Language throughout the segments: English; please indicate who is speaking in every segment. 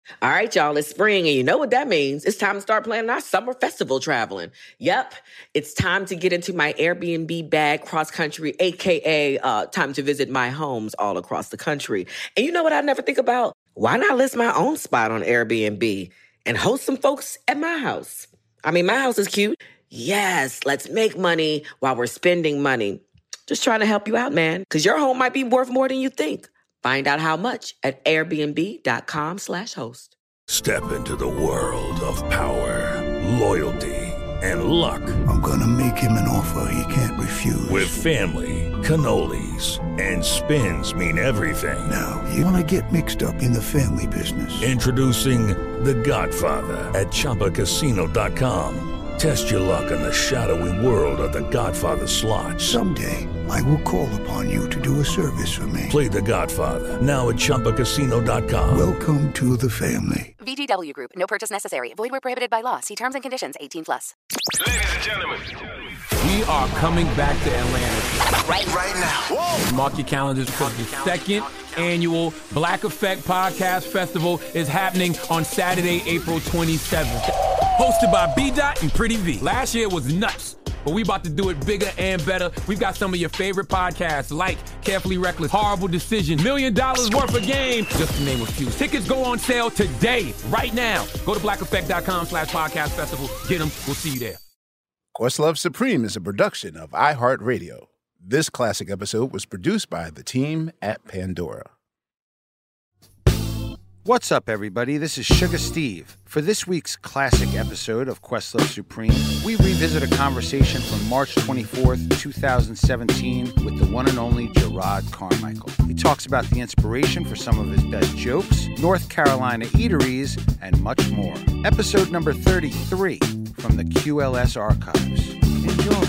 Speaker 1: All right, y'all, it's spring, and you know what that means. It's time to start planning our summer festival traveling. Yep, it's time to get into my Airbnb bag cross-country, a.k.a. Time to visit my homes all across the country. And you know what I never think about? Why not list my own spot on Airbnb and host some folks at my house? I mean, my house is cute. Yes, let's make money while we're spending money. Just trying to help you out, man, because your home might be worth more than you think. Find out how much at airbnb.com/host.
Speaker 2: Step into the world of power, loyalty, and luck.
Speaker 3: I'm gonna make him an offer he can't refuse.
Speaker 2: With family, cannolis, and spins mean everything.
Speaker 3: Now, you wanna get mixed up in the family business.
Speaker 2: Introducing The Godfather at ChumbaCasino.com. Test your luck in the shadowy world of The Godfather slot.
Speaker 3: Someday, I will call upon you to do a service for me.
Speaker 2: Play The Godfather now at ChumbaCasino.com.
Speaker 3: Welcome to the family.
Speaker 4: VGW Group. No purchase necessary. Void where prohibited by law. See terms and conditions. 18+.
Speaker 5: Ladies and gentlemen,
Speaker 6: we are coming back to Atlanta
Speaker 5: right now. Whoa.
Speaker 6: Mark your calendars because the second annual Black Effect Podcast Festival is happening on Saturday, April 27th. Hosted by B-Dot and Pretty V. Last year was nuts, but we about to do it bigger and better. We've got some of your favorite podcasts like Carefully Reckless, Horrible Decision, $1 million worth of game, just to name a few. Tickets go on sale today, right now. Go to blackeffect.com/podcast festival. Get them. We'll see you there.
Speaker 7: Questlove Supreme is a production of iHeartRadio. This classic episode was produced by the team at Pandora.
Speaker 8: What's up, everybody? This is Sugar Steve. For this week's classic episode of Questlove Supreme, we revisit a conversation from March 24th, 2017 with the one and only Gerard Carmichael. He talks about the inspiration for some of his best jokes, North Carolina eateries, and much more. Episode number 33 from the QLS archives. Enjoy.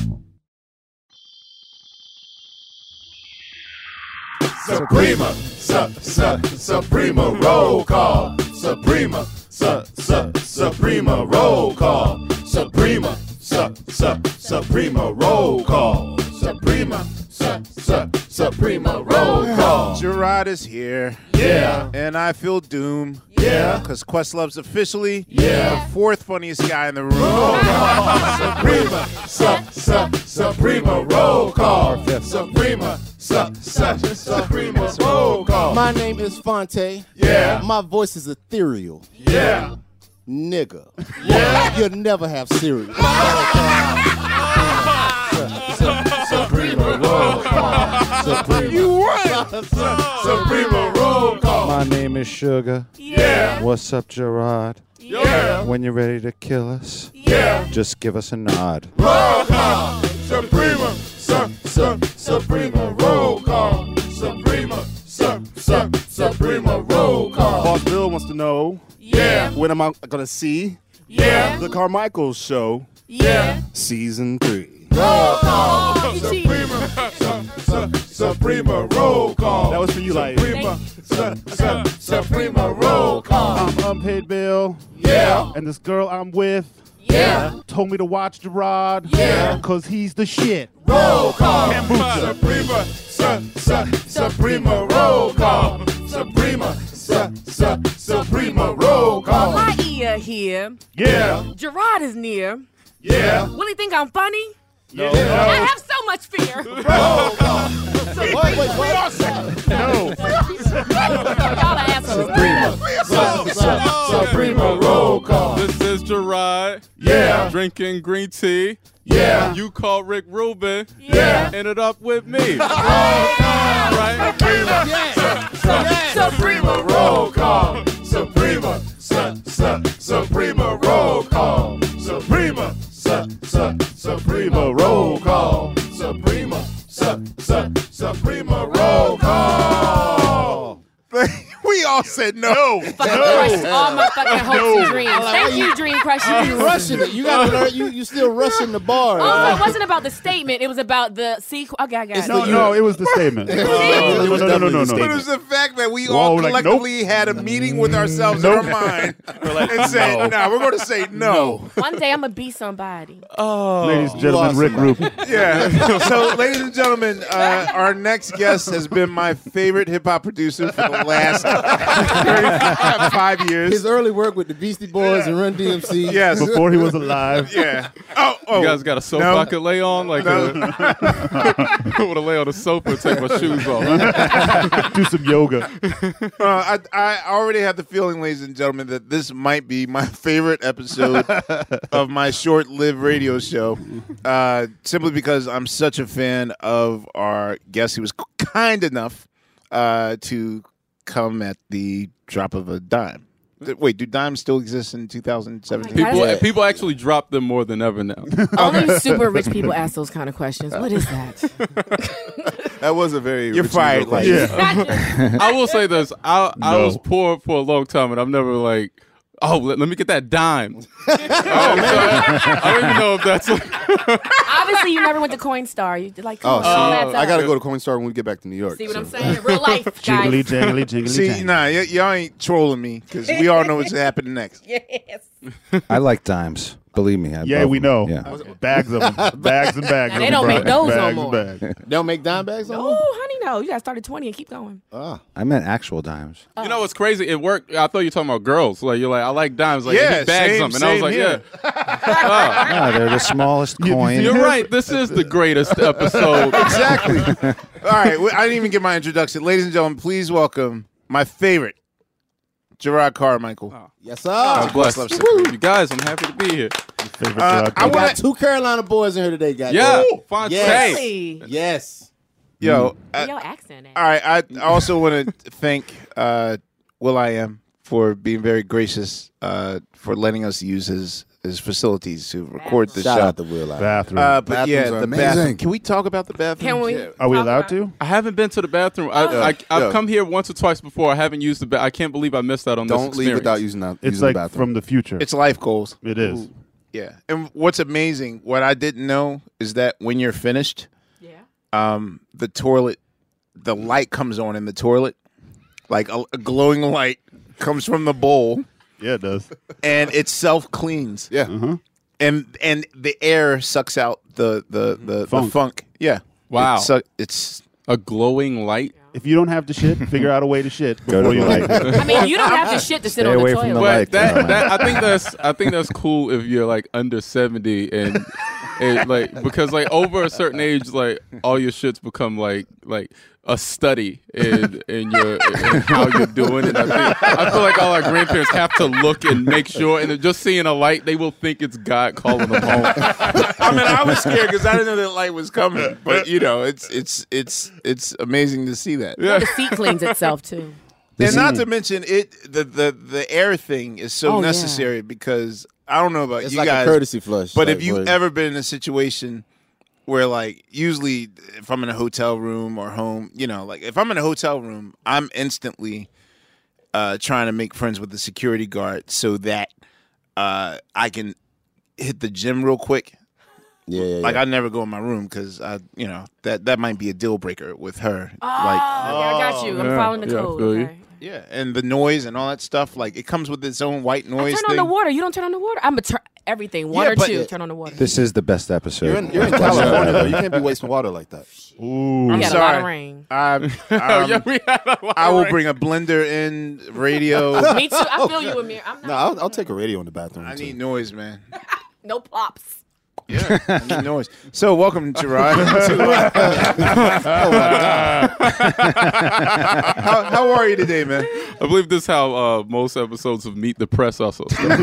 Speaker 9: Suprema, Suprema roll call. Suprema, Suprema roll call. Suprema, Suprema roll call. Suprema, Suprema roll call.
Speaker 7: Gerard is here.
Speaker 9: Yeah.
Speaker 7: And I feel doom.
Speaker 9: Yeah.
Speaker 7: Because Questlove's officially
Speaker 9: the
Speaker 7: fourth funniest guy in the room.
Speaker 9: Suprema, Suprema roll call. Suprema, Suprema roll call.
Speaker 10: My name is Fonte.
Speaker 9: Yeah.
Speaker 10: My voice is ethereal.
Speaker 9: Yeah.
Speaker 10: Nigga.
Speaker 9: Yeah.
Speaker 10: You'll never have cereal.
Speaker 9: Suprema roll call. Suprema. You right. Suprema roll call.
Speaker 11: My name is Sugar.
Speaker 9: Yeah.
Speaker 11: What's up, Gerard?
Speaker 9: Yeah.
Speaker 11: When you're ready to kill us, just give us a nod.
Speaker 9: Roll call. Suprema. Suprema roll call. Suprema. Suprema roll call.
Speaker 12: Boss Bill wants to know. When am I gonna see? The Carmichael Show. Season 3.
Speaker 9: Roll call. Suprema. Suprema roll call.
Speaker 12: That was for you, like.
Speaker 9: Suprema roll call.
Speaker 12: I'm unpaid Bill. And this girl I'm with. Told me to watch Gerard. Cause he's the shit.
Speaker 9: Roll call. Suprema. Suprema roll call. Suprema. Suprema roll call.
Speaker 13: My ear here. Gerard is near. Will he think I'm funny?
Speaker 12: No.
Speaker 13: I have so much fear.
Speaker 9: Roll call.
Speaker 12: No.
Speaker 13: Y'all are assholes.
Speaker 9: Suprema roll call.
Speaker 14: This is Gerard. Drinking green tea. You call Rick Rubin. Ended up with me. Right?
Speaker 9: Suprema roll call. Suprema. Suprema roll call. Suprema. Suprema roll call. Suprema. Suprema roll call.
Speaker 7: We all said no.
Speaker 13: Crushed all my fucking hopes and dreams. Thank you, Dream Crusher.
Speaker 10: You rushing it. You gotta learn. You still rushing the bar.
Speaker 13: Oh, it wasn't about the statement. It was about the sequel. Okay, I got it.
Speaker 12: No, it was the statement. No.
Speaker 7: But it was the fact that we all collectively had a meeting with ourselves in our mind and said, nah, we're going to say no.
Speaker 13: One day I'm going to be somebody.
Speaker 12: Ladies and gentlemen, Rick Rubin.
Speaker 7: Yeah. So, ladies and gentlemen, our next guest has been my favorite hip-hop producer for the last 35 5 years.
Speaker 10: His early work with the Beastie Boys and Run DMC.
Speaker 7: Yes.
Speaker 12: Before he was alive.
Speaker 7: Yeah.
Speaker 14: You guys got a sofa I could lay on? Like, I want to lay on the sofa and take my shoes off.
Speaker 12: Do some yoga.
Speaker 7: I already have the feeling, ladies and gentlemen, that this might be my favorite episode of my short-lived radio show, simply because I'm such a fan of our guest. He was kind enough to come at the drop of a dime. Wait, do dimes still exist in 2017?
Speaker 14: People actually drop them more than ever now.
Speaker 13: Only super rich people ask those kind of questions. What is that?
Speaker 15: That was a very
Speaker 7: You're fired.
Speaker 15: Like,
Speaker 14: I will say this. I was poor for a long time, and I'm never like, oh, let me get that dime. I don't even know if that's
Speaker 13: Obviously, you never went to Coinstar. You did like,
Speaker 15: Oh,
Speaker 13: I
Speaker 15: got to go to Coinstar when we get back to New York.
Speaker 13: See what I'm saying? Real life, guys.
Speaker 12: Jiggly, jangly, jiggly,
Speaker 7: See,
Speaker 12: jangly.
Speaker 7: nah, y'all ain't trolling me because we all know what's happening next.
Speaker 13: Yes.
Speaker 8: I like dimes. Believe me. I
Speaker 12: Yeah,
Speaker 8: love
Speaker 12: we
Speaker 8: them.
Speaker 12: know.
Speaker 8: Yeah.
Speaker 12: Bags of them. Bags and bags.
Speaker 13: They
Speaker 12: of
Speaker 13: don't
Speaker 12: them.
Speaker 13: make those no
Speaker 12: bags
Speaker 13: more.
Speaker 12: and bags.
Speaker 10: They don't make dime bags on
Speaker 13: Oh,
Speaker 10: them?
Speaker 13: honey, no. You got to start at 20 and keep going.
Speaker 8: I meant actual dimes.
Speaker 14: You know what's crazy? It worked. I thought you were talking about girls. Like, you're like, I like dimes. Like,
Speaker 7: Yeah,
Speaker 14: he bags
Speaker 7: same-
Speaker 14: them. And I was
Speaker 7: same
Speaker 14: like,
Speaker 7: here.
Speaker 8: No, they're the smallest coin.
Speaker 14: You're right. This is the greatest episode.
Speaker 7: Exactly. All right, I didn't even get my introduction. Ladies and gentlemen, please welcome my favorite, Gerard Carmichael.
Speaker 10: Yes, sir.
Speaker 14: God bless. You guys, I'm happy to be here.
Speaker 10: I got 2 Carolina boys in here today, guys.
Speaker 14: Yeah, Fonte.
Speaker 13: Really?
Speaker 10: Yes.
Speaker 7: Yo,
Speaker 13: Where your accent at?
Speaker 7: all right. I also want to thank Will.i.am for being very gracious for letting us use his facilities to record the
Speaker 10: Shout
Speaker 7: show.
Speaker 10: out to Will.
Speaker 12: Bathroom.
Speaker 7: But
Speaker 15: Bathrooms
Speaker 7: yeah,
Speaker 15: are
Speaker 7: the
Speaker 15: amazing.
Speaker 7: bathroom. Can we talk about the bathroom?
Speaker 13: Can we?
Speaker 12: Are we
Speaker 13: talk
Speaker 12: allowed
Speaker 13: about-
Speaker 12: to?
Speaker 14: I haven't been to the bathroom. I've
Speaker 15: Yeah.
Speaker 14: come here once or twice before. I haven't used the I can't believe I missed out on this
Speaker 15: Don't
Speaker 14: experience.
Speaker 15: leave without using that.
Speaker 12: It's like from the future.
Speaker 7: It's life goals.
Speaker 12: It is.
Speaker 7: Yeah. And what's amazing, what I didn't know is that when you're finished, the toilet, the light comes on in the toilet, like a glowing light comes from the bowl.
Speaker 12: Yeah, it does.
Speaker 7: And it self cleans.
Speaker 15: Yeah.
Speaker 7: And the air sucks out the funk. Yeah.
Speaker 14: Wow.
Speaker 7: It's
Speaker 14: a glowing light.
Speaker 12: If you don't have to shit, figure out a way to shit
Speaker 8: Go
Speaker 12: before
Speaker 8: to
Speaker 12: you
Speaker 8: the
Speaker 12: like.
Speaker 8: light.
Speaker 13: I mean, you don't have to shit to sit
Speaker 8: Stay
Speaker 13: on the
Speaker 8: away
Speaker 13: toilet.
Speaker 8: from the
Speaker 14: But
Speaker 8: light.
Speaker 14: I think that's cool if you're like under 70 and like because like over a certain age, like all your shits become like a study in how you're doing it. I feel like all our grandparents have to look and make sure, and just seeing a light, they will think it's God calling them home.
Speaker 7: I mean, I was scared because I didn't know that light was coming. But you know, it's amazing to see that.
Speaker 13: The seat cleans itself too.
Speaker 7: And not to mention the air thing is so necessary because I don't know about
Speaker 10: It's
Speaker 7: you
Speaker 10: like
Speaker 7: guys,
Speaker 10: a courtesy flush.
Speaker 7: but
Speaker 10: like,
Speaker 7: if you've ever been in a situation where, like, usually if I'm in a hotel room or home, you know, like if I'm in a hotel room, I'm instantly trying to make friends with the security guard so that I can hit the gym real quick.
Speaker 10: Yeah.
Speaker 7: Like I never go in my room because that might be a deal breaker with her.
Speaker 13: Yeah, I got you. I'm following the code. Okay.
Speaker 7: Yeah, and the noise and all that stuff, like it comes with its own white noise.
Speaker 13: Turn on the water. You don't turn on the water. I'm everything. One
Speaker 7: Yeah,
Speaker 13: or
Speaker 7: but-
Speaker 13: two. Turn on the water.
Speaker 8: This is the best episode.
Speaker 15: You're in California, though. You can't be wasting water like that.
Speaker 12: Ooh.
Speaker 7: I'm
Speaker 13: We got
Speaker 7: sorry.
Speaker 13: a lot of rain.
Speaker 7: I will bring a blender in, radio.
Speaker 13: Me too. I feel you, Amir. I'm not.
Speaker 15: No, I'll take a radio in the bathroom.
Speaker 7: I need noise, man.
Speaker 13: No plops.
Speaker 7: Yeah, I need noise. So, welcome, Gerard. How are you today, man?
Speaker 14: I believe this is how most episodes of Meet the Press also start.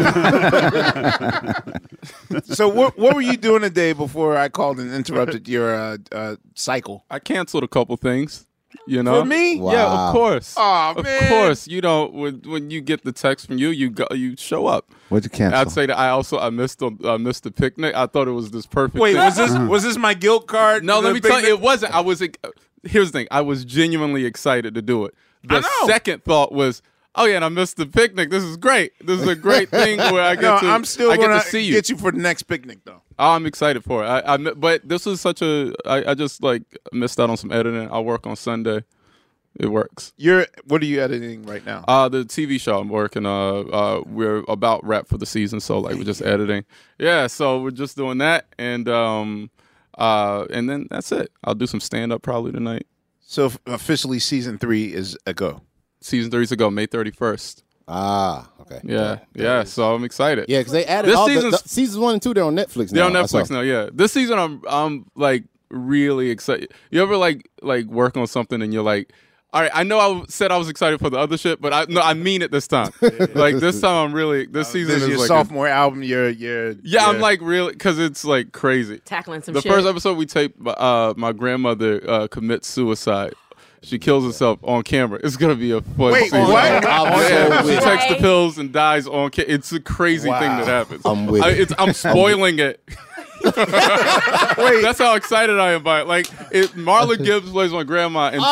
Speaker 7: So, what were you doing today before I called and interrupted your cycle?
Speaker 14: I canceled a couple things. You know,
Speaker 7: For me?
Speaker 14: Yeah,
Speaker 10: Wow.
Speaker 14: of course.
Speaker 7: Aw,
Speaker 14: of
Speaker 7: man.
Speaker 14: course. You know, when you get the text from you show up.
Speaker 8: What'd you cancel?
Speaker 14: I'd say that I missed the picnic. I thought it was this perfect.
Speaker 7: Wait,
Speaker 14: thing.
Speaker 7: was this my guilt card?
Speaker 14: No,
Speaker 7: The
Speaker 14: let me tell you,
Speaker 7: picnic?
Speaker 14: it wasn't. Here's the thing. I was genuinely excited to do it. The second thought was, oh yeah, and I missed the picnic. This is great. This is a great thing where I get to.
Speaker 7: I'm still
Speaker 14: I get
Speaker 7: going
Speaker 14: to see you.
Speaker 7: get you for the next picnic, though.
Speaker 14: Oh, I'm excited for it. But this was such I just like missed out on some editing. I'll work on Sunday. It works.
Speaker 7: What are you editing right now?
Speaker 14: The TV show I'm working. We're about wrapped for the season, so like we're just editing. Yeah, so we're just doing that, and then that's it. I'll do some stand up probably tonight.
Speaker 7: So officially, season 3 is a go.
Speaker 14: Season 3 is a go, May 31st.
Speaker 16: Okay.
Speaker 14: Yeah. So I'm excited.
Speaker 16: Yeah, because they added
Speaker 14: this
Speaker 16: all
Speaker 14: season's
Speaker 16: seasons 1 and 2. They're on Netflix now.
Speaker 14: They're on Netflix now. Yeah. This season, I'm like really excited. You ever like work on something and you're like, all right, I know I said I was excited for the other shit, but I mean it this time. Like this time, I'm really. This season is
Speaker 7: your
Speaker 14: like
Speaker 7: sophomore album.
Speaker 14: I'm like really because it's like crazy.
Speaker 13: Tackling some
Speaker 14: the
Speaker 13: shit.
Speaker 14: first episode we taped, my grandmother commits suicide. She kills herself on camera. It's gonna be a fun
Speaker 7: Wait,
Speaker 14: season.
Speaker 7: what?
Speaker 14: She takes the pills and dies on camera. It's a crazy thing that happens.
Speaker 16: I'm with it.
Speaker 14: I'm spoiling it. That's how excited I am by it. Like Marla Gibbs plays my grandma, and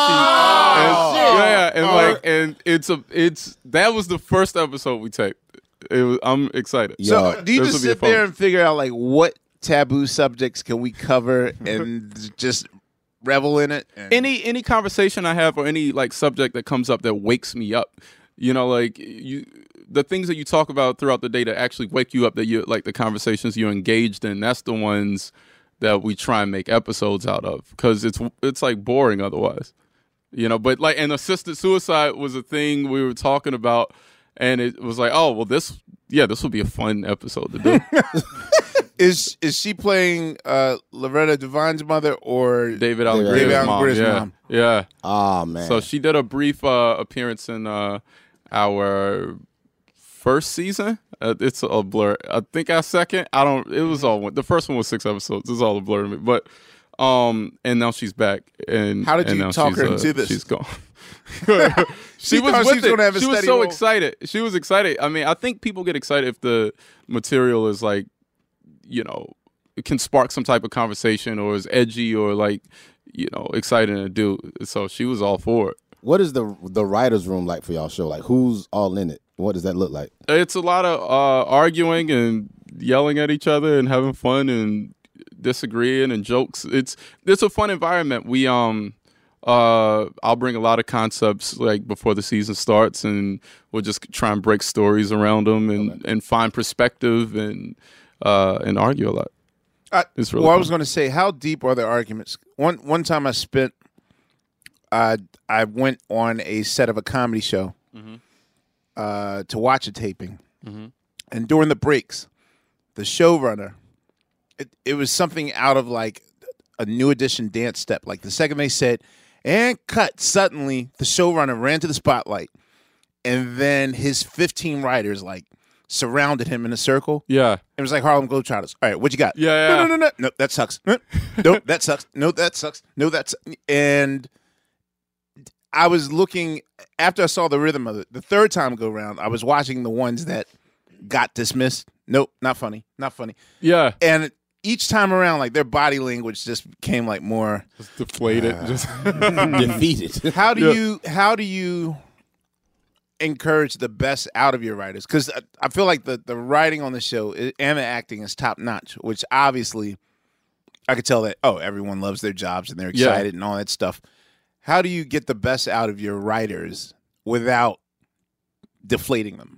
Speaker 14: that was the first episode we taped. I'm excited.
Speaker 7: So do you just sit there and figure out like what taboo subjects can we cover and just revel in it?
Speaker 14: Any conversation I have or any like subject that comes up that wakes me up, like the things that you talk about throughout the day that actually wake you up, that you like the conversations you're engaged in, that's the ones that we try and make episodes out of, because it's like boring otherwise, but like, and assisted suicide was a thing we were talking about, and it was like, oh well, this would be a fun episode to do.
Speaker 7: Is she playing Loretta Devine's mother or
Speaker 14: David Allen Greer's mom? Yeah.
Speaker 16: Oh man.
Speaker 14: So she did a brief appearance in our first season. It's a blur. I think our second. It was all one. The first one was 6 episodes. It's all a blur to me. But and now she's back. And
Speaker 7: how did you talk her into this?
Speaker 14: She's gone.
Speaker 7: she was with it.
Speaker 14: She was so excited. She was excited. I mean, I think people get excited if the material is like, it can spark some type of conversation or is edgy or like, exciting to do. So she was all for it.
Speaker 16: What is the writer's room like for y'all show? Like, who's all in it? What does that look like?
Speaker 14: It's a lot of arguing and yelling at each other and having fun and disagreeing and jokes. It's a fun environment. We I'll bring a lot of concepts like before the season starts, and we'll just try and break stories around them and find perspective and argue a lot. It's really
Speaker 7: I was going to say, how deep are the arguments? One time I went on a set of a comedy show to watch a taping, and during the breaks, the showrunner, it was something out of like a New Edition dance step. Like the second they said, and cut, suddenly the showrunner ran to the spotlight, and then his 15 writers like surrounded him in a circle.
Speaker 14: Yeah.
Speaker 7: It was like Harlem Globetrotters. All right, what you got?
Speaker 14: Yeah.
Speaker 7: No. No, that sucks. No, that sucks. No, that sucks. No, that's... And I was looking, after I saw the rhythm of it, the third time go around, I was watching the ones that got dismissed. Nope, not funny.
Speaker 14: Yeah.
Speaker 7: And each time around, like, their body language just became like more...
Speaker 14: Just deflated. Just
Speaker 16: defeated.
Speaker 7: How do you encourage the best out of your writers? Because I feel like the writing on the show and the acting is top notch, which obviously I could tell that everyone loves their jobs and they're excited and all that stuff. How do you get the best out of your writers without deflating them?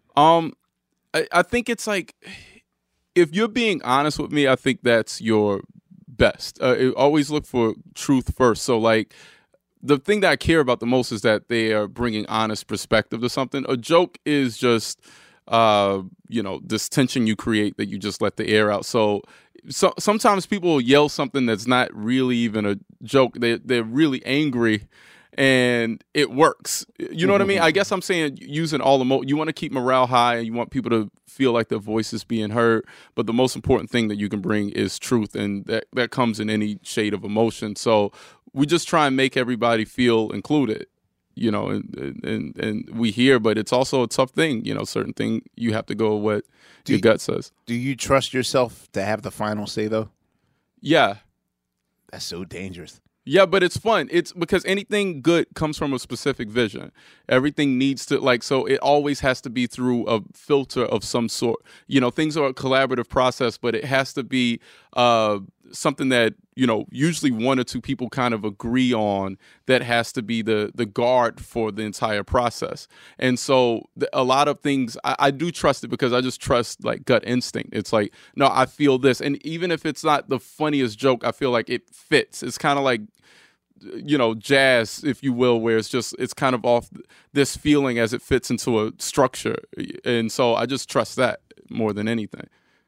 Speaker 14: I think it's like, if you're being honest with me, I think that's your best. Always look for truth first. So like, the thing that I care about the most is that they are bringing honest perspective to something. A joke is just, this tension you create that you just let the air out. So sometimes people will yell something that's not really even a joke. They're really angry, and it works. You know what I mean? I guess I'm saying using all you want to keep morale high, and you want people to feel like their voice is being heard. But the most important thing that you can bring is truth, and that comes in any shade of emotion. So we just try and make everybody feel included, and we hear, but it's also a tough thing, certain thing you have to go with what your gut says.
Speaker 7: Do you trust yourself to have the final say, though?
Speaker 14: Yeah.
Speaker 7: That's so dangerous.
Speaker 14: Yeah, but it's fun. It's because anything good comes from a specific vision. Everything needs to, so it always has to be through a filter of some sort. Things are a collaborative process, but it has to be something that, usually one or two people kind of agree on, that has to be the guard for the entire process. And so a lot of things, I do trust it because I just trust like gut instinct. It's like, no, I feel this. And even if it's not the funniest joke, I feel like it fits. It's kind of like jazz, if you will, where it's kind of off this feeling as it fits into a structure. And so I just trust that more than anything.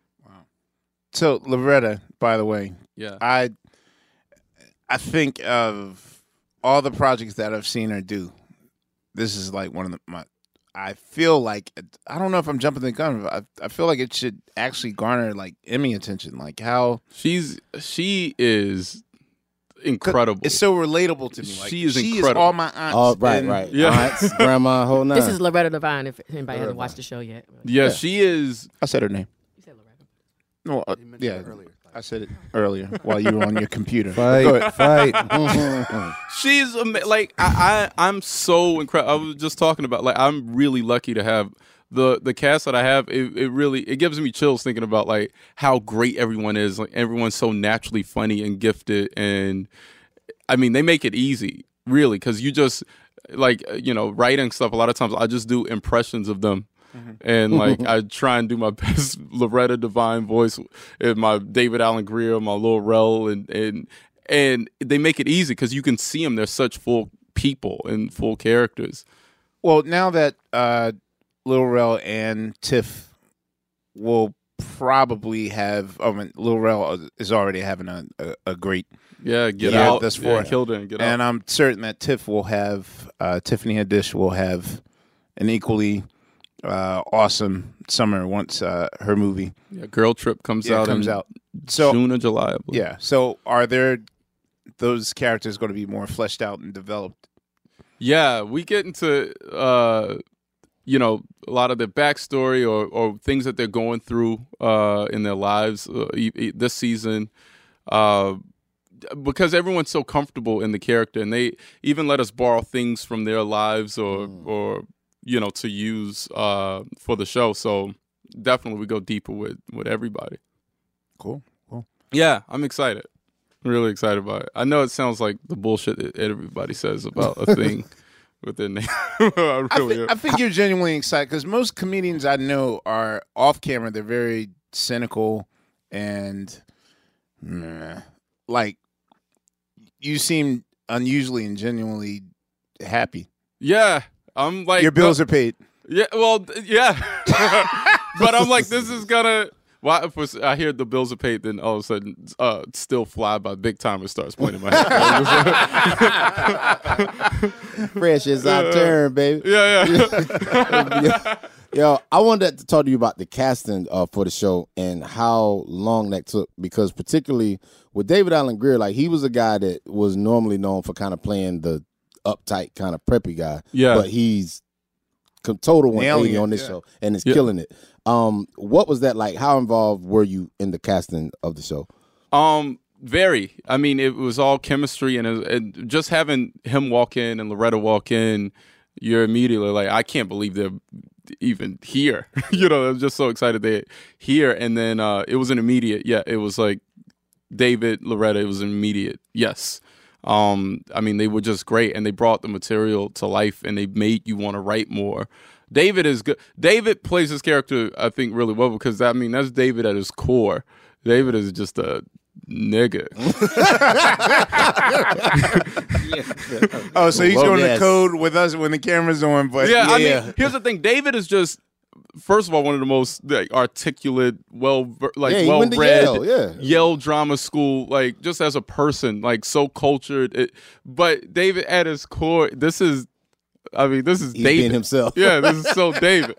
Speaker 7: So Loretta, by the way,
Speaker 14: yeah,
Speaker 7: I think of all the projects that I've seen her do. This is like one of my. I feel like I don't know if I'm jumping the gun. But I feel like it should actually garner like Emmy attention. Like how
Speaker 14: she is incredible.
Speaker 7: It's so relatable to me. Like,
Speaker 14: she is
Speaker 7: she
Speaker 14: incredible.
Speaker 7: Is all my aunts.
Speaker 16: Oh, right.
Speaker 14: Yeah.
Speaker 16: Aunts, grandma, whole nine.
Speaker 13: This is Loretta Devine. If anybody hasn't watched the show yet.
Speaker 14: Yeah, she is.
Speaker 7: I said her name.
Speaker 13: You said Loretta.
Speaker 7: No, yeah. I said it earlier while you were on your computer.
Speaker 16: Fight.
Speaker 14: She's like I'm so incredible. I was just talking about like I'm really lucky to have the cast that I have. It really gives me chills thinking about like how great everyone is. Like everyone's so naturally funny and gifted, and I mean they make it easy really because you just like writing stuff. A lot of times I just do impressions of them. And like I try and do my best Loretta Devine voice, and my David Alan Grier, my Lil Rel, and they make it easy because you can see them. They're such full people and full characters.
Speaker 7: Well, now that Lil Rel and Tiff will probably have. I mean, Lil Rel is already having a great
Speaker 14: Get Out.
Speaker 7: That's for
Speaker 14: killed it. Get Out.
Speaker 7: And I'm certain that Tiff will have Tiffany Haddish will have an equally awesome summer once her movie
Speaker 14: Girl Trip comes out
Speaker 7: so
Speaker 14: June or July.
Speaker 7: Yeah. So are there those characters going to be more fleshed out and developed?
Speaker 14: Yeah, we get into a lot of their backstory or things that they're going through in their lives this season. Because everyone's so comfortable in the character, and they even let us borrow things from their lives or to use for the show. So definitely we go deeper with everybody.
Speaker 7: Cool.
Speaker 14: Yeah, I'm excited. I'm really excited about it. I know it sounds like the bullshit that everybody says about a thing with their name.
Speaker 7: I think you're genuinely excited because most comedians I know are off camera. They're very cynical and like you seem unusually and genuinely happy.
Speaker 14: Yeah. I'm like,
Speaker 7: your bills are paid.
Speaker 14: Yeah, well, yeah. But I'm like, this is gonna. Why? If I hear the bills are paid, then all of a sudden, Still Fly by Big Timers starts playing in my head.
Speaker 16: Fresh is our turn, baby.
Speaker 14: Yeah.
Speaker 16: Yo, I wanted to talk to you about the casting for the show and how long that took, because particularly with David Alan Grier, like he was a guy that was normally known for kind of playing the uptight kind of preppy guy, but he's total 180 on this show and is killing it. What was that like? How involved were you in the casting of the show?
Speaker 14: Very. I mean, it was all chemistry, and just having him walk in and Loretta walk in, you're immediately like, I can't believe they're even here. I'm just so excited they're here. And then it was an immediate, it was like David, Loretta, it was an immediate yes. I mean, they were just great, and they brought the material to life, and they made you want to write more. David is good. David plays his character, I think, really well because that's David at his core. David is just a nigga.
Speaker 7: Oh, so he's going to code with us when the camera's on. But
Speaker 14: I mean, here's the thing: David is just. First of all, one of the most articulate, well-read, Yale drama school, like just as a person, like so cultured. But David at his core, this is David
Speaker 16: being himself.
Speaker 14: Yeah, this is so David.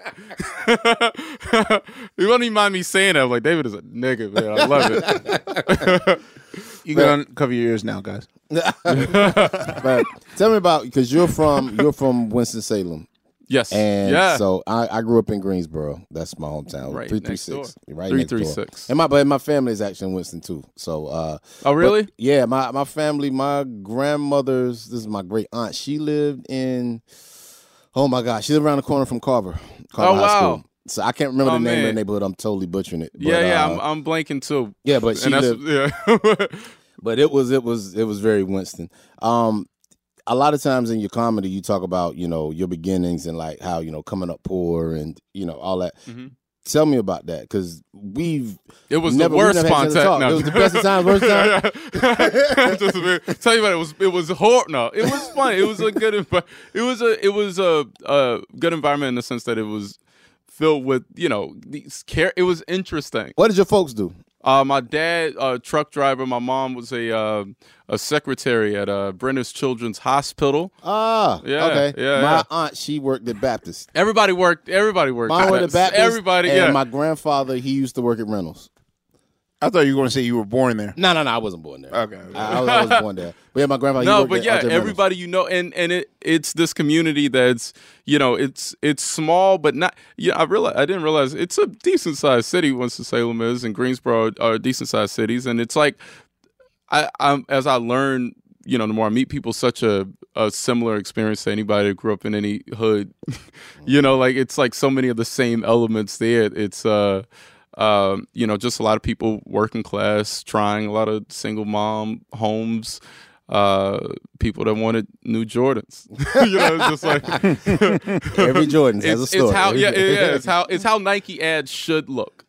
Speaker 14: You won't even mind me saying that. I'm like, David is a nigga, man. I love it.
Speaker 7: You can uncover your ears now, guys.
Speaker 16: But tell me about, because you're from Winston-Salem.
Speaker 14: Yes.
Speaker 16: And so I grew up in Greensboro. That's my hometown.
Speaker 14: Right
Speaker 16: 336.
Speaker 14: Right 336.
Speaker 16: And my family is actually in Winston too. So
Speaker 14: oh really?
Speaker 16: Yeah, my family, my grandmother's, this is my great aunt. She lived in, oh my gosh, she lived around the corner from Carver High School. So I can't remember the name of the neighborhood. I'm totally butchering it. But,
Speaker 14: I'm blanking too.
Speaker 16: Yeah, but she lived. But it was very Winston. A lot of times in your comedy, you talk about, your beginnings and like how, coming up poor and, all that.
Speaker 14: Mm-hmm.
Speaker 16: Tell me about that, because
Speaker 14: It was the worst contact. No.
Speaker 16: It was the best of times, worst time.
Speaker 14: Tell you about it. It was horrible. No, it was fun. It was a good. It was a good environment in the sense that it was filled with these care. It was interesting.
Speaker 16: What did your folks do?
Speaker 14: My dad, truck driver. My mom was a secretary at Brenner's Children's Hospital.
Speaker 16: Ah,
Speaker 14: yeah,
Speaker 16: okay.
Speaker 14: Yeah,
Speaker 16: my aunt, she worked at Baptist.
Speaker 14: Everybody worked.
Speaker 16: Mine worked at Baptist.
Speaker 14: Everybody.
Speaker 16: And my grandfather, he used to work at Reynolds.
Speaker 7: I thought you were going to say you were born there.
Speaker 16: No, I wasn't born there.
Speaker 7: Okay.
Speaker 16: I was born there. But yeah, my grandfather.
Speaker 14: No,
Speaker 16: he
Speaker 14: but yeah, everybody and it's this community that's it's small, but not. Yeah, I didn't realize it's a decent sized city. Winston-Salem is, and Greensboro are decent sized cities, and it's like I'm as I learn, the more I meet people, such a similar experience to anybody that grew up in any hood. Like it's like so many of the same elements there. It's just a lot of people working class, trying, a lot of single mom homes, people that wanted new Jordans. It's just like
Speaker 16: every Jordan has a story.
Speaker 14: It's how Nike ads should look.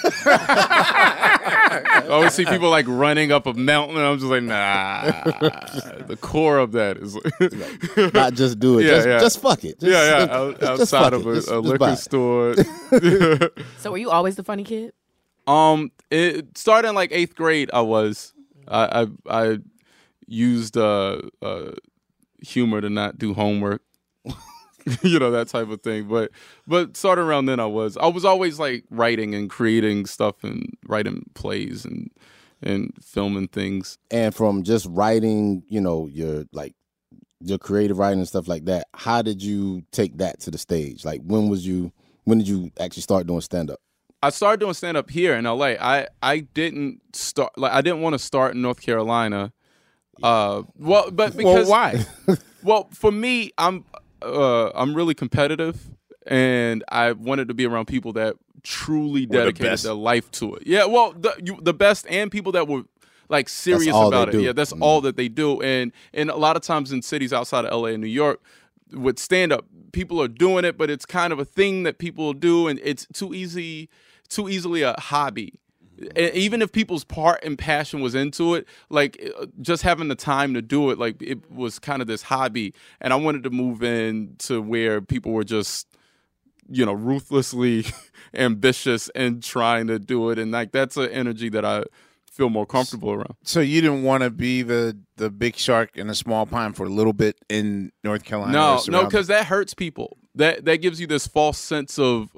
Speaker 14: I always see people like running up a mountain, and I'm just like, nah. The core of that is
Speaker 16: not just do it. Just fuck it.
Speaker 14: Outside of a liquor store.
Speaker 13: So were you always the funny kid?
Speaker 14: It started in like 8th grade. I was. I used humor to not do homework. That type of thing. But starting around then, I was always like writing and creating stuff and writing plays and filming things.
Speaker 16: And from just writing, your creative writing and stuff like that, how did you take that to the stage? Like when did you actually start doing stand up?
Speaker 14: I started doing stand up here in LA. I didn't want to start in North Carolina.
Speaker 7: Why?
Speaker 14: Well, for me, I'm really competitive, and I wanted to be around people that truly dedicated their life to it. Yeah, well, the best, and people that were like serious about it. Yeah, that's all that they do. And a lot of times in cities outside of LA and New York, with stand up, people are doing it, but it's kind of a thing that people do, and it's too easily a hobby. Even if people's part and passion was into it, like just having the time to do it, like it was kind of this hobby. And I wanted to move in to where people were just, ruthlessly ambitious and trying to do it. And like that's an energy that I feel more comfortable around.
Speaker 7: So you didn't want to be the big shark in a small pond for a little bit in North Carolina?
Speaker 14: No, because that hurts people. That gives you this false sense of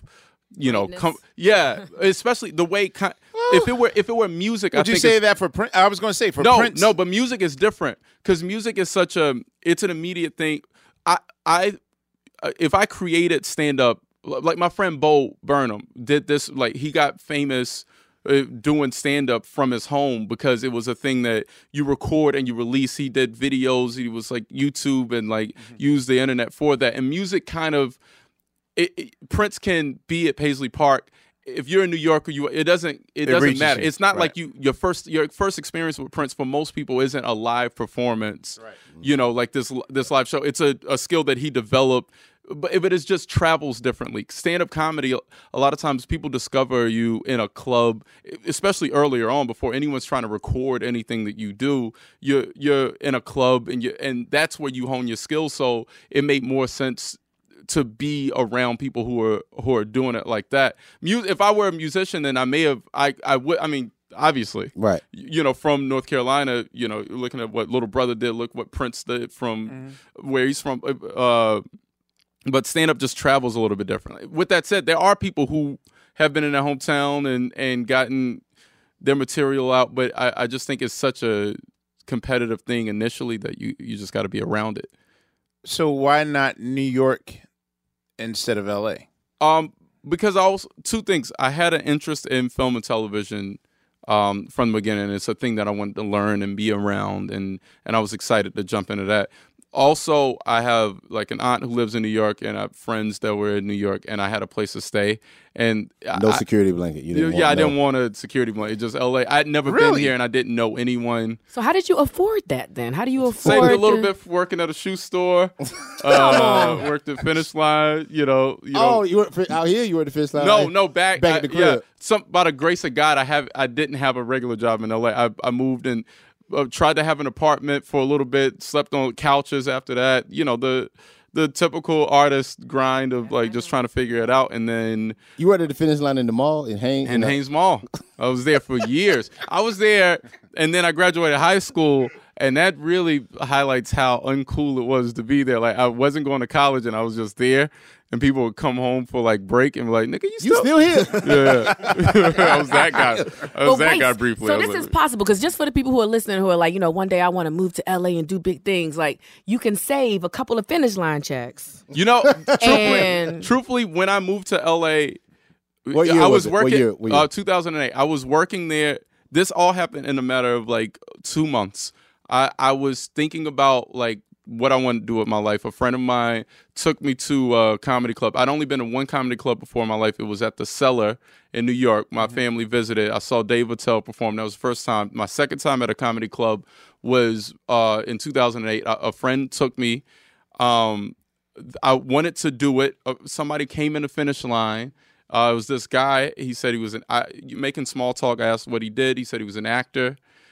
Speaker 14: especially the way if it were music.
Speaker 7: Would you say that for Prince? I was going to say for Prince.
Speaker 14: No, but music is different because music is it's an immediate thing. If I created stand up, like my friend Bo Burnham did this, like he got famous doing stand up from his home because it was a thing that you record and you release. He did videos. He was like YouTube and like used the internet for that. And music kind of. Prince can be at Paisley Park. If you're in New York, it doesn't matter. It's not like your first experience with Prince for most people isn't a live performance. Right. Like this live show. It's a skill that he developed, but it just travels differently. Stand-up comedy, a lot of times people discover you in a club, especially earlier on before anyone's trying to record anything that you do. You're in a club and that's where you hone your skills. So it made more sense to be around people who are doing it like that. If I were a musician, then I would. I mean, obviously,
Speaker 16: right?
Speaker 14: From North Carolina, looking at what Little Brother did, look what Prince did from where he's from. But stand up just travels a little bit differently. With that said, there are people who have been in their hometown and gotten their material out, but I just think it's such a competitive thing initially that you just got to be around it.
Speaker 7: So why not New York instead of LA?
Speaker 14: Because two things. I had an interest in film and television from the beginning. It's a thing that I wanted to learn and be around, and I was excited to jump into that. Also, I have like an aunt who lives in New York, and I have friends that were in New York, and I had a place to stay. And
Speaker 16: no security blanket.
Speaker 14: I didn't want a security blanket. Just LA. I'd never been here, and I didn't know anyone.
Speaker 13: So how did you afford that then? How do you afford?
Speaker 14: Saved a little bit for working at a shoe store. Worked at Finish Line. You know.
Speaker 16: Oh, you were out here. You were at the Finish Line.
Speaker 14: No, back
Speaker 16: at the crib.
Speaker 14: By the grace of God, I didn't have a regular job in LA. I moved and tried to have an apartment for a little bit. Slept on couches after that. You know, the typical artist grind of like just trying to figure it out. And then
Speaker 16: you were at the Finish Line in the mall in Haynes.
Speaker 14: In Haynes Mall. I was there for years. I was there, and then I graduated high school, and that really highlights how uncool it was to be there. Like I wasn't going to college, and I was just there. And people would come home for like break and be like, "Nigga, you
Speaker 16: still here?"
Speaker 14: Yeah, I was that guy. I was that guy briefly.
Speaker 13: So this is possible because just for the people who are listening, who are like, one day I want to move to LA and do big things. Like you can save a couple of Finish Line checks.
Speaker 14: Truthfully, when I moved to LA,
Speaker 16: what year
Speaker 14: I was working.
Speaker 16: What year?
Speaker 14: 2008. I was working there. This all happened in a matter of like 2 months. I was thinking about like what I wanted to do with my life. A friend of mine took me to a comedy club. I'd only been to one comedy club before in my life. It was at the Cellar in New York. My family visited. I saw Dave Attell perform. That was the first time. My second time at a comedy club was in 2008. A friend took me. I wanted to do it. Somebody came in the Finish Line. It was this guy. He said he was making small talk. I asked what he did. He said he was an actor.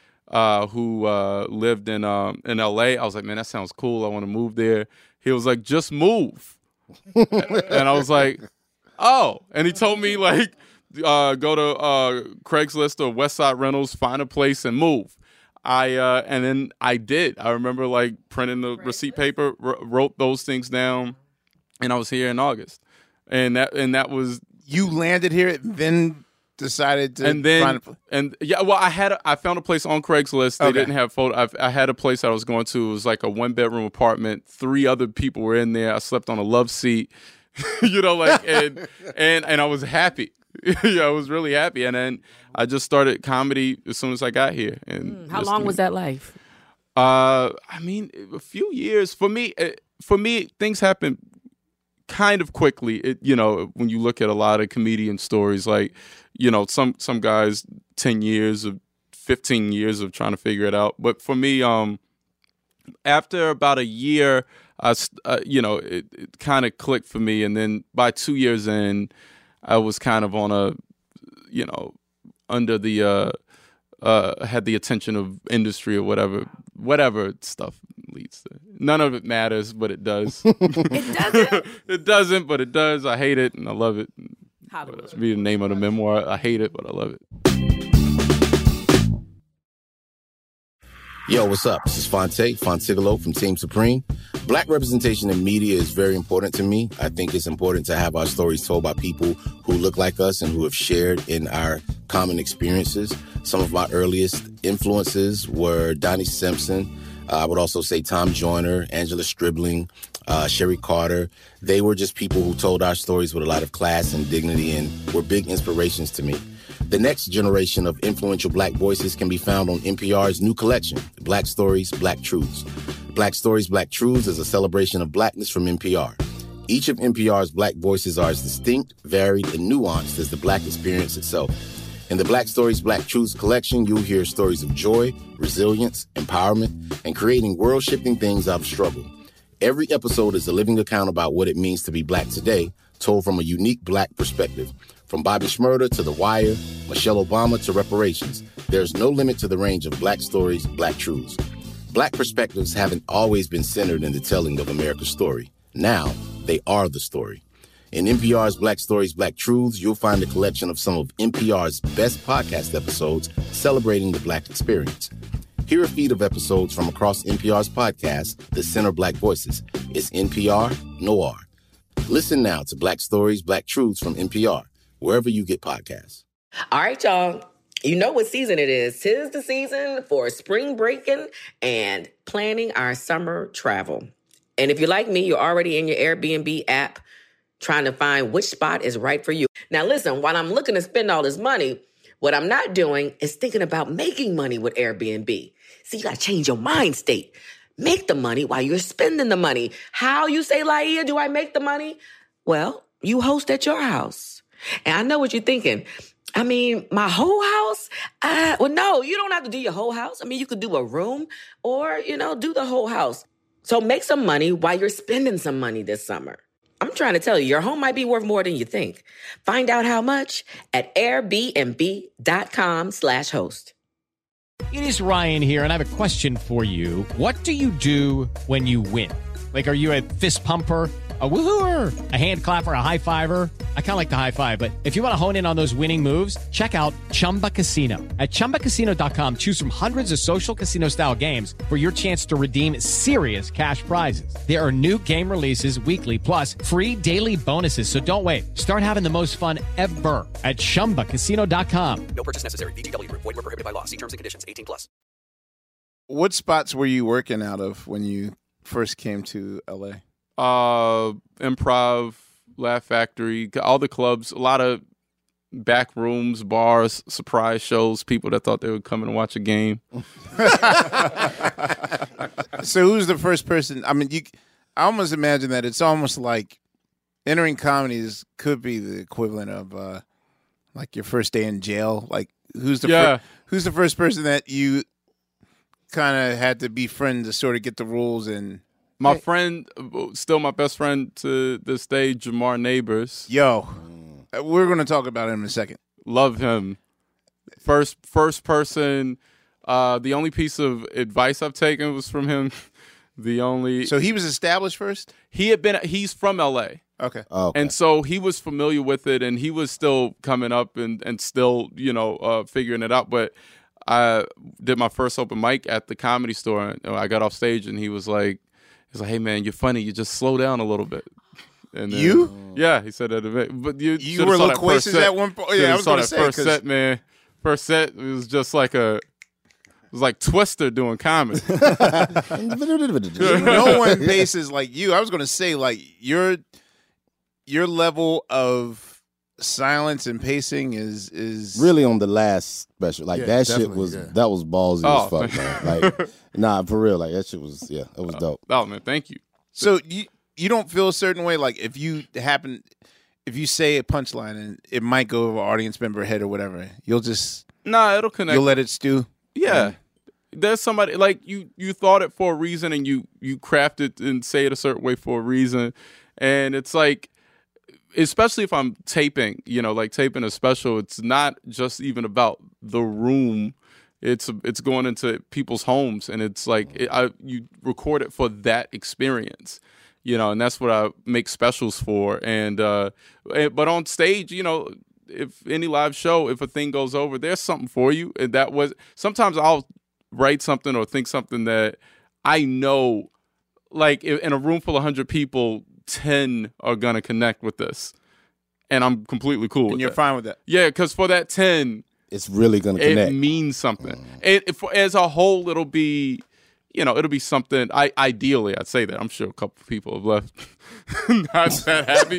Speaker 14: Who lived in LA. I was like, man, that sounds cool. I want to move there. He was like, just move. And I was like, oh. And he told me like, go to Craigslist or Westside Rentals, find a place and move. And then I did. I remember like printing the receipt paper, wrote those things down, and I was here in August. And that was.
Speaker 7: You landed here, then decided to
Speaker 14: I found a place on Craigslist. They didn't have photo. I had a place I was going to. It was like a 1-bedroom apartment. 3 other people were in there. I slept on a love seat, and I was happy. I was really happy. And then I just started comedy as soon as I got here. And
Speaker 13: how long was that life?
Speaker 14: I mean, a few years. For me, things happen kind of quickly. When you look at a lot of comedian stories, like, some guys 10 years of 15 years of trying to figure it out. But for me, after about a year, it kind of clicked for me. And then by 2 years in, I was kind of on under the, had the attention of industry or whatever stuff leads to. None of it matters, but it does.
Speaker 13: It doesn't?
Speaker 14: It doesn't, but it does. I hate it and I love it. That should be the name of the memoir. I hate it, but I love it.
Speaker 17: Yo, what's up? This is Fontigolo from Team Supreme. Black representation in media is very important to me. I think it's important to have our stories told by people who look like us and who have shared in our common experiences. Some of my earliest influences were Donnie Simpson. I would also say Tom Joyner, Angela Stribling, Sherry Carter. They were just people who told our stories with a lot of class and dignity and were big inspirations to me. The next generation of influential Black voices can be found on NPR's new collection, Black Stories, Black Truths. Black Stories, Black Truths is a celebration of Blackness from NPR. Each of NPR's Black voices are as distinct, varied, and nuanced as the Black experience itself. In the Black Stories, Black Truths collection, you'll hear stories of joy, resilience, empowerment, and creating world-shifting things out of struggle. Every episode is a living account about what it means to be Black today, told from a unique Black perspective. From Bobby Shmurda to The Wire, Michelle Obama to reparations, there's no limit to the range of Black stories, Black truths. Black perspectives haven't always been centered in the telling of America's story. Now, they are the story. In NPR's Black Stories, Black Truths, you'll find a collection of some of NPR's best podcast episodes celebrating the Black experience. Hear a feed of episodes from across NPR's podcast, The Center Black Voices. It's NPR Noir. Listen now to Black Stories, Black Truths from NPR, wherever you get podcasts.
Speaker 1: All right, y'all. You know what season it is. 'Tis the season for spring breaking and planning our summer travel. And if you're like me, you're already in your Airbnb app trying to find which spot is right for you. Now, listen, while I'm looking to spend all this money, what I'm not doing is thinking about making money with Airbnb. See, you got to change your mind state. Make the money while you're spending the money. How, you say, Laia, do I make the money? Well, you host at your house. And I know what you're thinking. I mean, my whole house? Well, no, you don't have to do your whole house. I mean, you could do a room or, do the whole house. So make some money while you're spending some money this summer. I'm trying to tell you, your home might be worth more than you think. Find out how much at airbnb.com/host.
Speaker 18: It is Ryan here, and I have a question for you. What do you do when you win? Like, are you a fist pumper, a woohooer, a hand clapper, a high fiver? I kind of like the high five, but if you want to hone in on those winning moves, check out Chumba Casino. At ChumbaCasino.com, choose from hundreds of social casino-style games for your chance to redeem serious cash prizes. There are new game releases weekly, plus free daily bonuses. So don't wait. Start having the most fun ever at ChumbaCasino.com.
Speaker 19: No purchase necessary. VGW Group. Void where prohibited by law. See terms and conditions. 18+.
Speaker 7: What spots were you working out of when you first came to LA?
Speaker 14: Improv, Laugh Factory, all the clubs, a lot of back rooms, bars, surprise shows, people that thought they would come and watch a game.
Speaker 7: So who's the first person? I mean, I almost imagine that it's almost like entering comedies could be the equivalent of like your first day in jail. Like who's the first person that you kind of had to befriend to sort of get the rules and.
Speaker 14: My friend, still my best friend to this day, Jamar Neighbors.
Speaker 7: Yo, we're going to talk about him in a second.
Speaker 14: Love him. First person. The only piece of advice I've taken was from him.
Speaker 7: So he was established first?
Speaker 14: He's from LA.
Speaker 7: Okay.
Speaker 16: Oh, okay.
Speaker 14: And so he was familiar with it, and he was still coming up and still, figuring it out. But I did my first open mic at the Comedy Store. And I got off stage, and he was like, hey, man, you're funny. You just slow down a little bit. And then,
Speaker 7: you?
Speaker 14: Yeah, he said that. But you
Speaker 7: were loquacious at one point? Yeah, I was going to say.
Speaker 14: First set, man. First set, it was just like it was like Twister doing comedy.
Speaker 7: No one bases like you. I was going to say, like, your level of silence and pacing is
Speaker 16: really on the last special. Like that shit was that was ballsy as fuck, man. Like nah, for real. Like that shit was it was dope.
Speaker 14: Oh man, thank you.
Speaker 7: So you don't feel a certain way, like if you say a punchline and it might go over an audience member head or whatever, you'll just
Speaker 14: it'll connect.
Speaker 7: You'll let it stew.
Speaker 14: Yeah. There's somebody like you thought it for a reason and you craft it and say it a certain way for a reason. And it's like, especially if I'm taping, like taping a special, it's not just even about the room. It's going into people's homes, and it's like you record it for that experience, and that's what I make specials for. And but on stage, if any live show, if a thing goes over, there's something for you. And sometimes I'll write something or think something that I know, like in a room full of 100 people, 10 are gonna connect with this, and I'm completely cool.
Speaker 7: And you're fine with that?
Speaker 14: Yeah, because for that 10,
Speaker 16: it's really gonna connect.
Speaker 14: It means something. As a whole, it'll be, it'll be something. Ideally, I'd say that. I'm sure a couple of people have left not that happy,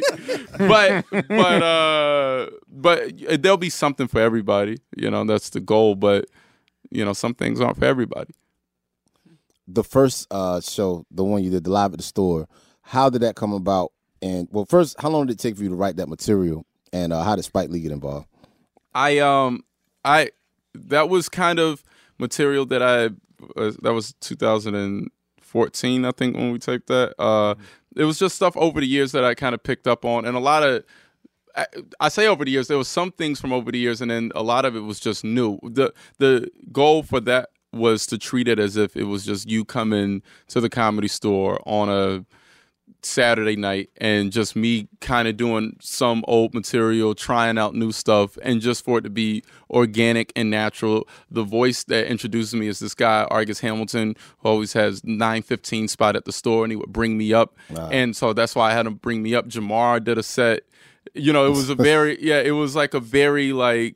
Speaker 14: but there'll be something for everybody. That's the goal. But some things aren't for everybody.
Speaker 16: The first show, the one you did, the Live at the Store. How did that come about? And well, first, how long did it take for you to write that material? And how did Spike Lee get involved?
Speaker 14: That was kind of material that that was 2014, I think, when we taped that. It was just stuff over the years that I kind of picked up on, and a lot of, I say over the years, there was some things from over the years, and then a lot of it was just new. The goal for that was to treat it as if it was just you coming to the Comedy Store on a Saturday night and just me kind of doing some old material, trying out new stuff, and just for it to be organic and natural. The voice that introduces me is this guy, Argus Hamilton, who always has 9:15 spot at the store, and he would bring me up. Wow. And so that's why I had him bring me up. Jamar did a set. It was a very, it was like a very like,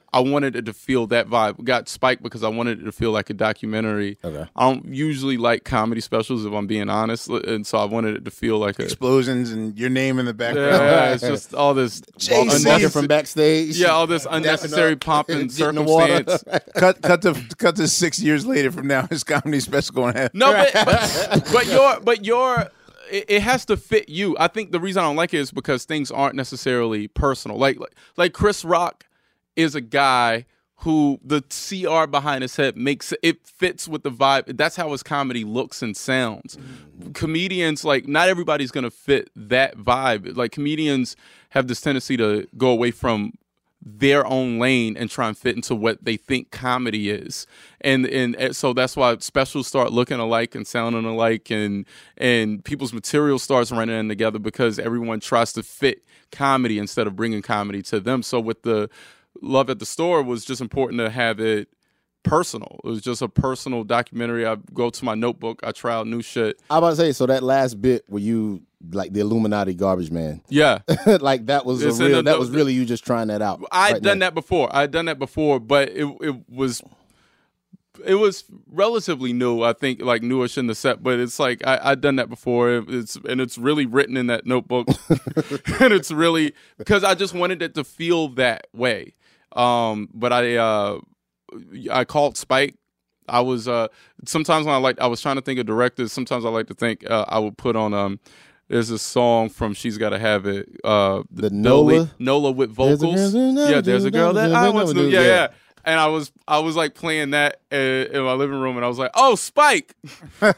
Speaker 14: I wanted it to feel that vibe. Got Spike because I wanted it to feel like a documentary.
Speaker 16: Okay.
Speaker 14: I don't usually like comedy specials, if I'm being honest, and so I wanted it to feel like
Speaker 7: explosions and your name in the background.
Speaker 14: Yeah, it's just all this
Speaker 16: walking from backstage.
Speaker 14: Yeah, all this unnecessary pomp and circumstance.
Speaker 7: cut to 6 years later from now. His comedy special going to have.
Speaker 14: No, but your it has to fit you. I think the reason I don't like it is because things aren't necessarily personal. Like Chris Rock is a guy who the CR behind his head makes it fits with the vibe. That's how his comedy looks and sounds. Comedians, like, not everybody's gonna fit that vibe. Like, comedians have this tendency to go away from their own lane and try and fit into what they think comedy is, and so that's why specials start looking alike and sounding alike, and people's material starts running in together because everyone tries to fit comedy instead of bringing comedy to them. So with the Love at the Store, was just important to have it personal. It was just a personal documentary. I go to my notebook, I try out new shit.
Speaker 16: I about to say, so that last bit where you like the Illuminati garbage man.
Speaker 14: Yeah.
Speaker 16: Like that was really you just trying that out.
Speaker 14: I'd done that before, but it was relatively new. I think like newish in the set, but it's like I'd done that before. It's really written in that notebook. And it's really because I just wanted it to feel that way. But I called Spike. I was sometimes when I was trying to think of directors, sometimes I like to think I would put on there's a song from She's Gotta Have It.
Speaker 16: The Nola
Speaker 14: with vocals. There's a girl that I once knew. Yeah. And I was like playing that in my living room, and I was like, "Oh, Spike!"
Speaker 16: There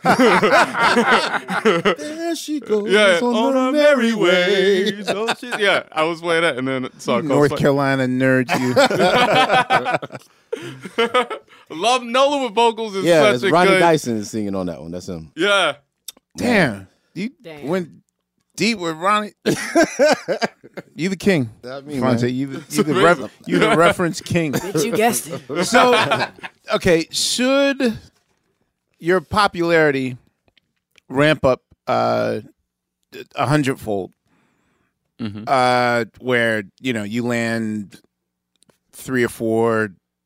Speaker 16: she goes
Speaker 14: on her merry way. Yeah, I was playing that, and then so
Speaker 7: North Carolina nerd, you.
Speaker 14: Love Nola with vocals is such a
Speaker 16: Ronnie
Speaker 14: good.
Speaker 16: Dyson is singing on that one. That's him.
Speaker 14: Yeah.
Speaker 7: Damn. You went deep with Ronnie. You the king.
Speaker 16: That me,
Speaker 7: Fonte,
Speaker 16: man.
Speaker 7: you the reference king.
Speaker 13: Bitch, you guessed it.
Speaker 7: So, okay, should your popularity ramp up 100-fold, where you land 3 or 4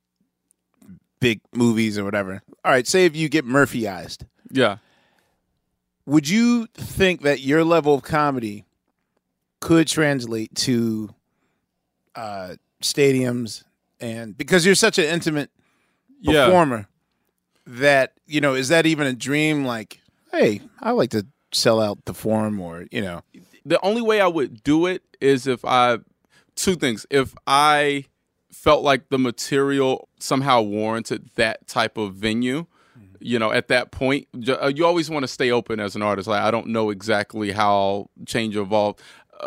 Speaker 7: big movies or whatever? All right, say if you get Murphyized.
Speaker 14: Yeah.
Speaker 7: Would you think that your level of comedy could translate to stadiums, and because you're such an intimate performer that is that even a dream? Like, hey, I like to sell out the Forum, or
Speaker 14: The only way I would do it is if two things. If I felt like the material somehow warranted that type of venue. At that point, you always want to stay open as an artist. Like, I don't know exactly how change evolved.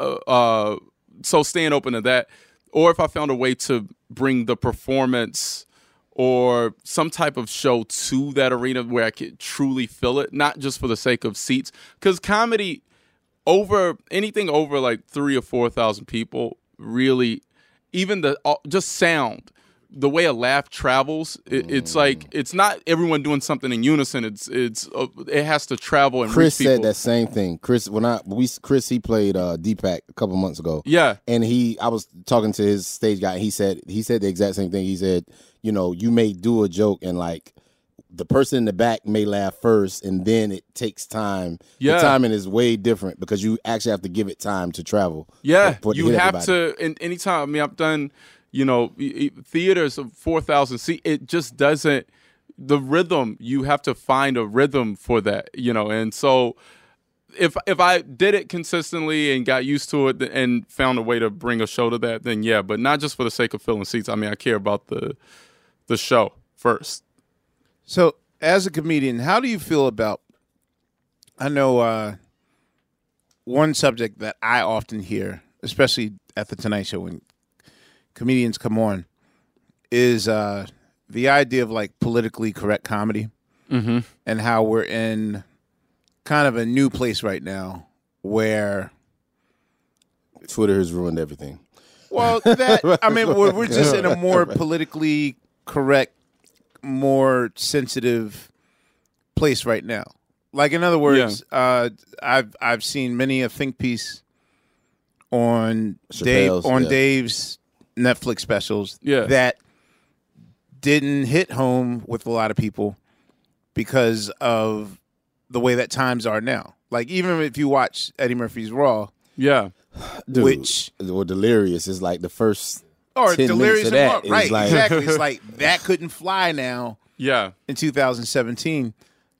Speaker 14: So staying open to that. Or if I found a way to bring the performance or some type of show to that arena where I could truly feel it, not just for the sake of seats. Because comedy, anything over like 3,000 or 4,000 people, really, even just sound, the way a laugh travels, it's like it's not everyone doing something in unison. It has to travel and
Speaker 16: Chris
Speaker 14: reach people.
Speaker 16: said that same thing. Chris, he played Deepak a couple months ago.
Speaker 14: Yeah,
Speaker 16: and I was talking to his stage guy. And he said the exact same thing. He said, you may do a joke and like the person in the back may laugh first, and then it takes time.
Speaker 14: Yeah,
Speaker 16: the timing is way different because you actually have to give it time to travel.
Speaker 14: Yeah, you have to. And anytime, I mean, I've done. Theaters of 4,000 seats, it just doesn't, the rhythm, you have to find a rhythm for that, and so if I did it consistently and got used to it and found a way to bring a show to that, then yeah, but not just for the sake of filling seats. I mean, I care about the show first.
Speaker 7: So as a comedian, how do you feel about, I know one subject that I often hear, especially at the Tonight Show when comedians come on, is the idea of like politically correct comedy, and how we're in kind of a new place right now where
Speaker 16: Twitter has ruined everything.
Speaker 7: Well, we're just in a more politically correct, more sensitive place right now. Like, in other words, I've seen many a think piece on Dave's Netflix specials that didn't hit home with a lot of people because of the way that times are now. Like, even if you watch Eddie Murphy's Raw,
Speaker 14: yeah,
Speaker 16: Dude,
Speaker 7: which
Speaker 16: or Delirious is like the first
Speaker 7: or
Speaker 16: 10
Speaker 7: Delirious
Speaker 16: minutes of that.
Speaker 7: right?
Speaker 16: Like,
Speaker 7: Exactly. It's like that couldn't fly now.
Speaker 14: Yeah,
Speaker 7: in 2017.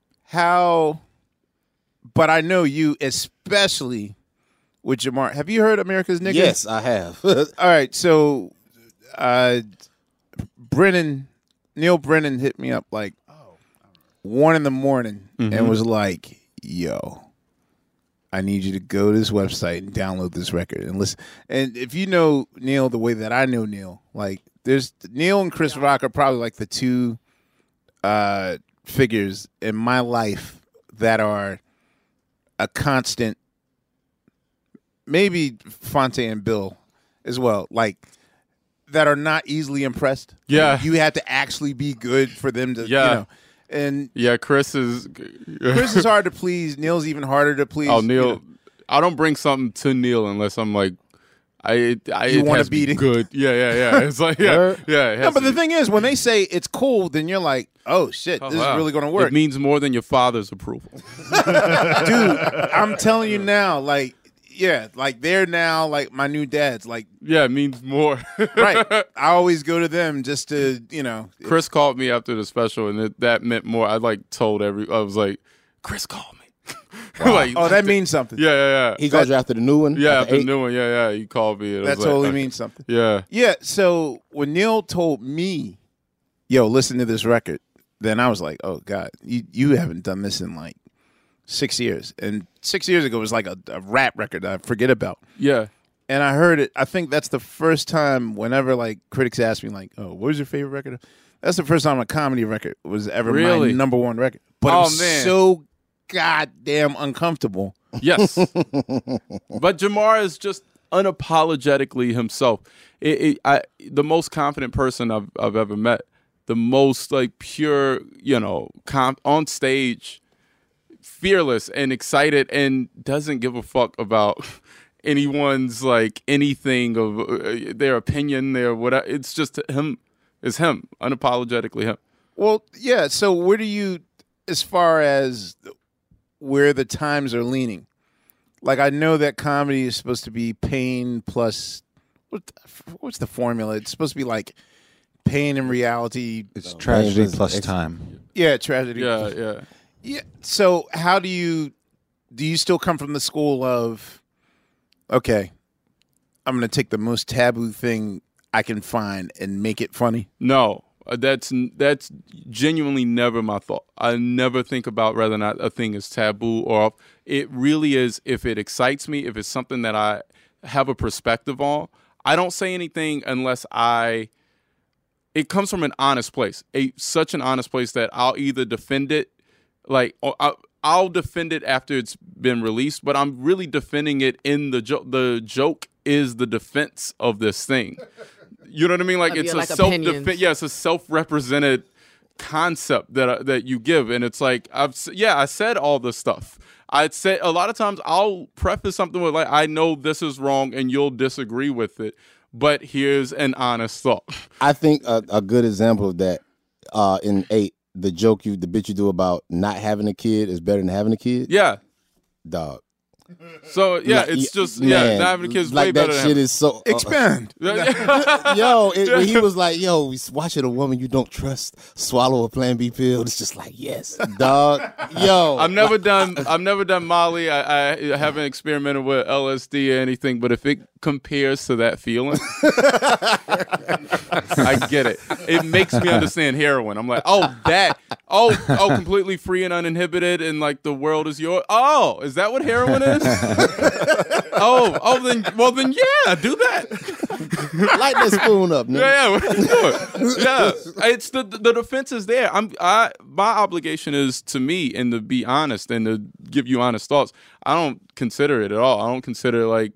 Speaker 7: But I know you, especially with Jamar. Have you heard America's Nigga?
Speaker 16: Yes, I have.
Speaker 7: All right, so Neil Brennan hit me up like 1 a.m. and was like, "Yo, I need you to go to this website and download this record and listen." And if you know Neil the way that I know Neil, like there's Neil and Chris Rock are probably like the two figures in my life that are a constant. Maybe Fonte and Bill as well, like that are not easily impressed.
Speaker 14: Yeah,
Speaker 7: you have to actually be good for them to.
Speaker 14: Yeah.
Speaker 7: You know, and
Speaker 14: yeah, Chris is
Speaker 7: hard to please. Neil's even harder to please.
Speaker 14: Oh, Neil,
Speaker 7: you know.
Speaker 14: I don't bring something to Neil unless I'm like, you
Speaker 7: want to beat it.
Speaker 14: Good. Yeah. It's like yeah.
Speaker 7: No, but the thing is, when they say it's cool, then you're like, oh shit, this is really going to work.
Speaker 14: It means more than your father's approval,
Speaker 7: dude. I'm telling you now, like. Yeah, like they're now like my new dads. Like,
Speaker 14: yeah, it means more.
Speaker 7: Right. I always go to them just to, you know.
Speaker 14: Chris called me after the special, and that meant more. I like told I was like, Chris called me.
Speaker 7: Wow.
Speaker 14: Like,
Speaker 7: that means something.
Speaker 14: Yeah.
Speaker 16: He called you after the new one?
Speaker 14: Yeah, after the new one. Yeah. He called me.
Speaker 7: That totally means something.
Speaker 14: Yeah.
Speaker 7: Yeah. So when Neil told me, yo, listen to this record, then I was like, oh God, you haven't done this in like 6 years. And 6 years ago it was like a rap record that I forget about.
Speaker 14: Yeah.
Speaker 7: And I heard it. I think that's the first time whenever like critics ask me like, oh, what was your favorite record? That's the first time a comedy record was ever my number one record. But it was so goddamn uncomfortable.
Speaker 14: Yes. But Jamar is just unapologetically himself. The most confident person I've ever met. The most like pure, on stage, fearless and excited, and doesn't give a fuck about anyone's like anything of their opinion, their whatever. It's just him. It's him, unapologetically him.
Speaker 7: Well, yeah. So where do you, as far as where the times are leaning? Like, I know that comedy is supposed to be pain plus what's the formula? It's supposed to be like pain and reality.
Speaker 8: It's tragedy plus time.
Speaker 7: Yeah, tragedy.
Speaker 14: Yeah.
Speaker 7: Yeah. So how do you still come from the school of, okay, I'm going to take the most taboo thing I can find and make it funny?
Speaker 14: No, that's genuinely never my thought. I never think about whether or not a thing is taboo or off. It really is, if it excites me, if it's something that I have a perspective on. I don't say anything unless it comes from an honest place, such an honest place that I'll either defend it, like I'll defend it after it's been released, but I'm really defending it in the joke. The joke is the defense of this thing. You know what I mean? Like, it's a self-defense. Yeah, it's a self-represented concept that you give, and it's like I said all the stuff. I'd say a lot of times I'll preface something with like, I know this is wrong and you'll disagree with it, but here's an honest thought.
Speaker 16: I think a good example of that in 8, the bit you do about not having a kid is better than having a kid.
Speaker 14: Yeah,
Speaker 16: dog.
Speaker 14: So yeah, it's just not having a kid is
Speaker 16: like
Speaker 14: way
Speaker 16: that
Speaker 14: better.
Speaker 16: Shit is so
Speaker 7: expand.
Speaker 16: When he was like, "Yo, watching a woman you don't trust swallow a Plan B pill," it's just like, yes, dog. Yo,
Speaker 14: I've never done Molly. I haven't experimented with LSD or anything, but if it compares to that feeling, I get it. It makes me understand heroin. I'm like, completely free and uninhibited, and like the world is yours. Oh, is that what heroin is? then yeah, do that.
Speaker 16: Light that spoon up, man.
Speaker 14: Yeah. It's the defense is there. My obligation is to me and to be honest and to give you honest thoughts. I don't consider it at all. I don't consider like,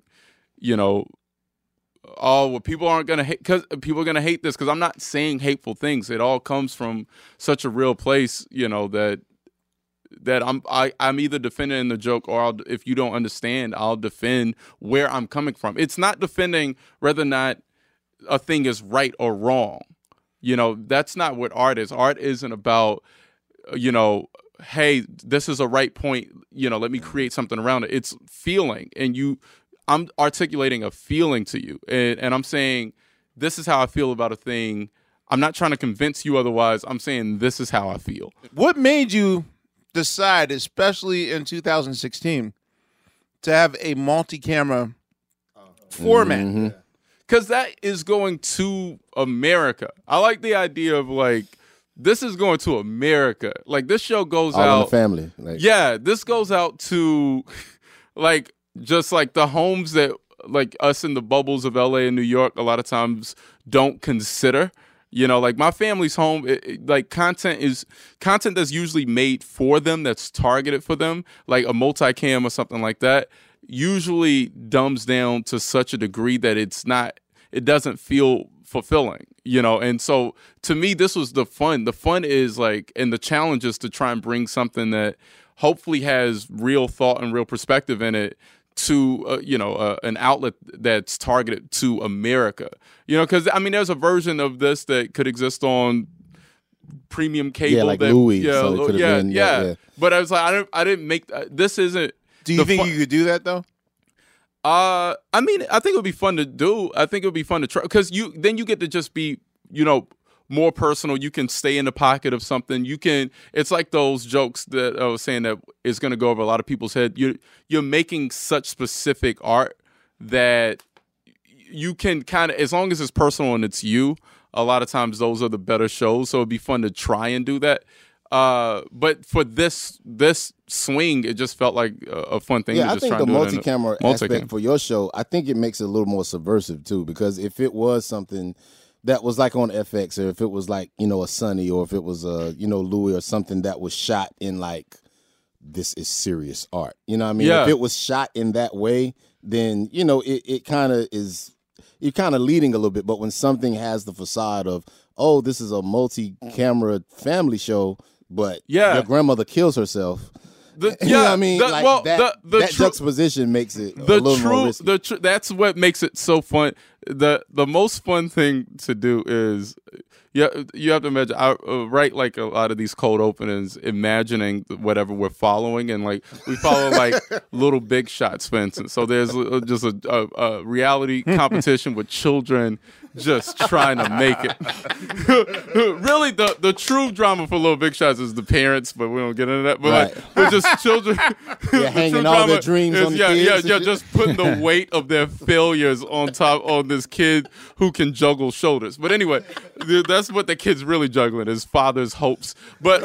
Speaker 14: people aren't gonna hate because people are gonna hate this because I'm not saying hateful things. It all comes from such a real place, that I'm either defending the joke or if you don't understand, I'll defend where I'm coming from. It's not defending whether or not a thing is right or wrong. You know, that's not what art is. Art isn't about, you know, hey, this is a right point, you know, let me create something around it. It's feeling, and I'm articulating a feeling to you, and I'm saying, this is how I feel about a thing. I'm not trying to convince you otherwise. I'm saying this is how I feel.
Speaker 7: What made you decide, especially in 2016, to have a multi-camera format?
Speaker 14: Because that is going to America. I like the idea of, like, this is going to America. Like, this show goes
Speaker 16: All
Speaker 14: out.
Speaker 16: in the family. Like.
Speaker 14: Yeah, this goes out to, like, just like the homes that, like, us in the bubbles of LA and New York a lot of times don't consider. You know, like, my family's home, like, content that's usually made for them, that's targeted for them, like a multicam or something like that, usually dumbs down to such a degree that it doesn't feel fulfilling, you know? And so to me, this was the fun. The fun is, like, and the challenge is to try and bring something that hopefully has real thought and real perspective in it to, you know, an outlet that's targeted to America, you know, because, I mean, there's a version of this that could exist on premium cable.
Speaker 16: Yeah, like Louis.
Speaker 14: Yeah,
Speaker 16: so
Speaker 14: yeah. But I was like, I didn't make, this isn't.
Speaker 7: Do you think you could do that, though?
Speaker 14: I mean, I think it would be fun to do. I think it would be fun to try, because then you get to just be, you know, more personal. You can stay in the pocket of something. It's like those jokes that I was saying that is going to go over a lot of people's head. You're making such specific art that you can kind of, as long as it's personal and it's you, a lot of times those are the better shows. So it'd be fun to try and do that. But for this swing, it just felt like a fun thing.
Speaker 16: Yeah,
Speaker 14: to
Speaker 16: I
Speaker 14: just
Speaker 16: think
Speaker 14: try
Speaker 16: the
Speaker 14: and do
Speaker 16: multi-camera aspect for your show, I think it makes it a little more subversive too. Because if it was something that was like on FX, or if it was like, you know, a Sunny, or if it was you know, Louis, or something that was shot in like, this is serious art. You know what I mean?
Speaker 14: Yeah.
Speaker 16: If it was shot in that way, then, you know, it kind of is, you're kind of leading a little bit. But when something has the facade of, oh, this is a multi-camera family show, but your grandmother kills herself. You know what I mean? That juxtaposition makes it a little more risky.
Speaker 14: That's what makes it so fun. The most fun thing to do is, you have to imagine, I write like a lot of these cold openings imagining whatever we're following, and like we follow like Little Big Shots, for instance. So there's just a reality competition with children just trying to make it. Really, the true drama for Little Big Shots is the parents, but we don't get into that. But like, we're just children.
Speaker 16: Hanging all their dreams on the kids.
Speaker 14: Yeah, just putting the weight of their failures on this kid who can juggle shoulders. But anyway, that's what the kid's really juggling, is father's hopes. But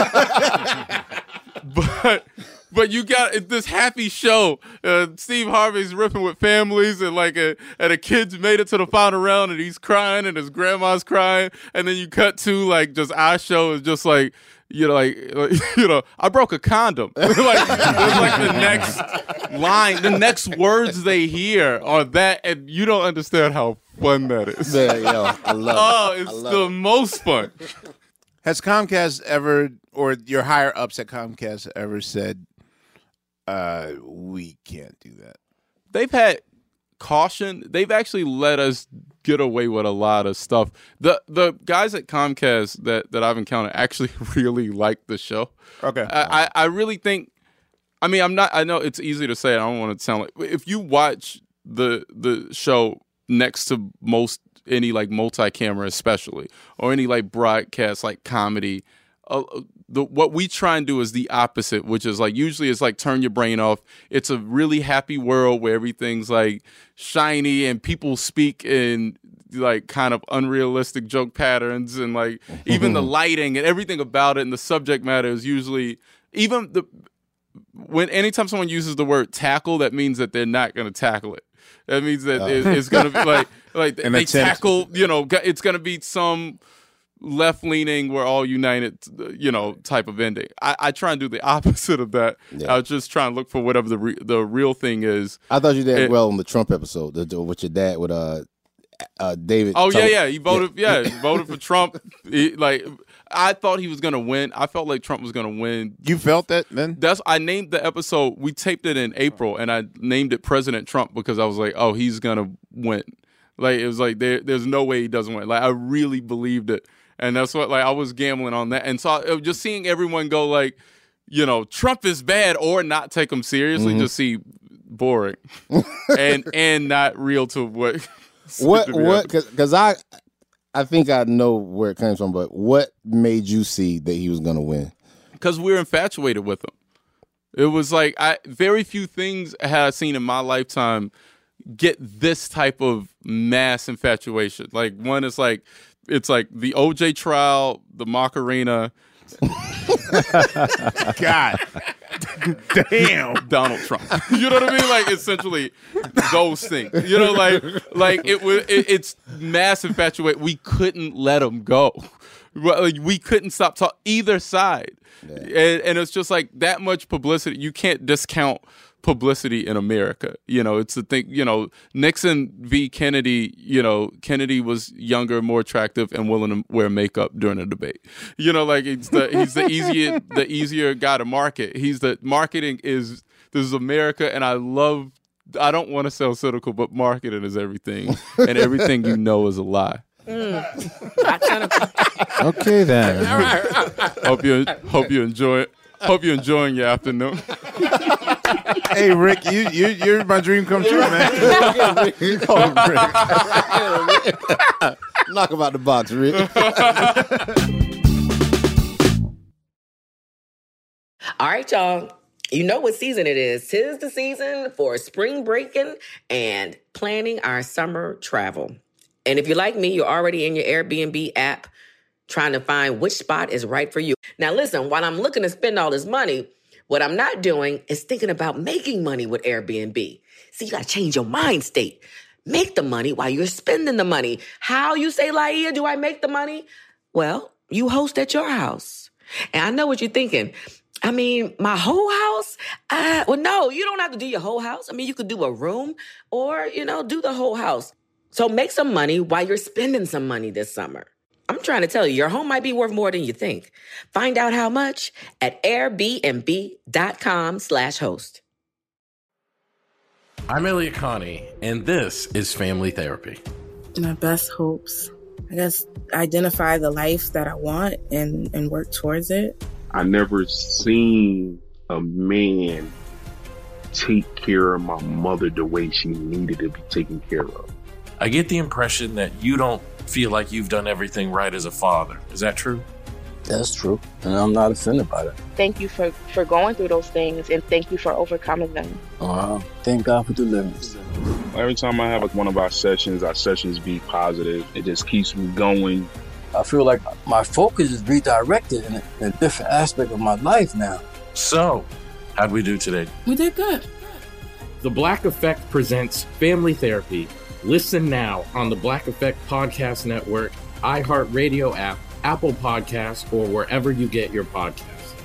Speaker 14: but you got this happy show. Steve Harvey's ripping with families, and a kid's made it to the final round, and he's crying, and his grandma's crying, and then you cut to like just our show is just like, you know, I broke a condom. Like the next line, the next words they hear are that, and you don't understand how fun that is.
Speaker 16: Yeah, yo, I love it.
Speaker 14: It's the most fun.
Speaker 7: Has Comcast ever, or your higher ups at Comcast ever said, we can't do that?
Speaker 14: They've had caution. They've actually let us get away with a lot of stuff. The guys at Comcast that I've encountered actually really like the show.
Speaker 7: Okay.
Speaker 14: I really think, I mean, I know it's easy to say, I don't want to sound like, if you watch the show next to any like multi-camera especially, or any like broadcast like comedy, what we try and do is the opposite, which is like, usually it's like turn your brain off. It's a really happy world where everything's like shiny and people speak in like kind of unrealistic joke patterns, and like even the lighting and everything about it and the subject matter is usually, even anytime someone uses the word tackle, that means that they're not going to tackle it. That means that it's going to be like they tackle, you know, it's going to be some left-leaning, we're all united, you know, type of ending. I try and do the opposite of that. Yeah. I was just trying to look for whatever the real thing is.
Speaker 16: I thought you did well on the Trump episode with your dad with David.
Speaker 14: Oh yeah, he voted. Yeah, he voted for Trump. I thought he was gonna win. I felt like Trump was gonna win.
Speaker 7: You felt that then?
Speaker 14: I named the episode. We taped it in April, and I named it President Trump because I was like, oh, he's gonna win. Like it was like there's no way he doesn't win. Like I really believed it, and that's what I was gambling on that. And so just seeing everyone go like, Trump is bad or not take him seriously, just see boring and not real to what
Speaker 16: because I think I know where it comes from, but what made you see that he was going to win?
Speaker 14: Because we're infatuated with him. It was like very few things I had seen in my lifetime get this type of mass infatuation. Like one is like it's like the OJ trial, the Macarena.
Speaker 7: God damn,
Speaker 14: Donald Trump. You know what I mean? Like essentially those things. Like it's mass infatuation. We couldn't let him go. Like we couldn't stop talking either side. Yeah. And it's just like that much publicity. You can't discount publicity in America. It's the thing, Nixon v. Kennedy, Kennedy was younger, more attractive, and willing to wear makeup during a debate. He's the easier guy to market. Marketing is, this is America, and I don't want to sound cynical, but marketing is everything, and everything is a lie.
Speaker 11: Okay then.
Speaker 14: All right. Hope you enjoy it. Hope you're enjoying your afternoon.
Speaker 7: Hey Rick, you're my dream come true, man.
Speaker 16: Knock him out the box, Rick.
Speaker 1: All right, y'all. You know what season it is. 'Tis the season for spring breaking and planning our summer travel. And if you're like me, you're already in your Airbnb app trying to find which spot is right for you. Now listen, while I'm looking to spend all this money, what I'm not doing is thinking about making money with Airbnb. See, you got to change your mind state. Make the money while you're spending the money. How, you say, Laia, do I make the money? Well, you host at your house. And I know what you're thinking. I mean, my whole house? Well, no, you don't have to do your whole house. I mean, you could do a room or, do the whole house. So make some money while you're spending some money this summer. I'm trying to tell you, your home might be worth more than you think. Find out how much at airbnb.com/host.
Speaker 20: I'm Elliot Connie, and this is Family Therapy.
Speaker 21: My best hopes, I guess, identify the life that I want and work towards it.
Speaker 22: I never seen a man take care of my mother the way she needed to be taken care of.
Speaker 20: I get the impression that you don't feel like you've done everything right as a father. Is that true?
Speaker 23: That's true, and I'm not offended by that.
Speaker 24: Thank you for going through those things, and thank you for overcoming them.
Speaker 23: Thank God for deliverance.
Speaker 22: Every time I have one of our sessions be positive. It just keeps me going.
Speaker 23: I feel like my focus is redirected in a different aspect of my life now.
Speaker 20: So, how'd we do today?
Speaker 21: We did good.
Speaker 25: The Black Effect presents Family Therapy. Listen now on the Black Effect Podcast Network, iHeartRadio app, Apple Podcasts, or wherever you get your podcasts.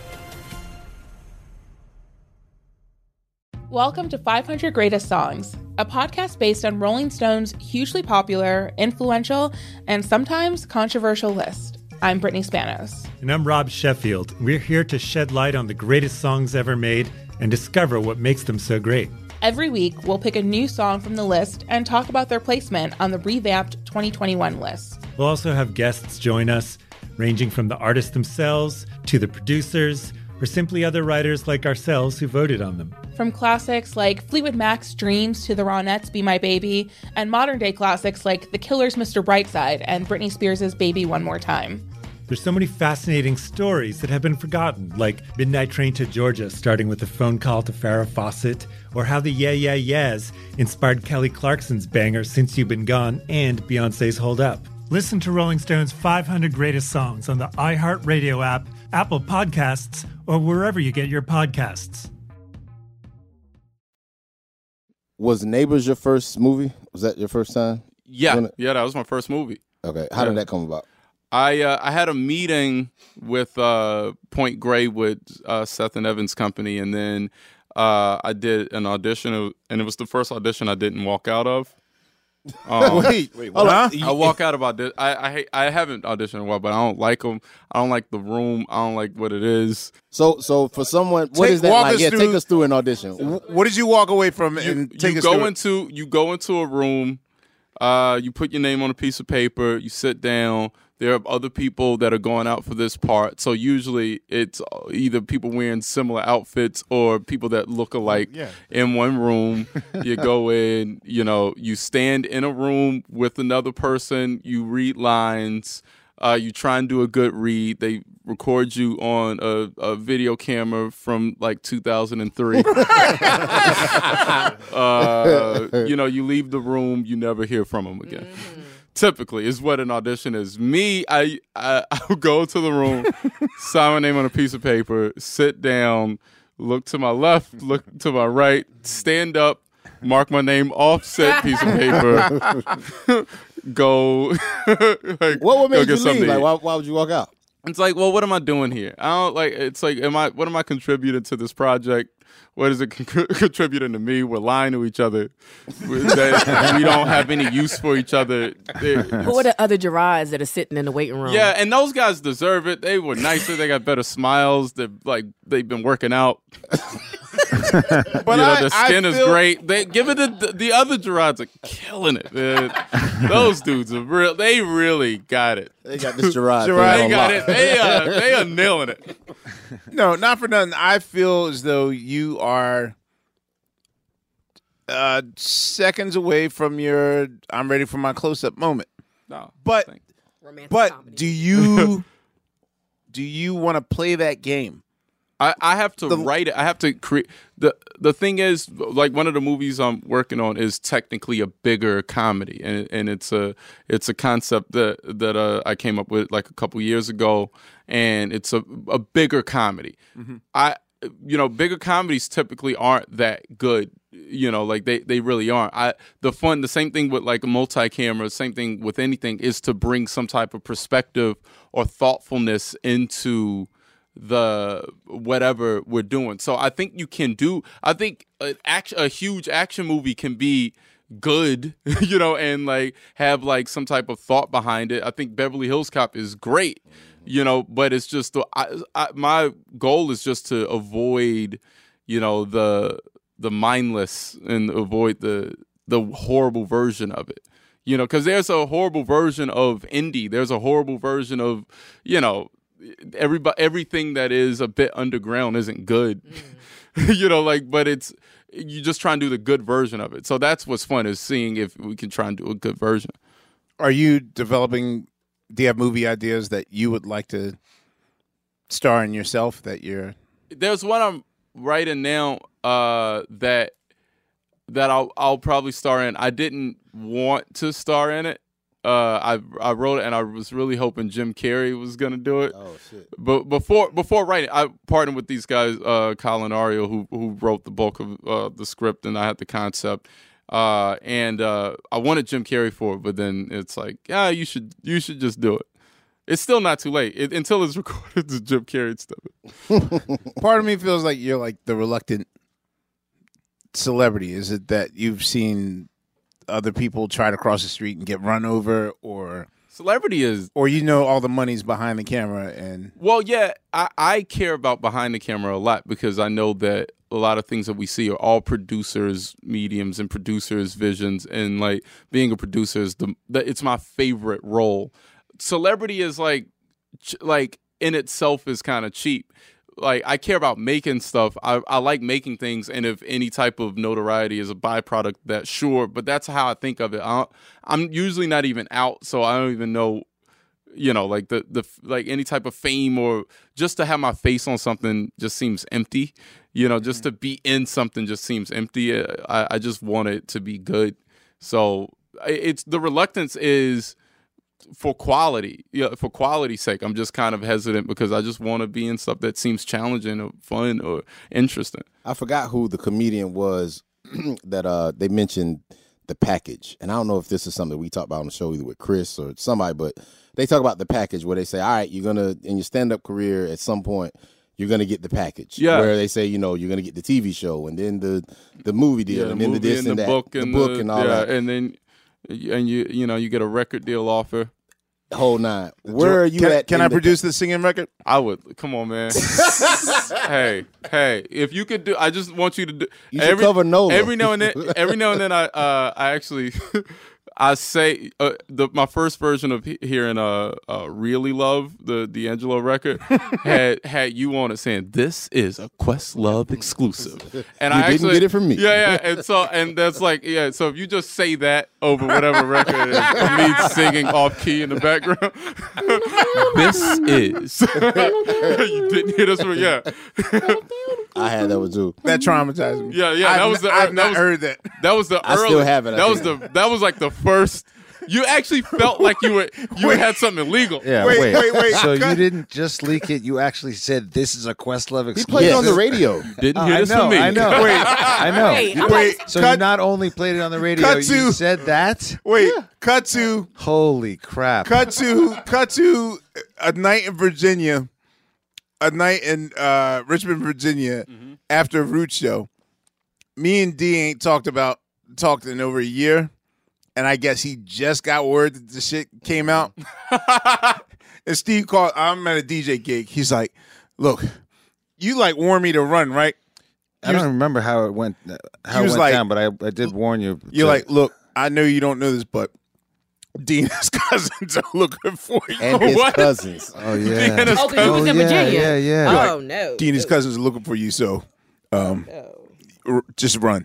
Speaker 26: Welcome to 500 Greatest Songs, a podcast based on Rolling Stone's hugely popular, influential, and sometimes controversial list. I'm Brittany Spanos.
Speaker 27: And I'm Rob Sheffield. We're here to shed light on the greatest songs ever made and discover what makes them so great.
Speaker 26: Every week, we'll pick a new song from the list and talk about their placement on the revamped 2021 list.
Speaker 27: We'll also have guests join us, ranging from the artists themselves to the producers, or simply other writers like ourselves who voted on them.
Speaker 26: From classics like Fleetwood Mac's Dreams to the Ronettes' Be My Baby, and modern-day classics like The Killer's Mr. Brightside and Britney Spears' Baby One More Time.
Speaker 27: There's so many fascinating stories that have been forgotten, like Midnight Train to Georgia starting with a phone call to Farrah Fawcett, or how the Yeah Yeah Yeahs inspired Kelly Clarkson's banger Since You've Been Gone and Beyoncé's Hold Up. Listen to Rolling Stone's 500 Greatest Songs on the iHeartRadio app, Apple Podcasts, or wherever you get your podcasts.
Speaker 16: Was Neighbors your first movie? Was that your first time?
Speaker 14: Yeah, that was my first movie.
Speaker 16: Okay, how did that come about?
Speaker 14: I had a meeting with Point Grey with Seth and Evan's company, and then I did an audition, and it was the first audition I didn't walk out of.
Speaker 7: Wait, what?
Speaker 14: I walk out about this. I haven't auditioned in a while, but I don't like them. I don't like the room. I don't like what it is.
Speaker 16: So for someone, what is that like? Yeah, take us through an audition.
Speaker 7: What did you walk away from? And
Speaker 14: you go into a room. You put your name on a piece of paper. You sit down. There are other people that are going out for this part. So usually it's either people wearing similar outfits or people that look alike in one room. You go in, you stand in a room with another person. You read lines. You try and do a good read. They record you on a video camera from like 2003. You leave the room. You never hear from them again. Typically is what an audition is. Me, I would go to the room, sign my name on a piece of paper, sit down, look to my left, look to my right, stand up, mark my name off said piece of paper, go.
Speaker 16: What would make you leave? Like, why would you walk out?
Speaker 14: It's like, well, what am I doing here? I don't like. It's like, what am I contributing to this project? What is it contributing to me? We're lying to each other. We don't have any use for each other.
Speaker 13: Who are the other Gerards that are sitting in the waiting room?
Speaker 14: Yeah, and those guys deserve it. They were nicer. They got better smiles. They've been working out. But the skin is great. They give it the other Gerards are killing it. Those dudes are real. They really got it.
Speaker 16: They got this Gerard.
Speaker 14: They got it. They are nailing it.
Speaker 7: No, not for nothing. I feel as though you are seconds away from your "I'm ready for my close-up" moment.
Speaker 14: No,
Speaker 7: but do you want to play that game?
Speaker 14: I have to write it. I have to create. The thing is, like, one of the movies I'm working on is technically a bigger comedy, and it's a concept that I came up with like a couple years ago, and it's a bigger comedy. Mm-hmm. Bigger comedies typically aren't that good. Like they really aren't. The same thing with like a multi-camera, same thing with anything, is to bring some type of perspective or thoughtfulness into the whatever we're doing. So I think you can do. I think a huge action movie can be good, and like have like some type of thought behind it. I think Beverly Hills Cop is great, but it's just my goal is just to avoid, the mindless and avoid the horrible version of it. Because there's a horrible version of indie. There's a horrible version of, everything that is a bit underground isn't good. But it's, you just try and do the good version of it. So that's what's fun, is seeing if we can try and do a good version.
Speaker 7: Are you do you have movie ideas that you would like to star in yourself
Speaker 14: There's one I'm writing now that I'll probably star in. I didn't want to star in it. I wrote it, and I was really hoping Jim Carrey was gonna do it. Oh shit! But before writing, I partnered with these guys, Colin Ariel, who wrote the bulk of the script, and I had the concept. And I wanted Jim Carrey for it, but then it's like, you should just do it. It's still not too late until it's recorded. The Jim Carrey stuff.
Speaker 7: Part of me feels like you're like the reluctant celebrity. Is it that you've seen other people try to cross the street and get run over, or
Speaker 14: celebrity is,
Speaker 7: or all the money's behind the camera? And
Speaker 14: well, yeah, I care about behind the camera a lot, because I know that a lot of things that we see are all producers' mediums and producers' visions, and like being a producer is it's my favorite role. Celebrity is like in itself is kind of cheap. Like, I care about making stuff. I like making things, and if any type of notoriety is a byproduct, that sure, but that's how I think of it. I'm usually not even out, so I don't even know, like the like any type of fame, or just to have my face on something just seems empty. Just to be in something just seems empty. I just want it to be good. So it's the reluctance is for quality, for quality's sake. I'm just kind of hesitant because I just want to be in stuff that seems challenging or fun or interesting.
Speaker 16: I forgot who the comedian was that they mentioned the package, and I don't know if this is something we talk about on the show either with Chris or somebody, but they talk about the package where they say, all right, you're gonna, in your stand-up career at some point, you're gonna get the package. Yeah. Where they say, you're gonna get the TV show, and then the movie deal, and then the this and that, the book and all that,
Speaker 14: and then. And you get a record deal offer.
Speaker 16: Whole nine. Where are you at?
Speaker 7: Can I produce the singing record?
Speaker 14: I would. Come on, man. hey, if you could do, I just want you to do.
Speaker 16: You should cover Nola.
Speaker 14: Every now and then, I actually, I say my first version of hearing "Really Love," the D'Angelo record, had you on it saying this is a Questlove exclusive, and
Speaker 16: You didn't get it from me.
Speaker 14: Yeah, and that's like So if you just say that over whatever record it is, me singing off key in the background, this is. You didn't hear this one,
Speaker 16: I had that one too.
Speaker 7: That traumatized me.
Speaker 14: Yeah.
Speaker 7: I've not heard that.
Speaker 14: That was the
Speaker 16: I
Speaker 14: early.
Speaker 16: still have it, I
Speaker 14: That was like the first. You actually felt like you had something illegal.
Speaker 8: Yeah,
Speaker 7: wait.
Speaker 8: So you didn't just leak it. You actually said this is a Questlove exclusive.
Speaker 16: He played it on the radio.
Speaker 14: Didn't hear this from me.
Speaker 8: I know.
Speaker 7: Wait.
Speaker 8: I know.
Speaker 7: Wait.
Speaker 8: So you not only played it on the radio, you said that?
Speaker 7: Wait. Cut to.
Speaker 8: Holy crap.
Speaker 7: Cut to a night in Virginia. A night in Richmond, Virginia, after a Root show. Me and D ain't talked in over a year. And I guess he just got word that the shit came out. And Steve called. I'm at a DJ gig. He's like, "Look, you like warned me to run, right?"
Speaker 8: I don't remember how it went. Down, but I did warn you.
Speaker 7: You're like, "Look, I know you don't know this, but Dean and his cousins are looking for you."
Speaker 16: And his cousins.
Speaker 8: Oh yeah.
Speaker 13: Oh, because he was in Virginia.
Speaker 8: Yeah.
Speaker 13: Oh no.
Speaker 7: Dean and his cousins are looking for you, so just run.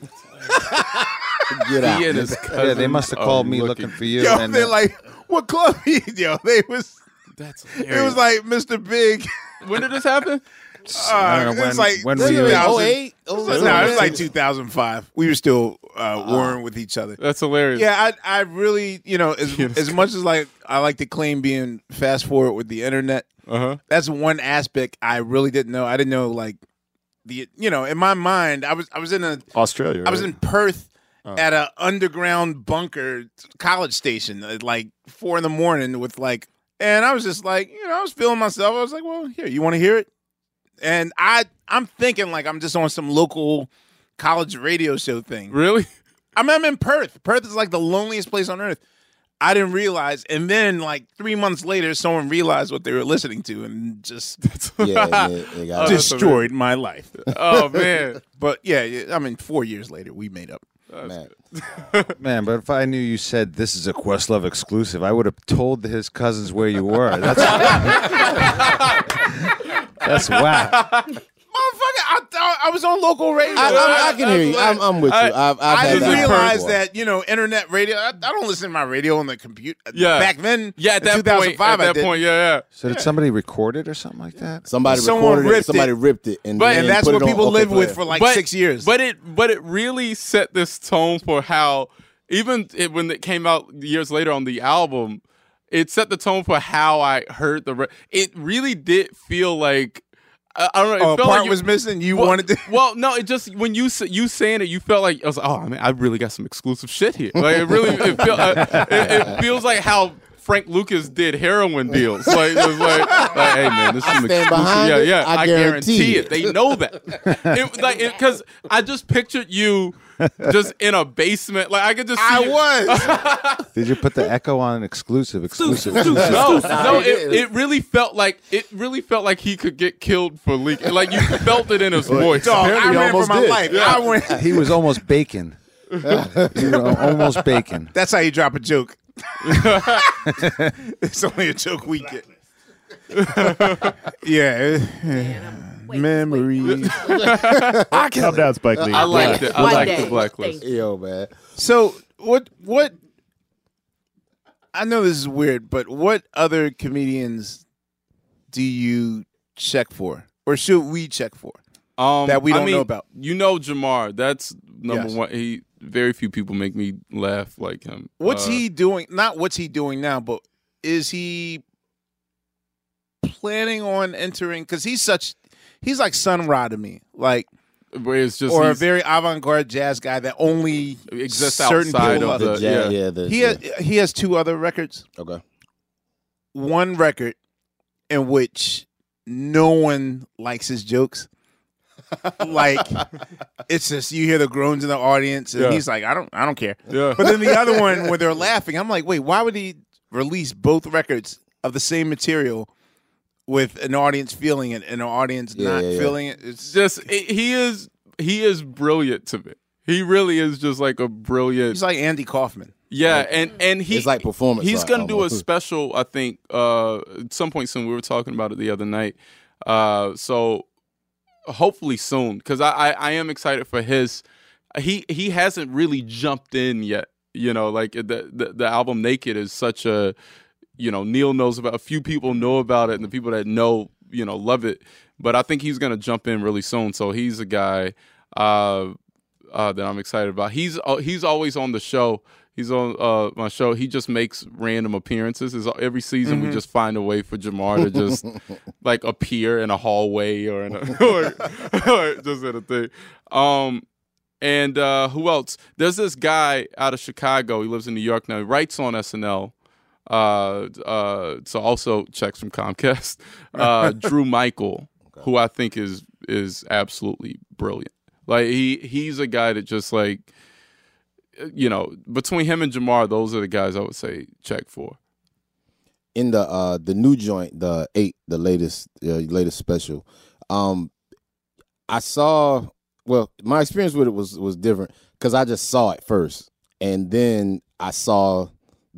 Speaker 16: Get out.
Speaker 8: Yeah, they must have called me looking for you.
Speaker 7: Yo,
Speaker 8: and
Speaker 7: they're like, "What club?" Yo, it was like Mr. Big.
Speaker 14: When did this happen?
Speaker 8: I don't know
Speaker 7: it was like
Speaker 8: when were you?
Speaker 7: 2008? No, it was like 2005. We were still warring with each other.
Speaker 14: That's hilarious.
Speaker 7: Yeah, I really, as much as I like to claim being fast forward with the internet, that's one aspect I really didn't know. I didn't know in my mind, I was in
Speaker 15: Australia.
Speaker 7: I was in Perth at an underground bunker college station at like 4 a.m. with and I was just like, I was feeling myself. I was like, well, here, you want to hear it? And I'm thinking like I'm just on some local college radio show thing.
Speaker 14: Really?
Speaker 7: I'm in Perth. Perth is like the loneliest place on earth. I didn't realize. And then like 3 months later, someone realized what they were listening to and just destroyed my life.
Speaker 14: Oh, man.
Speaker 7: But yeah, 4 years later, we made up.
Speaker 8: Man, but if I knew you said this is a Questlove exclusive, I would have told his cousins where you were. That's whack.
Speaker 7: Motherfucker, I was on local radio.
Speaker 16: I can hear you. I'm with you.
Speaker 7: I didn't realize that, internet radio, I don't listen to my radio on the computer.
Speaker 14: Yeah.
Speaker 7: Back then,
Speaker 14: at that
Speaker 7: 2005,
Speaker 14: point, yeah.
Speaker 8: So did somebody record it or something like that?
Speaker 16: Someone recorded it. Somebody ripped it. And
Speaker 7: that's
Speaker 16: put
Speaker 7: what
Speaker 16: it on
Speaker 7: people
Speaker 16: OK
Speaker 7: live with
Speaker 16: Player.
Speaker 7: for like 6 years.
Speaker 14: But it really set this tone for how, when it came out years later on the album, it set the tone for how I heard it really did feel like, I don't know. It felt
Speaker 7: part
Speaker 14: like
Speaker 7: was missing. You wanted to.
Speaker 14: Well, no. It just when you saying it, you felt like I was like, oh man, I really got some exclusive shit here. Like it feels like how Frank Lucas did heroin deals. Like it was like hey man, this is some exclusive. Yeah. I guarantee it. They know that. Because I just pictured you just in a basement. Like I could just see
Speaker 7: I was.
Speaker 8: Did you put the echo on exclusive?
Speaker 14: No. It really felt like he could get killed for leaking. Like you felt it in his voice.
Speaker 7: Dog, I ran for my life.
Speaker 14: Yeah.
Speaker 8: He was almost bacon. Almost bacon.
Speaker 7: That's how you drop a joke. It's only a joke we get. Yeah. Memories.
Speaker 15: Calm down, Spike Lee.
Speaker 14: I liked it. I liked the Blacklist.
Speaker 16: Yo, man.
Speaker 7: So what? I know this is weird, but what other comedians do you check for, or should we check for that we don't know about?
Speaker 14: Jamar. That's number one. Very few people make me laugh like him.
Speaker 7: What's he doing? Not what's he doing now, but is he planning on entering? Because he's like Sun Ra to me, like.
Speaker 14: Where it's just
Speaker 7: or a very avant-garde jazz guy that only
Speaker 14: exists
Speaker 7: certain
Speaker 14: outside
Speaker 7: people
Speaker 14: of
Speaker 7: love. He has 2 other records.
Speaker 16: Okay.
Speaker 7: One record in which no one likes his jokes. Like it's just you hear the groans in the audience, and he's like, I don't care.
Speaker 14: Yeah.
Speaker 7: But then the other one where they're laughing, I'm like, wait, why would he release both records of the same material? With an audience feeling it and an audience not feeling it. It's
Speaker 14: just he is brilliant to me. He really is just like a brilliant.
Speaker 7: He's like Andy Kaufman.
Speaker 14: Yeah, and he
Speaker 16: it's like performance.
Speaker 14: He's gonna do a
Speaker 16: almost.
Speaker 14: special, I think, at some point soon. We were talking about it the other night. So hopefully soon, because I am excited for his. He hasn't really jumped in yet. You know, like the album Naked is such a, you know, Neil knows about, a few people know about it, and the people that know, you know, love it. But I think he's gonna jump in really soon. So he's a guy that I'm excited about. He's always on the show. He's on my show. He just makes random appearances. Every season we just find a way for Jamar to just like appear in a hallway or in a, or just in a thing. And who else? There's this guy out of Chicago. He lives in New York now. He writes on SNL. So also checks from Comcast. Drew Michael, who I think is absolutely brilliant. Like he's a guy that just like, you know, between him and Jamar, those are the guys I would say check for.
Speaker 16: In the new joint, the latest special, I saw. Well, my experience with it was different because I just saw it first, and then I saw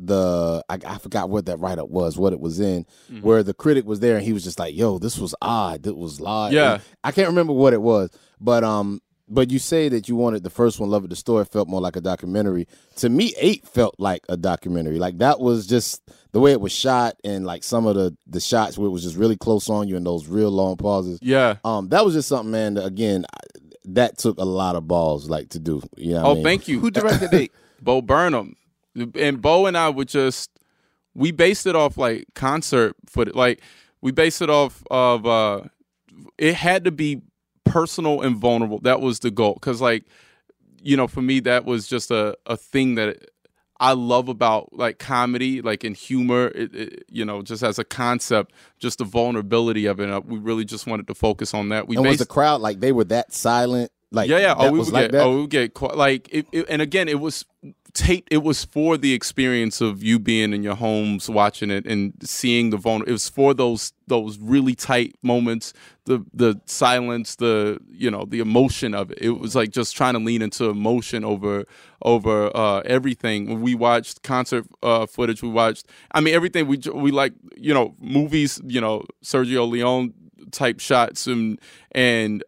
Speaker 16: I forgot what that write-up was, what it was in, where the critic was there and he was just like, "Yo, this was odd. It was odd."
Speaker 14: Yeah,
Speaker 16: and I can't remember what it was, but you say that you wanted the first one, Love It, the Story, felt more like a documentary. To me, 8 felt like a documentary. Like that was just the way it was shot, and like some of the shots where it was just really close on you and those real long pauses.
Speaker 14: Yeah,
Speaker 16: that was just something, man. That, again, that took a lot of balls, like, to do. You know what I mean?
Speaker 14: Thank you.
Speaker 7: Who directed 8?
Speaker 14: Bo Burnham. And Bo and I would we based it off like concert footage. Like we based it off of, it had to be personal and vulnerable. That was the goal. Cause like, you know, for me, that was just a thing that I love about like comedy, like in humor, you know, just as a concept, just the vulnerability of it. We really just wanted to focus on that.
Speaker 16: Was the crowd like they were that silent? Like
Speaker 14: yeah.
Speaker 16: We would
Speaker 14: get like, and again, it was taped. It was for the experience of you being in your homes, watching it and seeing the vulnerable. It was for those really tight moments, the silence, the emotion of it. It was like just trying to lean into emotion over everything. When we watched concert footage, we watched. I mean, everything we like. You know, movies. You know, Sergio Leone type shots and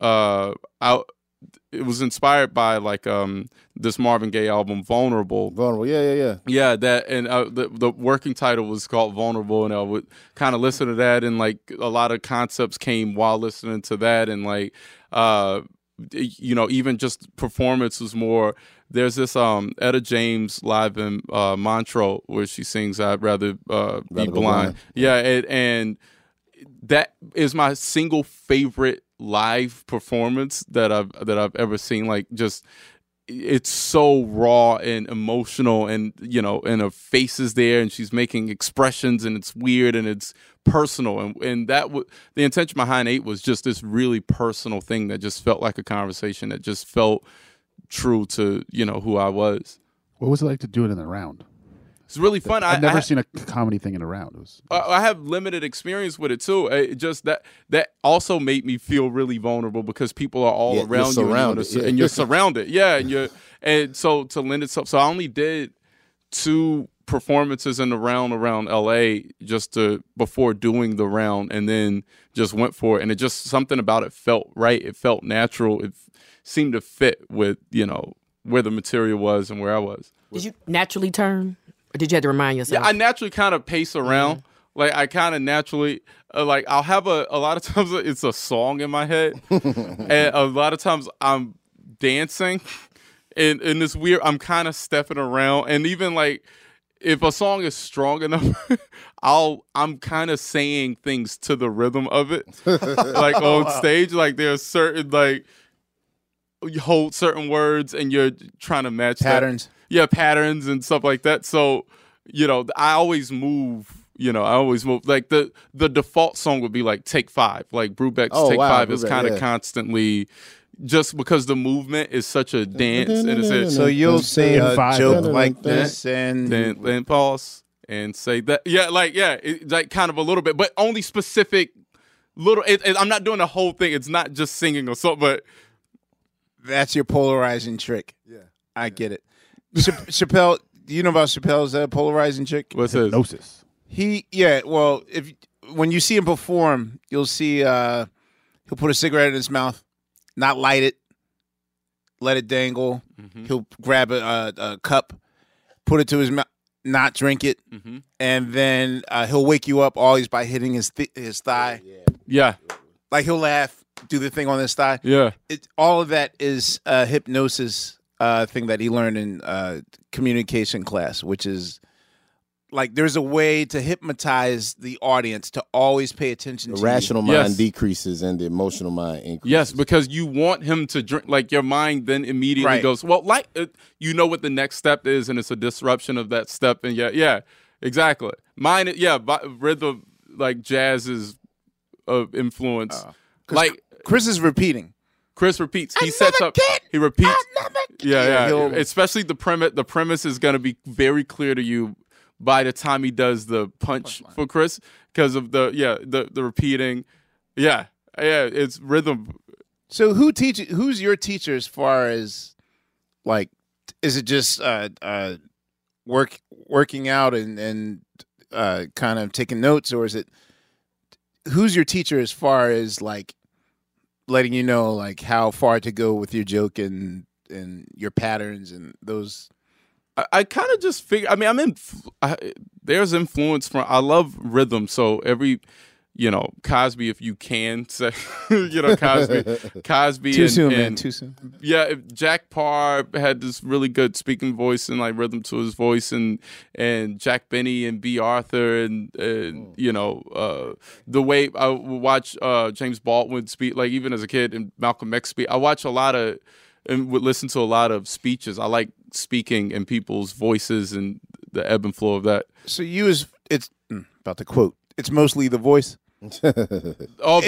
Speaker 14: it was inspired by like this Marvin Gaye album, Vulnerable. Yeah. That and the working title was called Vulnerable, and I would kind of listen to that, and like a lot of concepts came while listening to that, and like you know, even just performance was more. There's this Etta James live in Montreux where she sings "I'd Rather Be Blind." Yeah, and that is my single favorite live performance that I've ever seen. Like, just it's so raw and emotional, and you know, and her face is there, and she's making expressions, and it's weird and it's personal, and that the intention behind 8 was just this really personal thing that just felt like a conversation that just felt true to, you know, who I was.
Speaker 2: What was it like to do it in the round?
Speaker 14: It's really fun.
Speaker 2: I've never seen a comedy thing in a round.
Speaker 14: I have limited experience with it too. It just that also made me feel really vulnerable because people are all around you, and you're surrounded. Yeah, and so to lend itself. So I only did 2 performances in the round around LA just before doing the round, and then just went for it. And it just something about it felt right. It felt natural. It seemed to fit with, you know, where the material was and where I was.
Speaker 13: Did you naturally turn? Or did you have to remind yourself?
Speaker 14: Yeah, I naturally kind of pace around. Mm-hmm. Like, I kind of naturally, like, I'll have a lot of times it's a song in my head. And a lot of times I'm dancing. And this weird, I'm kind of stepping around. And even, like, if a song is strong enough, I'm kind of saying things to the rhythm of it. Like, on stage, like, there's certain, like, you hold certain words and you're trying to match
Speaker 7: patterns.
Speaker 14: Yeah, patterns and stuff like that. So, you know, I always move. Like the default song would be like Take 5. Like Brubeck's Take 5 is kind of constantly, just because the movement is such a dance. And
Speaker 7: so you'll say a joke like this and
Speaker 14: then pause and say that. Yeah, like kind of a little bit, but only specific little. I'm not doing the whole thing. It's not just singing or something, but
Speaker 7: that's your polarizing trick. Yeah, I get it. Chappelle, do you know about Chappelle's polarizing chick?
Speaker 14: What's his?
Speaker 2: Hypnosis.
Speaker 7: Well, when you see him perform, you'll see he'll put a cigarette in his mouth, not light it, let it dangle.
Speaker 14: Mm-hmm.
Speaker 7: He'll grab a cup, put it to his mouth, not drink it,
Speaker 14: Mm-hmm.
Speaker 7: and then he'll wake you up always by hitting his thigh.
Speaker 14: Yeah.
Speaker 7: Like he'll laugh, do the thing on his thigh.
Speaker 14: Yeah.
Speaker 7: All of that is a hypnosis thing that he learned in communication class, which is like there's a way to hypnotize the audience to always pay attention
Speaker 16: The
Speaker 7: to
Speaker 16: rational
Speaker 7: you.
Speaker 16: mind decreases and the emotional mind increases.
Speaker 14: Yes, because you want him to drink. Like your mind then immediately
Speaker 7: Right.
Speaker 14: goes, well, like you know what the next step is, and it's a disruption of that step. And yeah, exactly. Mine, rhythm, like jazz is of influence. Like
Speaker 7: Chris is repeating.
Speaker 14: Chris repeats. He sets up. He repeats. Yeah.
Speaker 7: He'll-
Speaker 14: Especially the premise. The premise is going to be very clear to you by the time he does the punch for Chris, because of the repeating. Yeah. It's rhythm.
Speaker 7: So who's your teacher as far as like, is it just working out and kind of taking notes, or is it who's your teacher as far as like letting you know like how far to go with your joke and your patterns and those?
Speaker 14: I kind of just figure. I mean, there's influence from. I love rhythm, so every, Cosby, if you can say, Cosby.
Speaker 7: Too soon, man. Too soon.
Speaker 14: Yeah, if Jack Parr had this really good speaking voice and like rhythm to his voice, and Jack Benny and B. Arthur, and the way I would watch James Baldwin speak, like even as a kid, and Malcolm X speak. I watch a lot of and would listen to a lot of speeches. I like speaking and people's voices and the ebb and flow of that.
Speaker 7: So it's about to quote. It's mostly the voice.
Speaker 14: The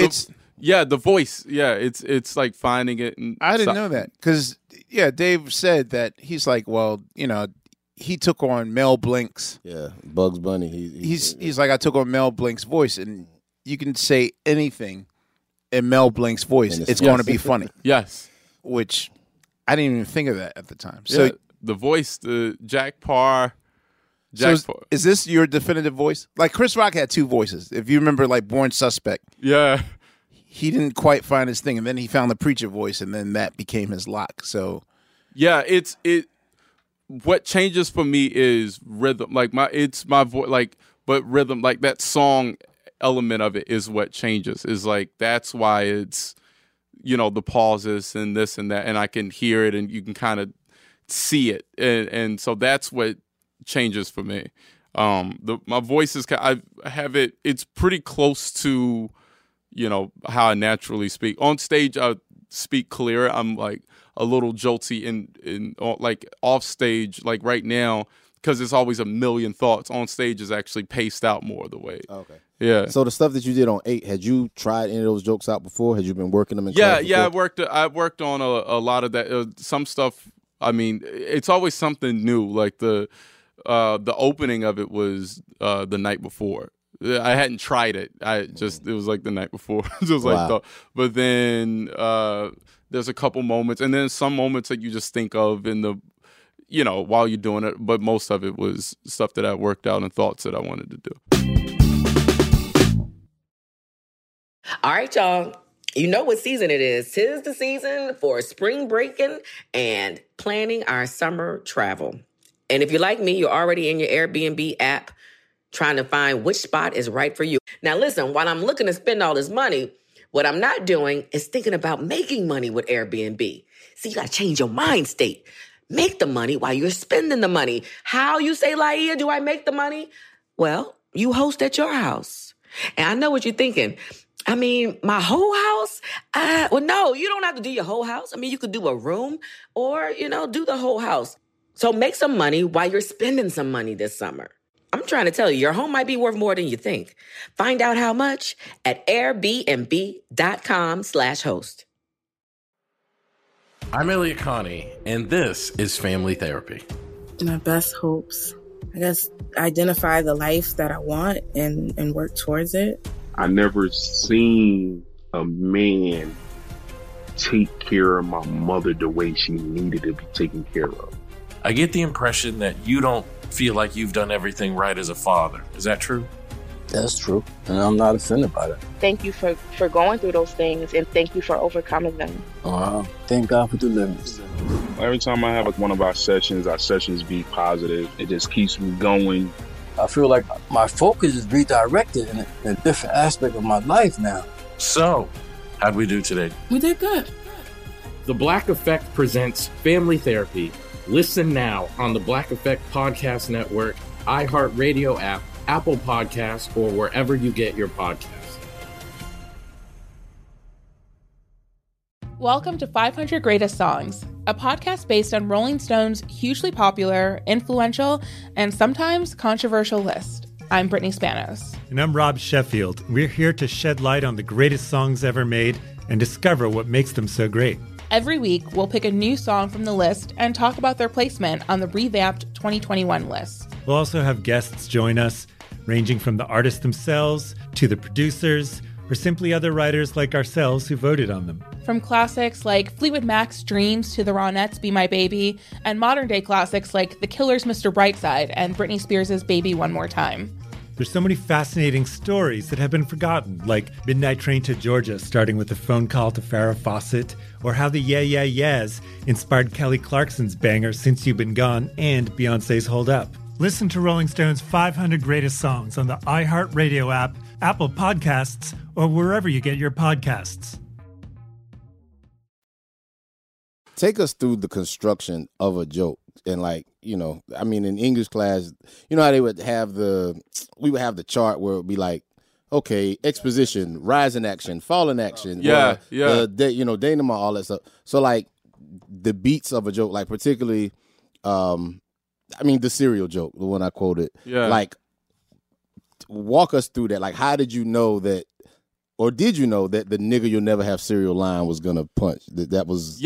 Speaker 14: voice. Yeah, it's like finding it. And
Speaker 7: I didn't know that because Dave said that he's like, well, he took on Mel Blanc's.
Speaker 16: Yeah, Bugs Bunny.
Speaker 7: He's like, I took on Mel Blanc's voice, and you can say anything in Mel Blanc's voice. It's going to be funny.
Speaker 14: Yes,
Speaker 7: which I didn't even think of that at the time. So
Speaker 14: the voice, the Jack Parr.
Speaker 7: Is this your definitive voice? Like Chris Rock had two voices. If you remember, like Born Suspect.
Speaker 14: Yeah.
Speaker 7: He didn't quite find his thing, and then he found the preacher voice, and then that became his lock. So,
Speaker 14: yeah, what changes for me is rhythm. Like my voice. Like, but rhythm, like that song element of it is what changes. Is like that's why it's the pauses and this and that, and I can hear it, and you can kind of see it, and so that's what changes for me. My voice is I have it. It's pretty close to how I naturally speak. On stage, I speak clearer. I'm like a little jolty in like off stage, like right now, because there's always a million thoughts. On stage is actually paced out more the way.
Speaker 16: Okay.
Speaker 14: Yeah.
Speaker 16: So the stuff that you did on 8, had you tried any of those jokes out before? Had you been working them in
Speaker 14: Yeah,
Speaker 16: class
Speaker 14: yeah.
Speaker 16: before?
Speaker 14: I worked on a lot of that. Some stuff. I mean, it's always something new. Like the opening of it was the night before. I hadn't tried it. It was like the night before. Just like but then there's a couple moments, and then some moments that you just think of in the while you're doing it. But most of it was stuff that I worked out and thoughts that I wanted to do.
Speaker 1: All right, y'all. You know what season it is. 'Tis the season for spring breaking and planning our summer travel. And if you're like me, you're already in your Airbnb app trying to find which spot is right for you. Now, listen, while I'm looking to spend all this money, what I'm not doing is thinking about making money with Airbnb. See, you got to change your mind state. Make the money while you're spending the money. How, you say, Laia, do I make the money? Well, you host at your house. And I know what you're thinking. I mean, my whole house? Well, no, you don't have to do your whole house. I mean, you could do a room or, do the whole house. So make some money while you're spending some money this summer. I'm trying to tell you, your home might be worth more than you think. Find out how much at airbnb.com/host.
Speaker 25: I'm Elliot Connie, and this is Family Therapy.
Speaker 21: My best hopes, I guess, identify the life that I want and work towards it.
Speaker 22: I never seen a man take care of my mother the way she needed to be taken care of.
Speaker 20: I get the impression that you don't feel like you've done everything right as a father. Is that true?
Speaker 23: That's true, and I'm not offended by that.
Speaker 24: Thank you for going through those things, and thank you for overcoming them.
Speaker 23: Thank God for deliverance.
Speaker 22: Every time I have one of our sessions be positive. It just keeps me going.
Speaker 23: I feel like my focus is redirected in a different aspect of my life now.
Speaker 20: So, how'd we do today?
Speaker 26: We did good.
Speaker 25: The Black Effect presents Family Therapy. Listen now on the Black Effect Podcast Network, iHeartRadio app, Apple Podcasts, or wherever you get your podcasts.
Speaker 26: Welcome to 500 Greatest Songs, a podcast based on Rolling Stone's hugely popular, influential, and sometimes controversial list. I'm Brittany Spanos.
Speaker 27: And I'm Rob Sheffield. We're here to shed light on the greatest songs ever made and discover what makes them so great.
Speaker 26: Every week, we'll pick a new song from the list and talk about their placement on the revamped 2021 list.
Speaker 27: We'll also have guests join us, ranging from the artists themselves to the producers, or simply other writers like ourselves who voted on them.
Speaker 26: From classics like Fleetwood Mac's Dreams to the Ronettes' Be My Baby, and modern-day classics like The Killer's Mr. Brightside and Britney Spears' Baby One More Time.
Speaker 27: There's so many fascinating stories that have been forgotten, like Midnight Train to Georgia starting with a phone call to Farrah Fawcett, or how the Yeah Yeah Yeahs inspired Kelly Clarkson's banger Since You've Been Gone and Beyoncé's Hold Up. Listen to Rolling Stone's 500 Greatest Songs on the iHeartRadio app, Apple Podcasts, or wherever you get your podcasts.
Speaker 16: Take us through the construction of a joke. And in English class, you know how they would have we would have the chart where it would be like, okay, exposition, rise in action, fall in action. Denouement, all that stuff. So like the beats of a joke, like particularly, the cereal joke, the one I quoted.
Speaker 14: Yeah.
Speaker 16: Like, walk us through that. Like, how did you know that, or did you know that the nigga you'll never have cereal line was gonna punch? That was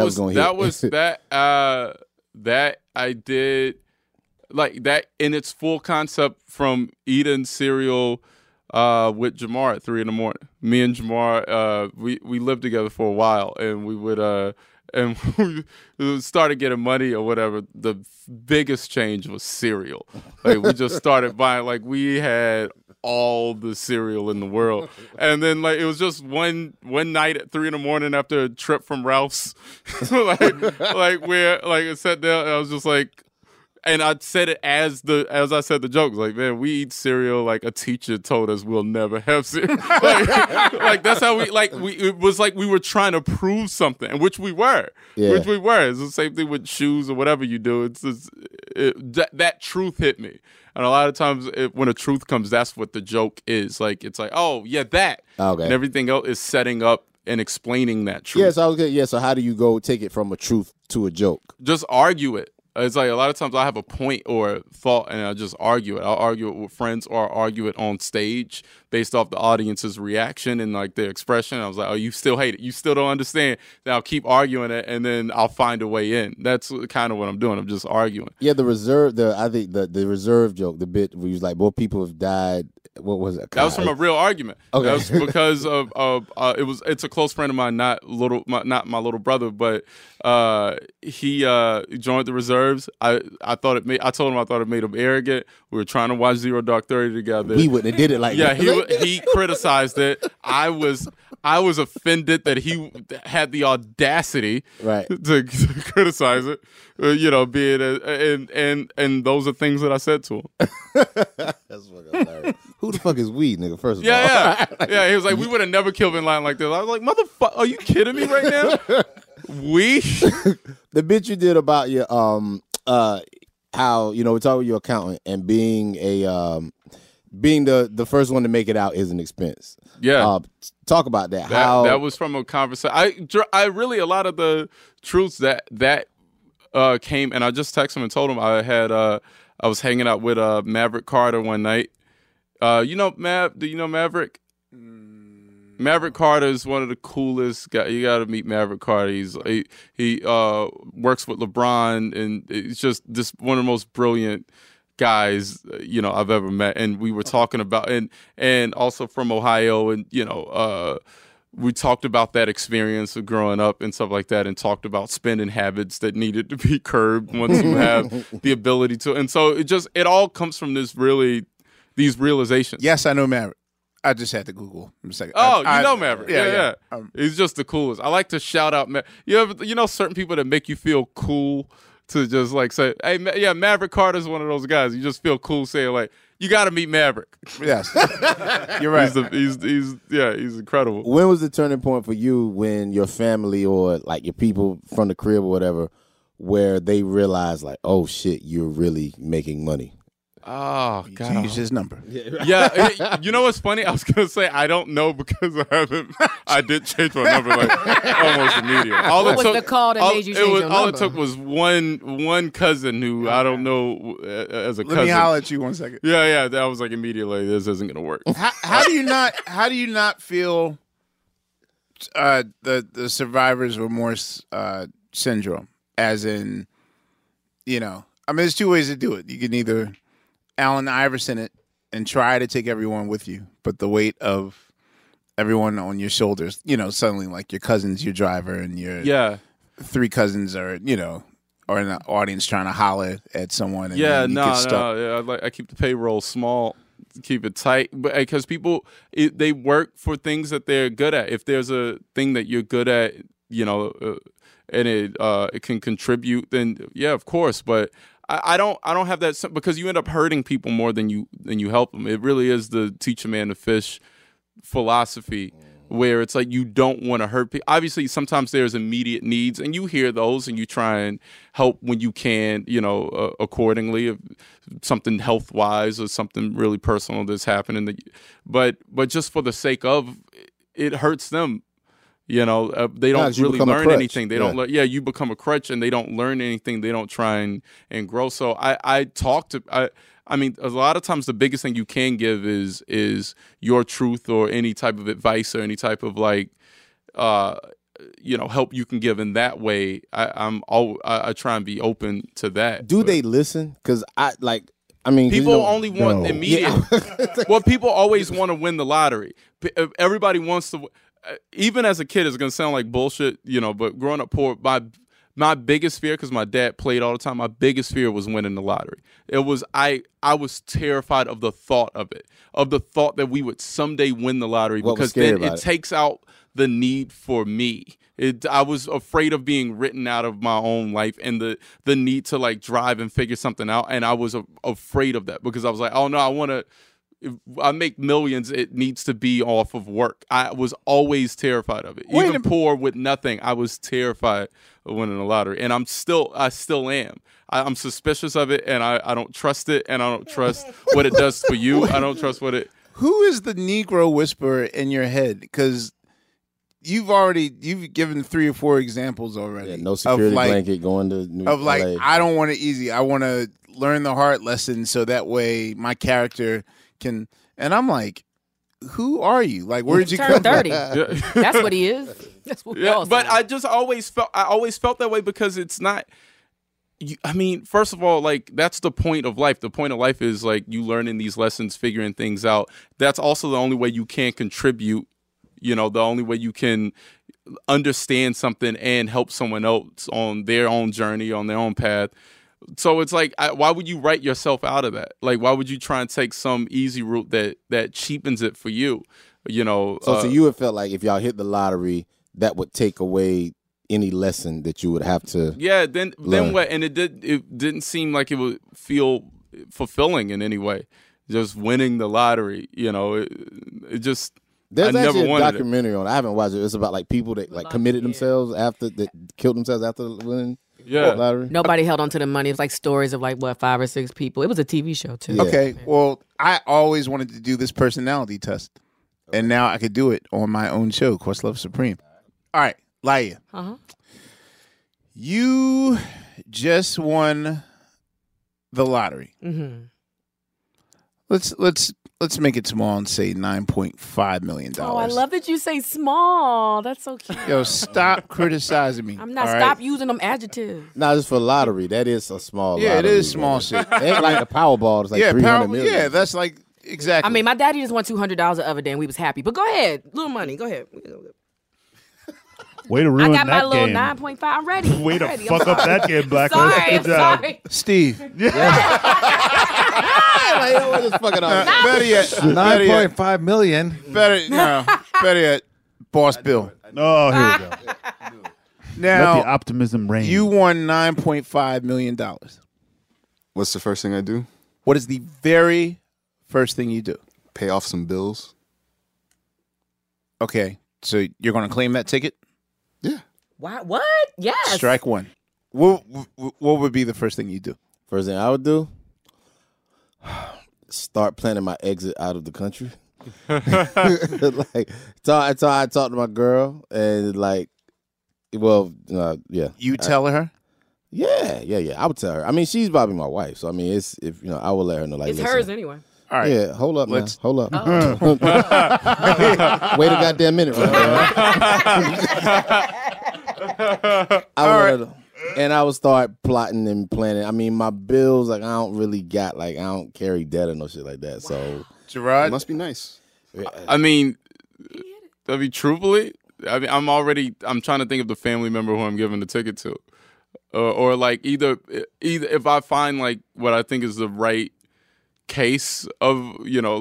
Speaker 14: that I did like that in its full concept from eating cereal with Jamar at 3 a.m. Me and Jamar, we lived together for a while, and we would and we started getting money or whatever. The biggest change was cereal. Like we just started buying. Like we had all the cereal in the world, and then like it was just one night at 3 a.m. after a trip from Ralph's, where I sat down and I was just like, and I said it as I said the joke, like, man, we eat cereal like a teacher told us we'll never have cereal. like that's how it was like we were trying to prove something, which we were. Yeah. Which we were. It's the same thing with shoes or whatever you do. It's just, that truth hit me. And a lot of times when a truth comes, that's what the joke is. Like, it's like, oh, yeah, that. Okay. And everything else is setting up and explaining that truth.
Speaker 16: So how do you go take it from a truth to a joke?
Speaker 14: Just argue it. It's like a lot of times I have a point or a thought and I'll just argue it. I'll argue it with friends or I'll argue it on stage based off the audience's reaction and like their expression. I was like, oh, you still hate it. You still don't understand. Then I'll keep arguing it and then I'll find a way in. That's kind of what I'm doing. I'm just arguing.
Speaker 16: Yeah, the reserve joke, the bit where he was like, more people have died. What was it?
Speaker 14: That was from a real argument. Okay. That was because of it's a close friend of mine, not my little brother, but he joined the reserves. I told him I thought it made him arrogant. We were trying to watch Zero Dark 30 together.
Speaker 16: We wouldn't have did it like that.
Speaker 14: Yeah, he criticized it. I was offended that he had the audacity to criticize it. And those are things that I said to him.
Speaker 16: That's fucking hilarious. Who the fuck is we, nigga? First of all,
Speaker 14: yeah. He was like, we would have never killed Bin Laden like this. I was like, motherfucker, are you kidding me right now?
Speaker 16: The bit you did about your how we talk with your accountant and being the first one to make it out is an expense.
Speaker 14: Yeah,
Speaker 16: talk about that.
Speaker 14: That was from a conversation. I really a lot of the truths that came, and I just texted him and told him I was hanging out with Maverick Carter one night. Do you know Maverick? Maverick Carter is one of the coolest guys. You got to meet Maverick Carter. He works with LeBron, and he's just one of the most brilliant guys I've ever met. And we were talking about and also from Ohio, and we talked about that experience of growing up and stuff like that, and talked about spending habits that needed to be curbed once you have the ability to. And so it all comes from these realizations.
Speaker 7: Yes, I know Maverick. I just had to Google him a second.
Speaker 14: Oh, you know Maverick. Yeah.
Speaker 7: Yeah.
Speaker 14: He's just the coolest. I like to shout out. You know certain people that make you feel cool to just like say, hey, Maverick Carter's one of those guys. You just feel cool saying like, you got to meet Maverick.
Speaker 7: Yes. You're right.
Speaker 14: He's incredible.
Speaker 16: When was the turning point for you when your family or like your people from the crib or whatever, where they realized like, oh shit, you're really making money?
Speaker 14: Oh, God.
Speaker 7: Use his number.
Speaker 14: Yeah. You know what's funny? I was going to say I don't know because I did change my number like almost immediately.
Speaker 13: What was the call that made you change your number?
Speaker 14: All it took was one cousin who I don't know as a cousin.
Speaker 7: Let me holler at you 1 second.
Speaker 14: Yeah. That was like immediately, this isn't going to work.
Speaker 7: How do you not feel the survivor's remorse syndrome? As in, there's two ways to do it. You can either Allen Iverson it and try to take everyone with you, but the weight of everyone on your shoulders, suddenly like your cousin's your driver and your three cousins are, are in the audience trying to holler at someone. And
Speaker 14: I keep the payroll small, keep it tight, but because people they work for things that they're good at. If there's a thing that you're good at, and it can contribute, then yeah, of course, but. I don't have that because you end up hurting people more than you help them. It really is the teach a man to fish philosophy where it's like you don't want to hurt people. Obviously, sometimes there's immediate needs, and you hear those, and you try and help when you can, accordingly. If something health wise or something really personal that's happening, but just for the sake of it hurts them. They don't really learn anything. They don't learn. Yeah, you become a crutch, and they don't learn anything. They don't try and grow. So I mean, a lot of times the biggest thing you can give is your truth or any type of advice or any type of help you can give in that way. I try and be open to that.
Speaker 16: Do they listen? Because
Speaker 14: people only want immediate. Well, people always want to win the lottery. Everybody wants to. Even as a kid, it's going to sound like bullshit, but growing up poor, my biggest fear, because my dad played all the time, my biggest fear was winning the lottery. It was, I was terrified of the thought of it, of the thought that we would someday win the lottery, because then it takes out the need for me. I was afraid of being written out of my own life and the need to like drive and figure something out. And I was afraid of that because I was like, oh no, if I make millions, it needs to be off of work. I was always terrified of it. Even poor with nothing, I was terrified of winning the lottery. And I still am. I'm suspicious of it, and I don't trust it, and I don't trust what it does for you. I don't trust what it...
Speaker 7: Who is the Negro whisperer in your head? Because you've given 3 or 4 examples already.
Speaker 16: Yeah, no security blanket going to New
Speaker 7: Of like,
Speaker 16: LA.
Speaker 7: I don't want it easy. I want to learn the hard lesson so that way my character... can, and I'm like, who are you? Like, where did you come
Speaker 13: 30.
Speaker 7: from?
Speaker 13: That's what he is. That's what we all say.
Speaker 14: But I just always felt that way because it's not. I mean, first of all, like that's the point of life. The point of life is like you learning these lessons, figuring things out. That's also the only way you can contribute. The only way you can understand something and help someone else on their own journey, on their own path. So it's like, why would you write yourself out of that? Like, why would you try and take some easy route that cheapens it for you? So
Speaker 16: to you, it felt like if y'all hit the lottery, that would take away any lesson that you would have to.
Speaker 14: Yeah. Then what? And it didn't seem like it would feel fulfilling in any way. Just winning the lottery, it just.
Speaker 16: There's
Speaker 14: I
Speaker 16: actually
Speaker 14: never
Speaker 16: a
Speaker 14: wanted
Speaker 16: documentary on it. I haven't watched it. It's about like people that like committed themselves that killed themselves after winning.
Speaker 14: Yeah.
Speaker 16: Lottery.
Speaker 13: Nobody held on to the money. It was like stories of like 5 or 6 people. It was a TV show too.
Speaker 16: Yeah.
Speaker 7: Okay, well, I always wanted to do this personality test, and now I could do it on my own show, Questlove Supreme. All right, Laia. You just won the lottery.
Speaker 13: Mm-hmm.
Speaker 7: Let's make it small and say $9.5 million.
Speaker 13: Oh, I love that you say small. That's so cute.
Speaker 7: Yo, stop criticizing me.
Speaker 13: I'm not.
Speaker 7: All
Speaker 13: Stop
Speaker 7: right?
Speaker 13: using them adjectives.
Speaker 16: Nah, just for lottery. That is a small
Speaker 7: Yeah,
Speaker 16: lottery.
Speaker 7: it is small shit.
Speaker 16: It ain't like the Powerball. It's like $300 million.
Speaker 7: Yeah, that's like exactly.
Speaker 13: I mean, my daddy just won $200 the other day, and we was happy. But go ahead, little money. Go ahead.
Speaker 2: Way to
Speaker 13: I
Speaker 2: ruin
Speaker 13: got my
Speaker 2: that
Speaker 13: little
Speaker 2: game.
Speaker 13: 9.5. I'm ready.
Speaker 2: Way to
Speaker 13: I'm ready.
Speaker 2: fuck up that game, Blacklist.
Speaker 13: Sorry,
Speaker 2: Good job.
Speaker 13: sorry.
Speaker 7: Steve.
Speaker 16: Like, just fuck it up.
Speaker 7: Better yet,
Speaker 8: $9.5 million.
Speaker 7: better yet, Boss Bill.
Speaker 2: Oh, here we go.
Speaker 7: Now,
Speaker 2: Let the optimism reign.
Speaker 7: you won $9.5 million.
Speaker 3: What's the first thing I do?
Speaker 7: What is the very first thing you do?
Speaker 3: Pay off some bills.
Speaker 7: Okay, so you're going to claim that ticket?
Speaker 3: Yeah.
Speaker 13: What? Yes.
Speaker 7: Strike one. What would be the first thing you do?
Speaker 16: First thing I would do, start planning my exit out of the country. Like, I talked to my girl and like, well, yeah.
Speaker 7: You tell her?
Speaker 16: Yeah. I would tell her. I mean, she's probably my wife, so I mean, it's if I will let her know. Like,
Speaker 13: It's
Speaker 16: listen.
Speaker 13: hers anyway.
Speaker 7: All right.
Speaker 16: Yeah, hold up, man. Hold up.
Speaker 13: Oh.
Speaker 16: Wait a goddamn minute, right? And I would start plotting and planning. I mean, my bills, like, I don't carry debt or no shit like that. So,
Speaker 7: Gerard,
Speaker 3: it must be nice.
Speaker 14: I mean, truthfully, I'm trying to think of the family member who I'm giving the ticket to, or like either if I find like what I think is the right case of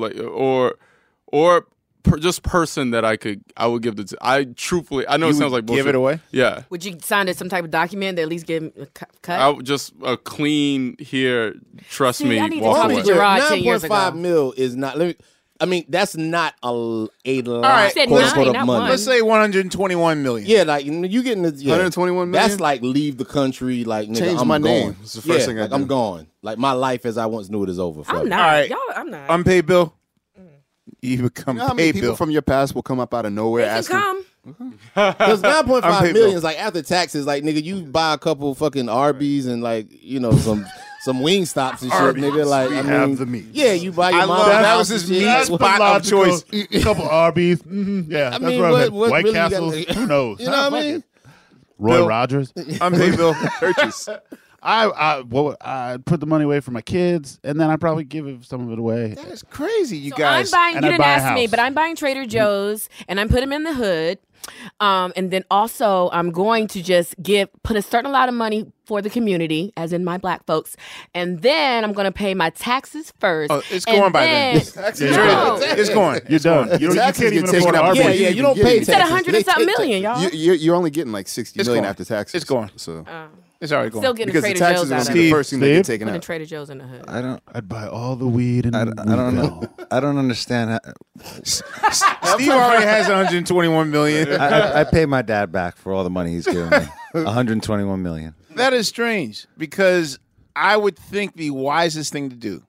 Speaker 14: just person that I would give I truthfully, I know it sounds like bullshit.
Speaker 7: Give it away?
Speaker 14: Yeah.
Speaker 13: Would you sign some type of document that at least give him a cut?
Speaker 14: I would just a clean here, trust
Speaker 13: See,
Speaker 14: me,
Speaker 13: I need to
Speaker 14: walk
Speaker 13: talk
Speaker 14: away.
Speaker 13: to Gerard 10 years ago.
Speaker 16: 9.5 mil is not. That's not a lot.
Speaker 7: All right,
Speaker 13: said
Speaker 16: quote,
Speaker 13: nine,
Speaker 16: unquote,
Speaker 13: not
Speaker 16: of money.
Speaker 13: one.
Speaker 7: let's say 121 million.
Speaker 16: Yeah, like you getting the
Speaker 3: 121 million?
Speaker 16: That's like leave the country. Like, nigga,
Speaker 3: Change
Speaker 16: I'm
Speaker 3: my
Speaker 16: gone.
Speaker 3: name. It's the first thing I
Speaker 16: like,
Speaker 3: do.
Speaker 16: I'm gone. Like my life as I once knew it is over.
Speaker 13: I'm not.
Speaker 7: All right.
Speaker 13: I'm not.
Speaker 7: Unpaid bill. You become
Speaker 3: You know how many
Speaker 7: paid
Speaker 3: people
Speaker 7: bill.
Speaker 3: from your past will come up out of nowhere
Speaker 13: They can
Speaker 3: asking?
Speaker 13: come.
Speaker 16: Because 9.5
Speaker 7: Unpaid
Speaker 16: million
Speaker 7: bill.
Speaker 16: is like after taxes. Like, nigga, you buy a couple fucking Arby's and like some wing stops and shit, nigga. Like, I mean,
Speaker 2: have the meat.
Speaker 16: Yeah, you buy your
Speaker 7: I
Speaker 16: mom's
Speaker 7: love that
Speaker 16: house
Speaker 7: was his
Speaker 16: and shit.
Speaker 7: meat
Speaker 16: Like,
Speaker 7: spot of choice.
Speaker 2: A couple Arby's. Yeah, that's
Speaker 16: mean,
Speaker 2: what
Speaker 16: what-
Speaker 2: I'm
Speaker 16: what
Speaker 2: White
Speaker 16: really you
Speaker 2: Castles.
Speaker 16: got-
Speaker 2: Who knows?
Speaker 16: You know what I mean?
Speaker 2: Roy
Speaker 7: Bill.
Speaker 2: Rogers.
Speaker 7: Unpaid bill.
Speaker 3: Purchase.
Speaker 2: I'd put the money away for my kids, and then I'd probably give some of it away.
Speaker 7: That is crazy, you
Speaker 13: So
Speaker 7: guys.
Speaker 13: I'm buying.
Speaker 2: And
Speaker 13: You
Speaker 2: I'd
Speaker 13: didn't
Speaker 2: buy a
Speaker 13: ask me,
Speaker 2: house.
Speaker 13: but I'm buying Trader Joe's, and I'm putting them in the hood. And then also, I'm going to just put a certain amount of money for the community, as in my black folks, and then I'm going to pay my taxes first.
Speaker 7: Oh, it's going by then.
Speaker 13: No.
Speaker 7: It's going.
Speaker 2: You're done. You
Speaker 3: Taxes
Speaker 2: can't
Speaker 3: get
Speaker 2: even
Speaker 3: taken
Speaker 2: afford
Speaker 3: out
Speaker 2: Arby's.
Speaker 3: before
Speaker 16: Yeah, you don't
Speaker 3: even
Speaker 16: pay
Speaker 3: get
Speaker 13: You said
Speaker 16: taxes.
Speaker 13: 100
Speaker 16: They
Speaker 13: and something
Speaker 16: take
Speaker 13: million, y'all.
Speaker 3: You're only getting like 60
Speaker 7: It's
Speaker 3: million
Speaker 7: gone.
Speaker 3: after taxes.
Speaker 7: It's gone.
Speaker 3: So
Speaker 7: It's already going.
Speaker 13: Still getting
Speaker 3: because the
Speaker 13: Trader
Speaker 3: taxes
Speaker 13: Joe's
Speaker 3: are
Speaker 13: out
Speaker 3: gonna
Speaker 13: of
Speaker 3: be
Speaker 13: it.
Speaker 3: the first thing that get taken
Speaker 13: Putting
Speaker 3: out.
Speaker 13: Trader Joe's in the hood.
Speaker 2: I'd buy all the weed and
Speaker 8: I don't know. I don't understand.
Speaker 7: Steve already has 121 million.
Speaker 8: I pay my dad back for all the money he's given me. 121 million.
Speaker 7: That is strange because I would think the wisest thing to do.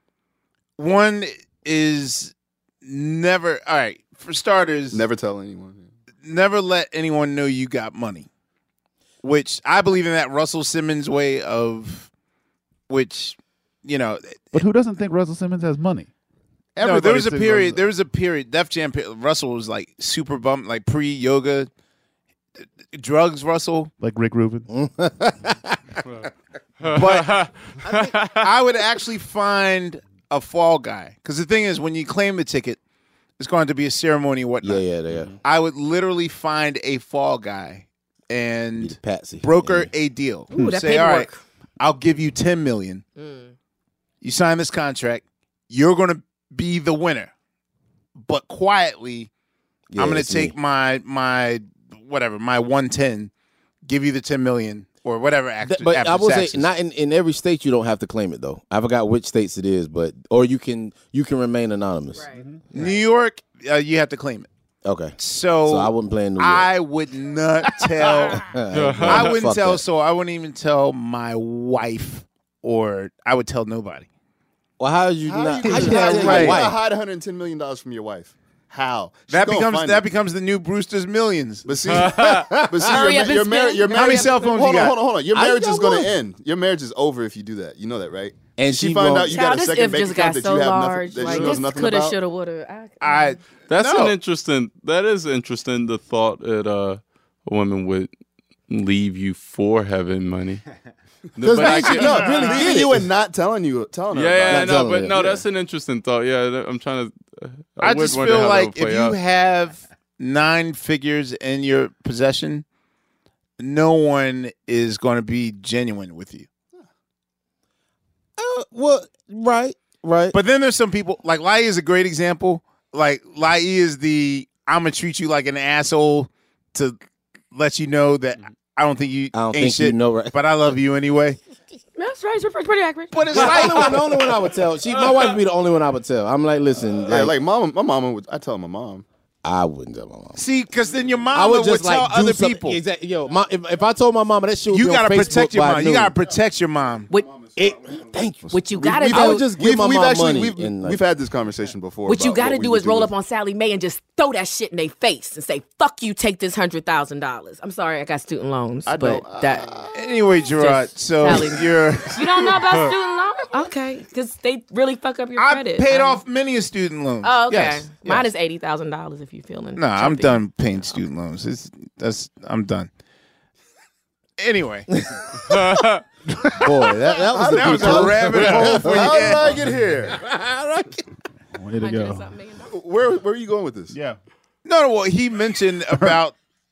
Speaker 7: One is never. All right, for starters,
Speaker 3: Never tell anyone.
Speaker 7: never let anyone know you got money. Which I believe in that Russell Simmons way of, which,
Speaker 2: But who doesn't think Russell Simmons has money?
Speaker 7: No, there was a
Speaker 2: thinks
Speaker 7: period.
Speaker 2: Russell-
Speaker 7: There was a period. Def Jam. Russell was like super bummed, like pre-yoga, drugs. Russell,
Speaker 2: like Rick Rubin.
Speaker 7: but I think I would actually find a fall guy because the thing is, when you claim the ticket, it's going to be a ceremony and whatnot.
Speaker 16: Yeah.
Speaker 7: I would literally find a fall guy and
Speaker 16: Patsy.
Speaker 7: broker a deal.
Speaker 13: Ooh, that
Speaker 7: Say, all right,
Speaker 13: paperwork.
Speaker 7: I'll give you $10 million. You sign this contract. You're going to be the winner, but quietly,
Speaker 16: Yeah,
Speaker 7: I'm going
Speaker 16: it's
Speaker 7: to take
Speaker 16: me.
Speaker 7: my whatever, my 110, give you the 10 million or whatever.
Speaker 16: But
Speaker 7: after
Speaker 16: I will
Speaker 7: taxes.
Speaker 16: say, not in every state you don't have to claim it though. I forgot which states it is, or you can remain anonymous.
Speaker 7: New York, you have to claim it.
Speaker 16: Okay.
Speaker 7: So
Speaker 16: I wouldn't play in New York.
Speaker 7: I would not tell. I wouldn't
Speaker 16: Fuck
Speaker 7: tell.
Speaker 16: that.
Speaker 7: So I wouldn't even tell my wife, or I would tell nobody.
Speaker 16: Well, how you
Speaker 3: How
Speaker 16: not?
Speaker 3: you
Speaker 16: How
Speaker 3: gonna
Speaker 16: you not
Speaker 3: hide-
Speaker 16: tell
Speaker 3: how you
Speaker 16: your
Speaker 3: gonna
Speaker 16: wife?
Speaker 3: hide $110 million from your wife? How?
Speaker 7: That
Speaker 3: She's gonna find it.
Speaker 7: becomes the new Brewster's Millions.
Speaker 3: But see, your marriage.
Speaker 7: How many cell phones
Speaker 3: Hold
Speaker 7: you
Speaker 3: on,
Speaker 7: got?
Speaker 3: hold on. Your
Speaker 16: I
Speaker 3: marriage
Speaker 16: got
Speaker 3: is going
Speaker 16: one.
Speaker 3: to end. Your marriage is over if you do that. You know that, right?
Speaker 16: And
Speaker 3: If she
Speaker 16: she
Speaker 3: find
Speaker 16: won't-
Speaker 3: out you got
Speaker 13: Child,
Speaker 3: a
Speaker 13: this
Speaker 3: second
Speaker 13: if
Speaker 3: bank
Speaker 13: just
Speaker 3: account
Speaker 13: got
Speaker 3: that
Speaker 13: so
Speaker 3: you have
Speaker 13: large.
Speaker 3: nothing, that
Speaker 13: Like
Speaker 3: she knows
Speaker 13: this
Speaker 3: nothing
Speaker 13: coulda,
Speaker 3: about.
Speaker 13: shoulda, woulda.
Speaker 14: That's
Speaker 7: No.
Speaker 14: an interesting. That is interesting. The thought that a woman would leave you for having money.
Speaker 3: Because
Speaker 14: But I get-
Speaker 3: really leaving you and not telling her.
Speaker 14: Yeah,
Speaker 3: about it.
Speaker 14: no, but no, that's an interesting thought. Yeah, I'm trying to.
Speaker 7: I
Speaker 14: would
Speaker 7: just
Speaker 14: wonder
Speaker 7: feel
Speaker 14: how that
Speaker 7: like
Speaker 14: would
Speaker 7: if
Speaker 14: play
Speaker 7: you
Speaker 14: out.
Speaker 7: have 9 figures in your possession, no one is going to be genuine with you.
Speaker 16: Well, right.
Speaker 7: But then there's some people, like Lai is a great example. Like Lai is the, I'm going to treat you like an asshole to let you know that I don't think you ain't shit,
Speaker 16: right?
Speaker 7: But I love you anyway.
Speaker 13: That's right. It's pretty accurate.
Speaker 7: But it's
Speaker 16: the
Speaker 7: like
Speaker 16: only one I would tell. My wife would be the only one I would tell. I'm like, listen,
Speaker 3: like my mama would. I tell my mom.
Speaker 16: I wouldn't tell my mom.
Speaker 7: See, because then your mom
Speaker 16: I would
Speaker 7: would
Speaker 16: just
Speaker 7: tell
Speaker 16: like
Speaker 7: other
Speaker 16: do
Speaker 7: people.
Speaker 16: Exactly. Yo, if I told my mama that shit would
Speaker 7: You
Speaker 16: be on
Speaker 7: gotta
Speaker 16: Facebook
Speaker 7: protect your
Speaker 16: by
Speaker 7: mom. You
Speaker 16: noon.
Speaker 7: gotta protect your mom.
Speaker 16: Thank you.
Speaker 13: What you gotta do?
Speaker 16: I would just give my mom money.
Speaker 3: We've had this conversation before.
Speaker 13: What you
Speaker 3: about
Speaker 13: gotta
Speaker 3: we
Speaker 13: do
Speaker 3: would
Speaker 13: is roll
Speaker 3: with-
Speaker 13: up on Sally Mae and just throw that shit in their face and say, "Fuck you, take this $100,000." I'm sorry, I got student loans, but that
Speaker 7: Anyway, Gerard, so
Speaker 13: Sally.
Speaker 7: you're.
Speaker 13: You don't know about student loans? Okay, because they really fuck up your
Speaker 7: I
Speaker 13: credit.
Speaker 7: paid off many a student loans.
Speaker 13: Oh, okay.
Speaker 7: Yes,
Speaker 13: Mine
Speaker 7: yes.
Speaker 13: is $80,000 if you're feeling.
Speaker 7: No, I'm
Speaker 13: jumpy.
Speaker 7: done paying student loans. I'm done. Anyway.
Speaker 16: Boy, that was
Speaker 7: That was a rabbit hole for you.
Speaker 3: How did I get here?
Speaker 2: Way to go.
Speaker 3: Where are you going with this?
Speaker 2: Yeah.
Speaker 7: No, well, he mentioned about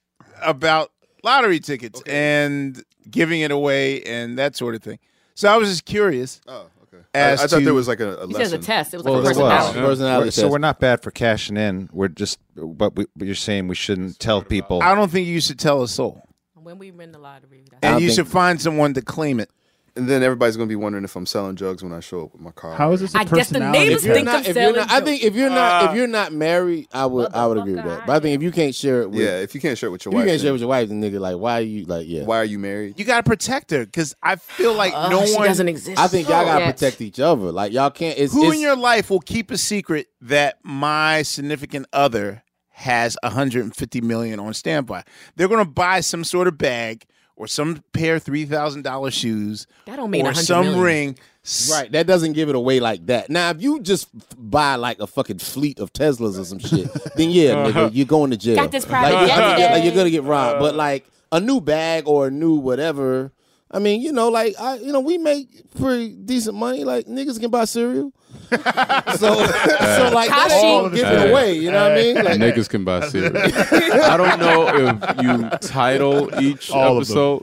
Speaker 7: lottery tickets and giving it away and that sort of thing. So I was just curious.
Speaker 3: Oh, okay.
Speaker 7: As
Speaker 3: I thought
Speaker 7: to-
Speaker 3: there was like a
Speaker 13: He says
Speaker 3: lesson.
Speaker 13: a test. It was
Speaker 11: Well,
Speaker 13: like a
Speaker 11: there was.
Speaker 13: personality.
Speaker 16: Personality
Speaker 11: So
Speaker 16: test.
Speaker 11: we're not bad for cashing in. We're just, but you're saying we shouldn't tell people.
Speaker 7: I don't think you should tell a soul.
Speaker 13: When we win the lottery,
Speaker 7: And you should find someone to claim it.
Speaker 3: And then everybody's gonna be wondering if I'm selling drugs when I show up with my car.
Speaker 2: How is this a
Speaker 13: I guess the
Speaker 2: personality
Speaker 13: neighbors
Speaker 2: test?
Speaker 13: think I'm selling.
Speaker 16: I think if you're not married, I would agree with that. But I think if you can't share it with
Speaker 3: if you can't share it with your
Speaker 16: if
Speaker 3: wife,
Speaker 16: you can't share it
Speaker 3: then
Speaker 16: with your wife, then nigga, like why are you like
Speaker 3: why are you married?
Speaker 7: You got to protect her because I feel like no
Speaker 13: she
Speaker 7: one.
Speaker 13: doesn't exist.
Speaker 16: I think y'all gotta
Speaker 13: yet.
Speaker 16: protect each other. Like y'all can't.
Speaker 7: Who in your life will keep a secret that my significant other has $150 million on standby? They're going to buy some sort of bag or some pair of $3,000 shoes.
Speaker 13: That don't mean
Speaker 7: or
Speaker 13: 100
Speaker 7: some
Speaker 13: million.
Speaker 7: ring.
Speaker 16: Right, that doesn't give it away like that. Now, if you just buy like a fucking fleet of Teslas or some shit, then yeah, nigga, you're going to jail.
Speaker 13: Got this private
Speaker 16: like,
Speaker 13: jet
Speaker 16: I mean,
Speaker 13: today.
Speaker 16: you're gonna get robbed. But like a new bag or a new whatever, I mean, we make pretty decent money. Like niggas can buy cereal. so like that all give it away. You know what I mean? Like,
Speaker 14: Niggas can buy cereal. I don't know if you title each
Speaker 2: All of them.
Speaker 14: episode.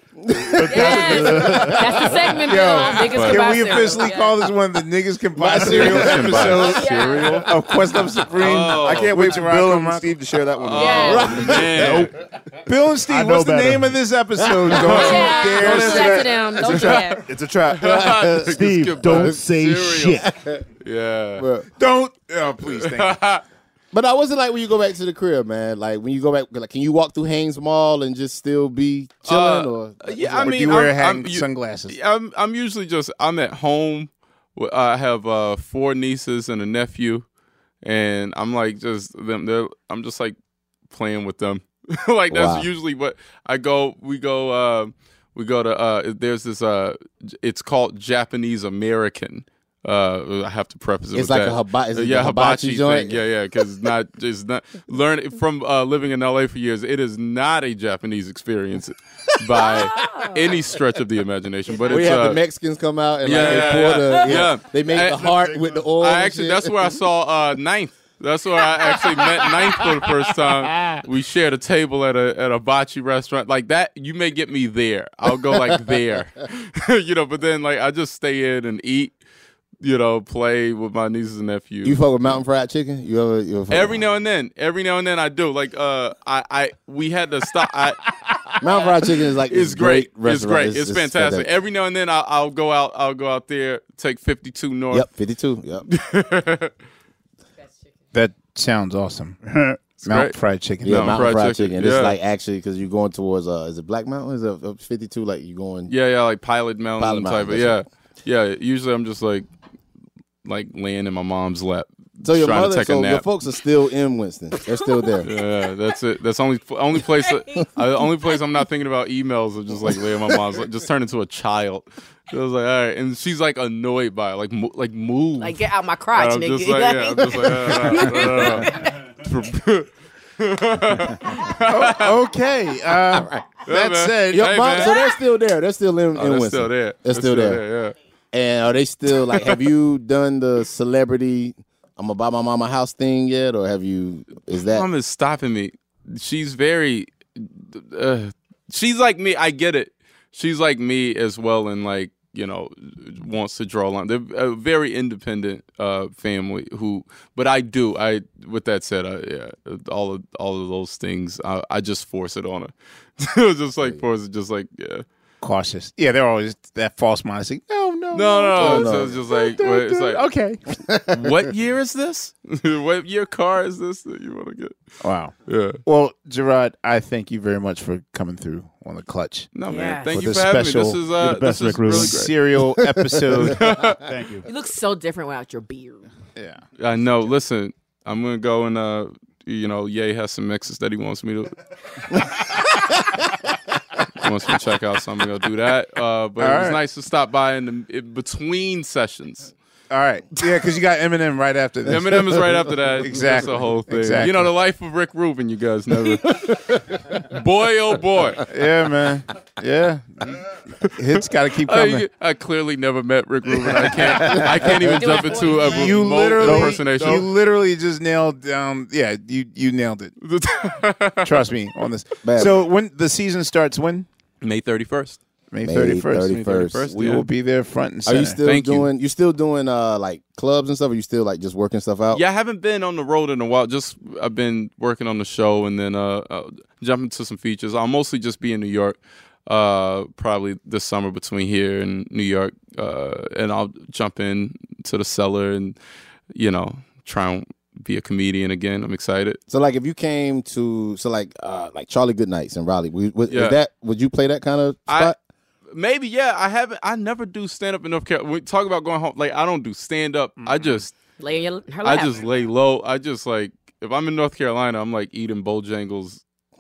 Speaker 13: That's the segment,
Speaker 7: Yo,
Speaker 13: Bill. Niggas can buy
Speaker 7: can we
Speaker 13: cereal.
Speaker 7: officially
Speaker 13: Yeah.
Speaker 7: call this one the Niggas Can Buy
Speaker 16: Buy
Speaker 7: Cereal
Speaker 16: cereal.
Speaker 7: episode
Speaker 14: Cereal?
Speaker 7: of Questlove Supreme?
Speaker 3: I can't wait for
Speaker 7: Gerard
Speaker 3: Bill
Speaker 7: Carmichael.
Speaker 3: and Steve to share that one.
Speaker 13: Yeah.
Speaker 14: Man.
Speaker 7: Bill and Steve,
Speaker 2: I know
Speaker 7: what's the
Speaker 2: better.
Speaker 7: name of this episode? Don't
Speaker 13: Yeah.
Speaker 7: you dare
Speaker 13: Don't
Speaker 7: say
Speaker 13: say
Speaker 7: that.
Speaker 13: to them.
Speaker 3: It's
Speaker 13: Don't
Speaker 3: a trap.
Speaker 13: dare.
Speaker 3: It's a trap.
Speaker 14: Niggas
Speaker 2: Steve,
Speaker 14: can
Speaker 2: don't
Speaker 14: buy
Speaker 2: say
Speaker 14: cereal.
Speaker 2: shit.
Speaker 14: Yeah.
Speaker 7: Don't. Oh, please, thank you.
Speaker 16: but I wasn't like when you go back to the crib, man. Like when you go back, like can you walk through Haynes Mall and just still be chilling? Or
Speaker 14: Yeah, I
Speaker 7: Or do
Speaker 14: mean,
Speaker 7: you wear
Speaker 14: I'm
Speaker 7: sunglasses?
Speaker 14: I'm usually I'm at home. I have 4 nieces and a nephew, and I'm like just them. I'm just like playing with them. Like that's
Speaker 16: Wow.
Speaker 14: usually what I go. We go to. There's this. It's called Japanese American. I have to preface it
Speaker 16: It's
Speaker 14: with
Speaker 16: like
Speaker 14: that.
Speaker 16: a is it
Speaker 14: yeah,
Speaker 16: the hibachi joint.
Speaker 14: thing. Yeah, because it's not learn from living in LA for years. It is not a Japanese experience by any stretch of the imagination. But
Speaker 16: We
Speaker 14: it's
Speaker 16: have the Mexicans come out and like they
Speaker 14: yeah,
Speaker 16: pour the
Speaker 14: yeah.
Speaker 16: they make the heart with the oil.
Speaker 14: I
Speaker 16: and
Speaker 14: actually
Speaker 16: shit.
Speaker 14: that's where I saw Ninth. That's where I actually met Ninth for the first time. We shared a table at a hibachi restaurant. Like that, you may get me there. I'll go like there. But then like I just stay in and eat. Play with my nieces and nephews.
Speaker 16: You fuck with mountain fried chicken? You ever fuck
Speaker 14: Every now and then I do. Like we had to stop.
Speaker 16: Mountain fried chicken is like
Speaker 14: It's
Speaker 16: this
Speaker 14: great. It's
Speaker 16: restaurant.
Speaker 14: great. It's fantastic. Every now and then I'll go out there, take 52 North.
Speaker 16: Yep, 52. Yep.
Speaker 7: That sounds awesome.
Speaker 14: great.
Speaker 7: Mountain fried chicken.
Speaker 16: Yeah,
Speaker 14: Mountain
Speaker 16: mountain
Speaker 14: fried
Speaker 16: fried
Speaker 14: chicken.
Speaker 16: chicken. It's
Speaker 14: Yeah.
Speaker 16: like actually because you're going towards is it Black Mountain? Is it 52? Like you going?
Speaker 14: Yeah, like Pilot Mountain
Speaker 16: Pilot
Speaker 14: type
Speaker 16: Mountain,
Speaker 14: of
Speaker 16: that's
Speaker 14: yeah. Usually I'm just like laying in my mom's lap.
Speaker 16: So your
Speaker 14: trying to
Speaker 16: mother,
Speaker 14: take a
Speaker 16: so
Speaker 14: nap.
Speaker 16: your folks are still in Winston. They're still there.
Speaker 14: Yeah, that's it. That's only place. The only place I'm not thinking about emails is just like laying my mom's like just turn into a child. I was like, all right, and she's like annoyed by it, like move,
Speaker 13: Like get out my crotch,
Speaker 14: And I'm
Speaker 13: nigga.
Speaker 14: just like, yeah, I'm just like,
Speaker 7: Okay. That said,
Speaker 16: Your
Speaker 14: Hey,
Speaker 16: mom,
Speaker 14: man.
Speaker 16: so they're still there. They're still in
Speaker 14: they're
Speaker 16: Winston.
Speaker 14: still there.
Speaker 16: They're still there.
Speaker 14: Yeah.
Speaker 16: And are they still like? Have you done the celebrity? I'm gonna buy my mama a house thing yet, or have you? Is that?
Speaker 14: Mom is stopping me she's very. She's like me. I get it. She's like me as well, and like wants to draw a line. They're a very independent family. But I do. With that said, all of those things, I just force it on her. Just like force it. Just like
Speaker 7: cautious. Yeah, they're always that false modesty. No.
Speaker 14: So it's just like it's like
Speaker 7: okay.
Speaker 14: What year is this? What year car is this that you want to get?
Speaker 7: Wow.
Speaker 14: Yeah.
Speaker 7: Well, Gerard, I thank you very much for coming through on the clutch.
Speaker 14: No, man. Thank you for having me. This is really great.
Speaker 7: Serial episode.
Speaker 2: Thank you.
Speaker 13: You look so different without your beard.
Speaker 7: Yeah.
Speaker 14: I know. Listen, I'm gonna go and Ye has some mixes that he wants me to. Wants me to check out, so I'm gonna go do that. But it was nice to stop by in between sessions.
Speaker 7: All right, yeah, because you got Eminem right after this.
Speaker 14: Eminem is right after that.
Speaker 7: Exactly,
Speaker 14: that's the whole thing.
Speaker 7: Exactly.
Speaker 14: The life of Rick Rubin. You guys never. Boy, oh boy.
Speaker 7: Yeah, man. Yeah, hits got to keep coming.
Speaker 14: I clearly never met Rick Rubin. I can't even jump into a remote impersonation.
Speaker 7: You literally just nailed down. Yeah, you nailed it. Trust me on this. So when the season starts, when?
Speaker 14: May 31st.
Speaker 7: May 31st. We will be there front and center.
Speaker 16: Are you still doing? You still doing like clubs and stuff? Or are you still like just working stuff out?
Speaker 14: Yeah, I haven't been on the road in a while. I've been working on the show and then jumping to some features. I'll mostly just be in New York. Probably this summer between here and New York, and I'll jump in to the cellar and try and be a comedian again. I'm excited.
Speaker 16: So like if you came to like Charlie Goodnights in Raleigh, would you play that kind of spot?
Speaker 14: Maybe, yeah. I never do stand up in North Carolina. We talk about going home. Like I don't do stand up. I just
Speaker 13: lay her lap.
Speaker 14: I just lay low. I just like if I'm in North Carolina, I'm like eating Bojangles.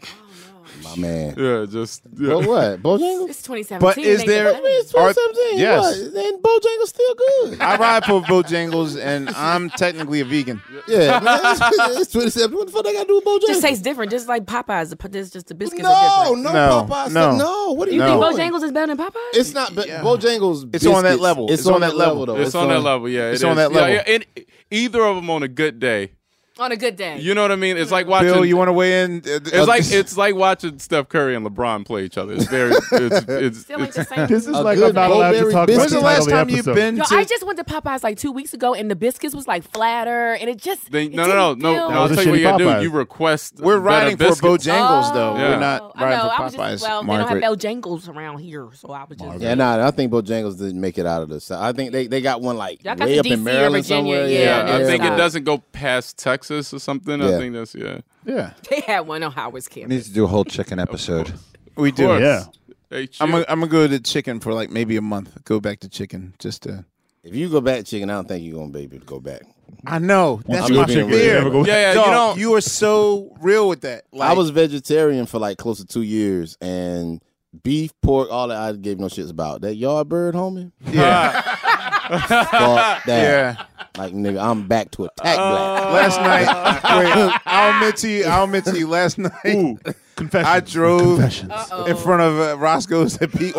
Speaker 16: My man.
Speaker 14: Yeah, just. Yeah.
Speaker 16: But what? Bojangles?
Speaker 13: It's 2017.
Speaker 7: But is there?
Speaker 16: It's 2017.
Speaker 7: Yes.
Speaker 16: And Bojangles still good.
Speaker 7: I ride for Bojangles, and I'm technically a vegan.
Speaker 16: Yeah, it's 2017. What the fuck they got to do with Bojangles?
Speaker 13: Just tastes different, just like Popeyes. Just the biscuits
Speaker 16: No,
Speaker 13: are different.
Speaker 16: no, Popeyes. No. What are you
Speaker 13: think
Speaker 16: doing?
Speaker 13: Bojangles is better than Popeyes?
Speaker 16: It's not. But Bojangles.
Speaker 7: It's on that level.
Speaker 16: It's on that level, though.
Speaker 14: It's on that level. Yeah,
Speaker 7: it's on that level.
Speaker 14: Yeah, and either of them on a good day.
Speaker 13: On a good day.
Speaker 14: You know what I mean? It's like watching.
Speaker 7: Bill, you want to weigh in?
Speaker 14: It's like watching Steph Curry and LeBron play each other. It's very. It's
Speaker 13: still like the same.
Speaker 2: This is like I'm not allowed to talk about.
Speaker 7: When's the last time you've been?
Speaker 13: Yo, I just went to Popeyes like 2 weeks ago, and the biscuits was like flatter, and it just.
Speaker 14: No.
Speaker 2: That
Speaker 14: I'll
Speaker 2: was a
Speaker 14: tell you what you
Speaker 2: shitty
Speaker 14: gotta
Speaker 2: Popeyes.
Speaker 14: do. You request.
Speaker 7: We're riding for
Speaker 14: biscuits.
Speaker 7: Bojangles, though.
Speaker 14: Yeah.
Speaker 7: We're not
Speaker 13: I
Speaker 7: riding
Speaker 13: know.
Speaker 7: for
Speaker 13: I was
Speaker 7: Popeyes.
Speaker 13: just, well, they don't have Bojangles around here, so I was just.
Speaker 16: Yeah, I think Bojangles didn't make it out of the South. I think they got one like
Speaker 13: Y'all got
Speaker 16: way
Speaker 13: the
Speaker 16: up in
Speaker 13: DC or
Speaker 16: Maryland
Speaker 13: Virginia,
Speaker 16: somewhere.
Speaker 13: yeah,
Speaker 14: I think it
Speaker 13: not.
Speaker 14: doesn't go past Texas or something. I think that's
Speaker 7: Yeah.
Speaker 13: They had one on Howard's
Speaker 11: We need
Speaker 13: campus.
Speaker 11: to do a whole chicken episode.
Speaker 7: We do.
Speaker 2: Yeah.
Speaker 14: Hey,
Speaker 7: I'm gonna go to chicken for like maybe a month. Go back to chicken just to.
Speaker 16: If you go back to chicken, I don't think you're gonna be able to go back.
Speaker 7: I know that's
Speaker 16: I'm
Speaker 7: my
Speaker 16: being
Speaker 7: fear.
Speaker 16: real.
Speaker 7: Dog, you are so real with that.
Speaker 16: I was vegetarian for like close to 2 years, and beef, pork, all that I gave no shits about. That Yardbird, homie.
Speaker 7: Yeah.
Speaker 16: Fuck that.
Speaker 7: Yeah.
Speaker 16: Like nigga, I'm back to attack black.
Speaker 7: Last night, wait, I'll admit to you. Last night, I drove in front of Roscoe's on Pico.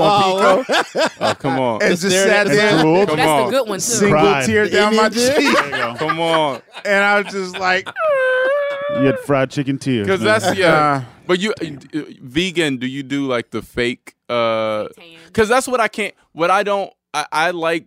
Speaker 14: Oh, come on.
Speaker 7: And just sat there.
Speaker 14: Come
Speaker 13: That's
Speaker 14: on.
Speaker 13: the good one too.
Speaker 7: Single tear down my cheek.
Speaker 14: Come on.
Speaker 7: And I was just like,
Speaker 2: You had fried chicken tears.
Speaker 14: Because that's But you vegan? Do you do like the fake? Because that's what I can't. What I don't. I like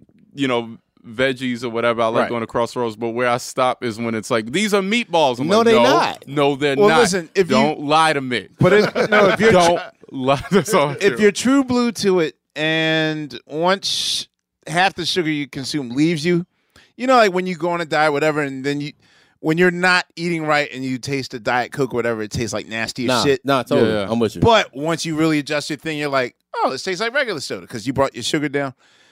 Speaker 14: veggies or whatever. I like going to Crossroads, but where I stop is when it's like these are meatballs. I'm
Speaker 16: No,
Speaker 14: like,
Speaker 16: they're
Speaker 14: no,
Speaker 16: not.
Speaker 14: No, they're
Speaker 7: well,
Speaker 14: not.
Speaker 7: listen, if
Speaker 14: don't lie to me.
Speaker 7: But if you're
Speaker 14: don't lie. That's all.
Speaker 7: if you're true blue to it, and once half the sugar you consume leaves you, like when you go on a diet, whatever, and then when you're not eating right and you taste a Diet Coke or whatever, it tastes like nasty as shit.
Speaker 16: Nah, totally. Yeah. I'm with you.
Speaker 7: But once you really adjust your thing, you're like, oh, this tastes like regular soda because you brought your sugar down.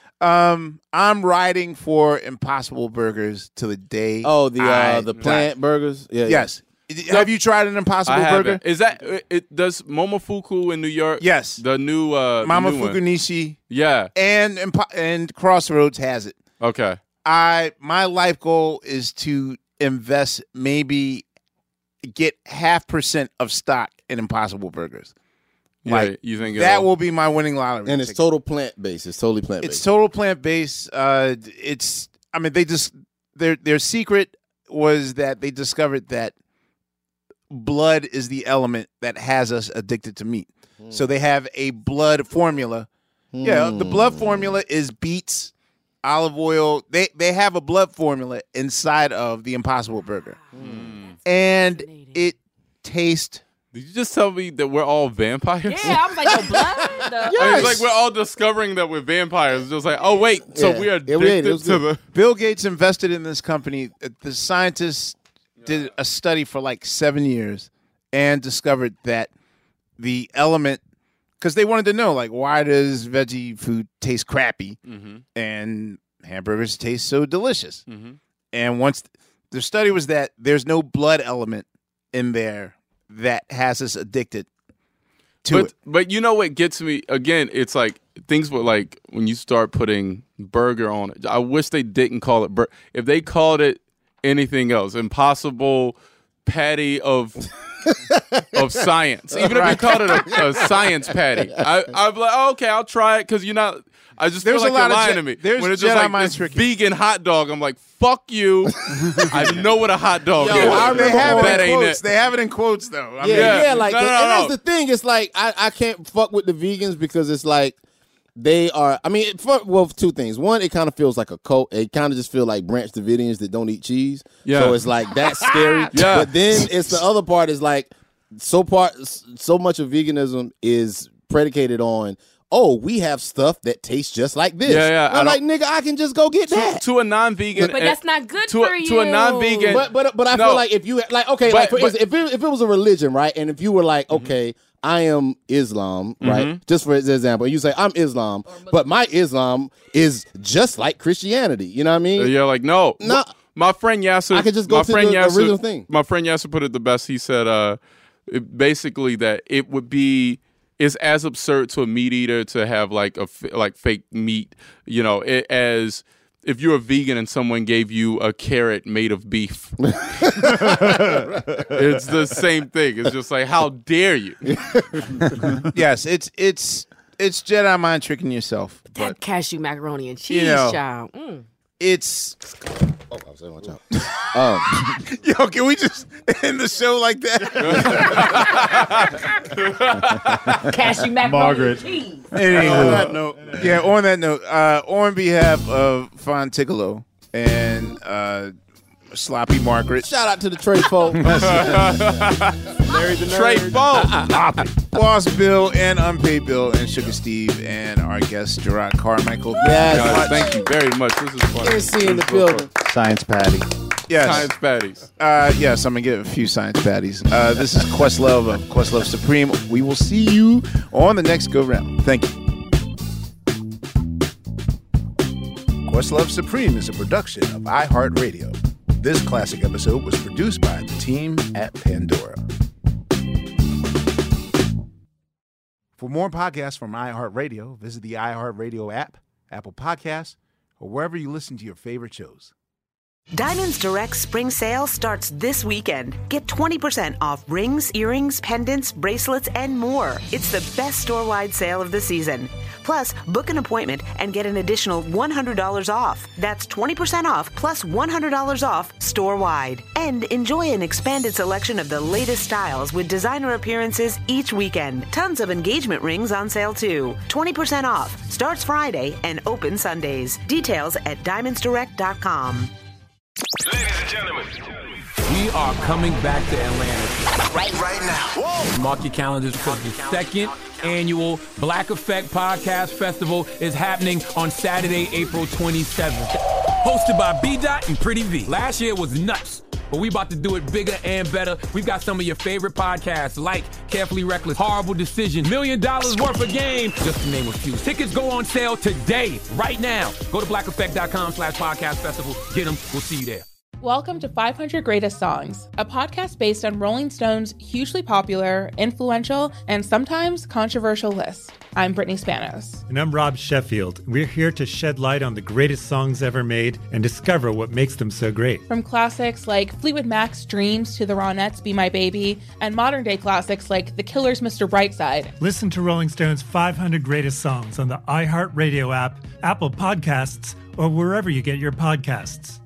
Speaker 7: I'm riding for Impossible Burgers to the day.
Speaker 16: Oh, the plant burgers. Yeah.
Speaker 7: Yes. Have you tried an Impossible Burger?
Speaker 14: Is that it? Does Momofuku in New York?
Speaker 7: Yes.
Speaker 14: The new
Speaker 7: Momofuku Nishi.
Speaker 14: Yeah.
Speaker 7: And Crossroads has it.
Speaker 14: Okay.
Speaker 7: My life goal is to invest, maybe get 0.5% of stock in Impossible Burgers.
Speaker 14: Yeah, you think
Speaker 7: that will be my winning lottery?
Speaker 16: And it's total plant based. It's totally plant based.
Speaker 7: It's total plant based. Their secret was that they discovered that blood is the element that has us addicted to meat. So they have a blood formula. Yeah, the blood formula is beets, olive oil. They have a blood formula inside of the Impossible Burger. And it tastes...
Speaker 14: Did you just tell me that we're all vampires?
Speaker 13: Yeah, I was like, your blood?
Speaker 14: It's like we're all discovering that we're vampires. Just like, oh, wait, so we are addicted to the...
Speaker 7: Bill Gates invested in this company. The scientists did a study for like 7 years and discovered that the element... Because they wanted to know, like, why does veggie food taste crappy and hamburgers taste so delicious? And once the study was that there's no blood element in there that has us addicted to it.
Speaker 14: But you know what gets me? Again, it's like things were like when you start putting burger on it. I wish they didn't call it burger. If they called it anything else, Impossible Patty of science. Even if you called it a science patty, I'd be like, oh, okay, I'll try it because you're not. I just feel like you're lying to me. When it's just like this vegan hot dog, I'm like, fuck you. I know what a hot dog is.
Speaker 7: They have it in quotes. They have it in quotes, though.
Speaker 16: And that's the thing. It's like I can't fuck with the vegans because it's like they are. I mean, two things. One, it kind of feels like a cult. It kind of just feels like Branch Davidians that don't eat cheese. Yeah. So it's like that's scary. Yeah. But then it's the other part is like so much of veganism is predicated on. Oh, we have stuff that tastes just like this.
Speaker 14: Yeah.
Speaker 16: I'm like, nigga, I can just go get that.
Speaker 14: To a non-vegan.
Speaker 13: But that's not good for you.
Speaker 14: To a non-vegan.
Speaker 16: But I feel like if you, like, okay, like for instance, if it was a religion, right? And if you were like, okay, I am Islam, right? Just for example, you say, I'm Islam, but my Islam is just like Christianity. You know what I mean?
Speaker 14: You're like, no. My friend Yasser.
Speaker 16: I could just go to the original thing.
Speaker 14: My friend Yasser put it the best. He said basically that it would be... It's as absurd to a meat eater to have like fake meat, you know, as if you're a vegan and someone gave you a carrot made of beef. It's the same thing. It's just like, how dare you?
Speaker 7: Yes, it's Jedi mind tricking yourself.
Speaker 13: That cashew macaroni and cheese, child.
Speaker 7: It's...
Speaker 16: Oh, I was saying, watch out.
Speaker 7: Yo, can we just end the show like that?
Speaker 13: Cashew macaroni and cheese.
Speaker 7: On that note, on behalf of Fonticolo and Sloppy Margaret.
Speaker 16: Shout out to the Trey folk.
Speaker 7: Larry the Trey folk. Boss Bill and Unpaid Bill and Sugar Steve and our guest Gerard Carmichael.
Speaker 16: Yes.
Speaker 14: Guys, thank you very much. This is fun.
Speaker 16: Good seeing the building.
Speaker 11: Science patty.
Speaker 7: Yes.
Speaker 14: Science patties.
Speaker 7: Yes, I'm going to get a few science patties. This is Questlove of Questlove Supreme. We will see you on the next go-round. Thank you. Questlove Supreme is a production of iHeartRadio. This classic episode was produced by the team at Pandora. For more podcasts from iHeartRadio, visit the iHeartRadio app, Apple Podcasts, or wherever you listen to your favorite shows.
Speaker 4: Diamonds Direct Spring Sale starts this weekend. Get 20% off rings, earrings, pendants, bracelets, and more. It's the best store-wide sale of the season. Plus, book an appointment and get an additional $100 off. That's 20% off plus $100 off store-wide. And enjoy an expanded selection of the latest styles with designer appearances each weekend. Tons of engagement rings on sale, too. 20% off. Starts Friday and open Sundays. Details at diamondsdirect.com.
Speaker 5: Ladies and gentlemen,
Speaker 6: we are coming back to Atlanta
Speaker 5: right now. Whoa.
Speaker 6: Mark your calendars because the second annual Black Effect Podcast Festival is happening on Saturday, April 27th. Hosted by B-Dot and Pretty V. Last year was nuts, but we about to do it bigger and better. We've got some of your favorite podcasts like Carefully Reckless, Horrible Decision, $1 Million Worth of Game, just to name a few. Tickets go on sale today, right now. Go to blackeffect.com/podcast festival. Get them. We'll see you there.
Speaker 26: Welcome to 500 Greatest Songs, a podcast based on Rolling Stone's hugely popular, influential, and sometimes controversial list. I'm Brittany Spanos.
Speaker 27: And I'm Rob Sheffield. We're here to shed light on the greatest songs ever made and discover what makes them so great.
Speaker 26: From classics like Fleetwood Mac's Dreams to the Ronettes' Be My Baby, and modern-day classics like The Killer's Mr. Brightside.
Speaker 27: Listen to Rolling Stone's 500 Greatest Songs on the iHeartRadio app, Apple Podcasts, or wherever you get your podcasts.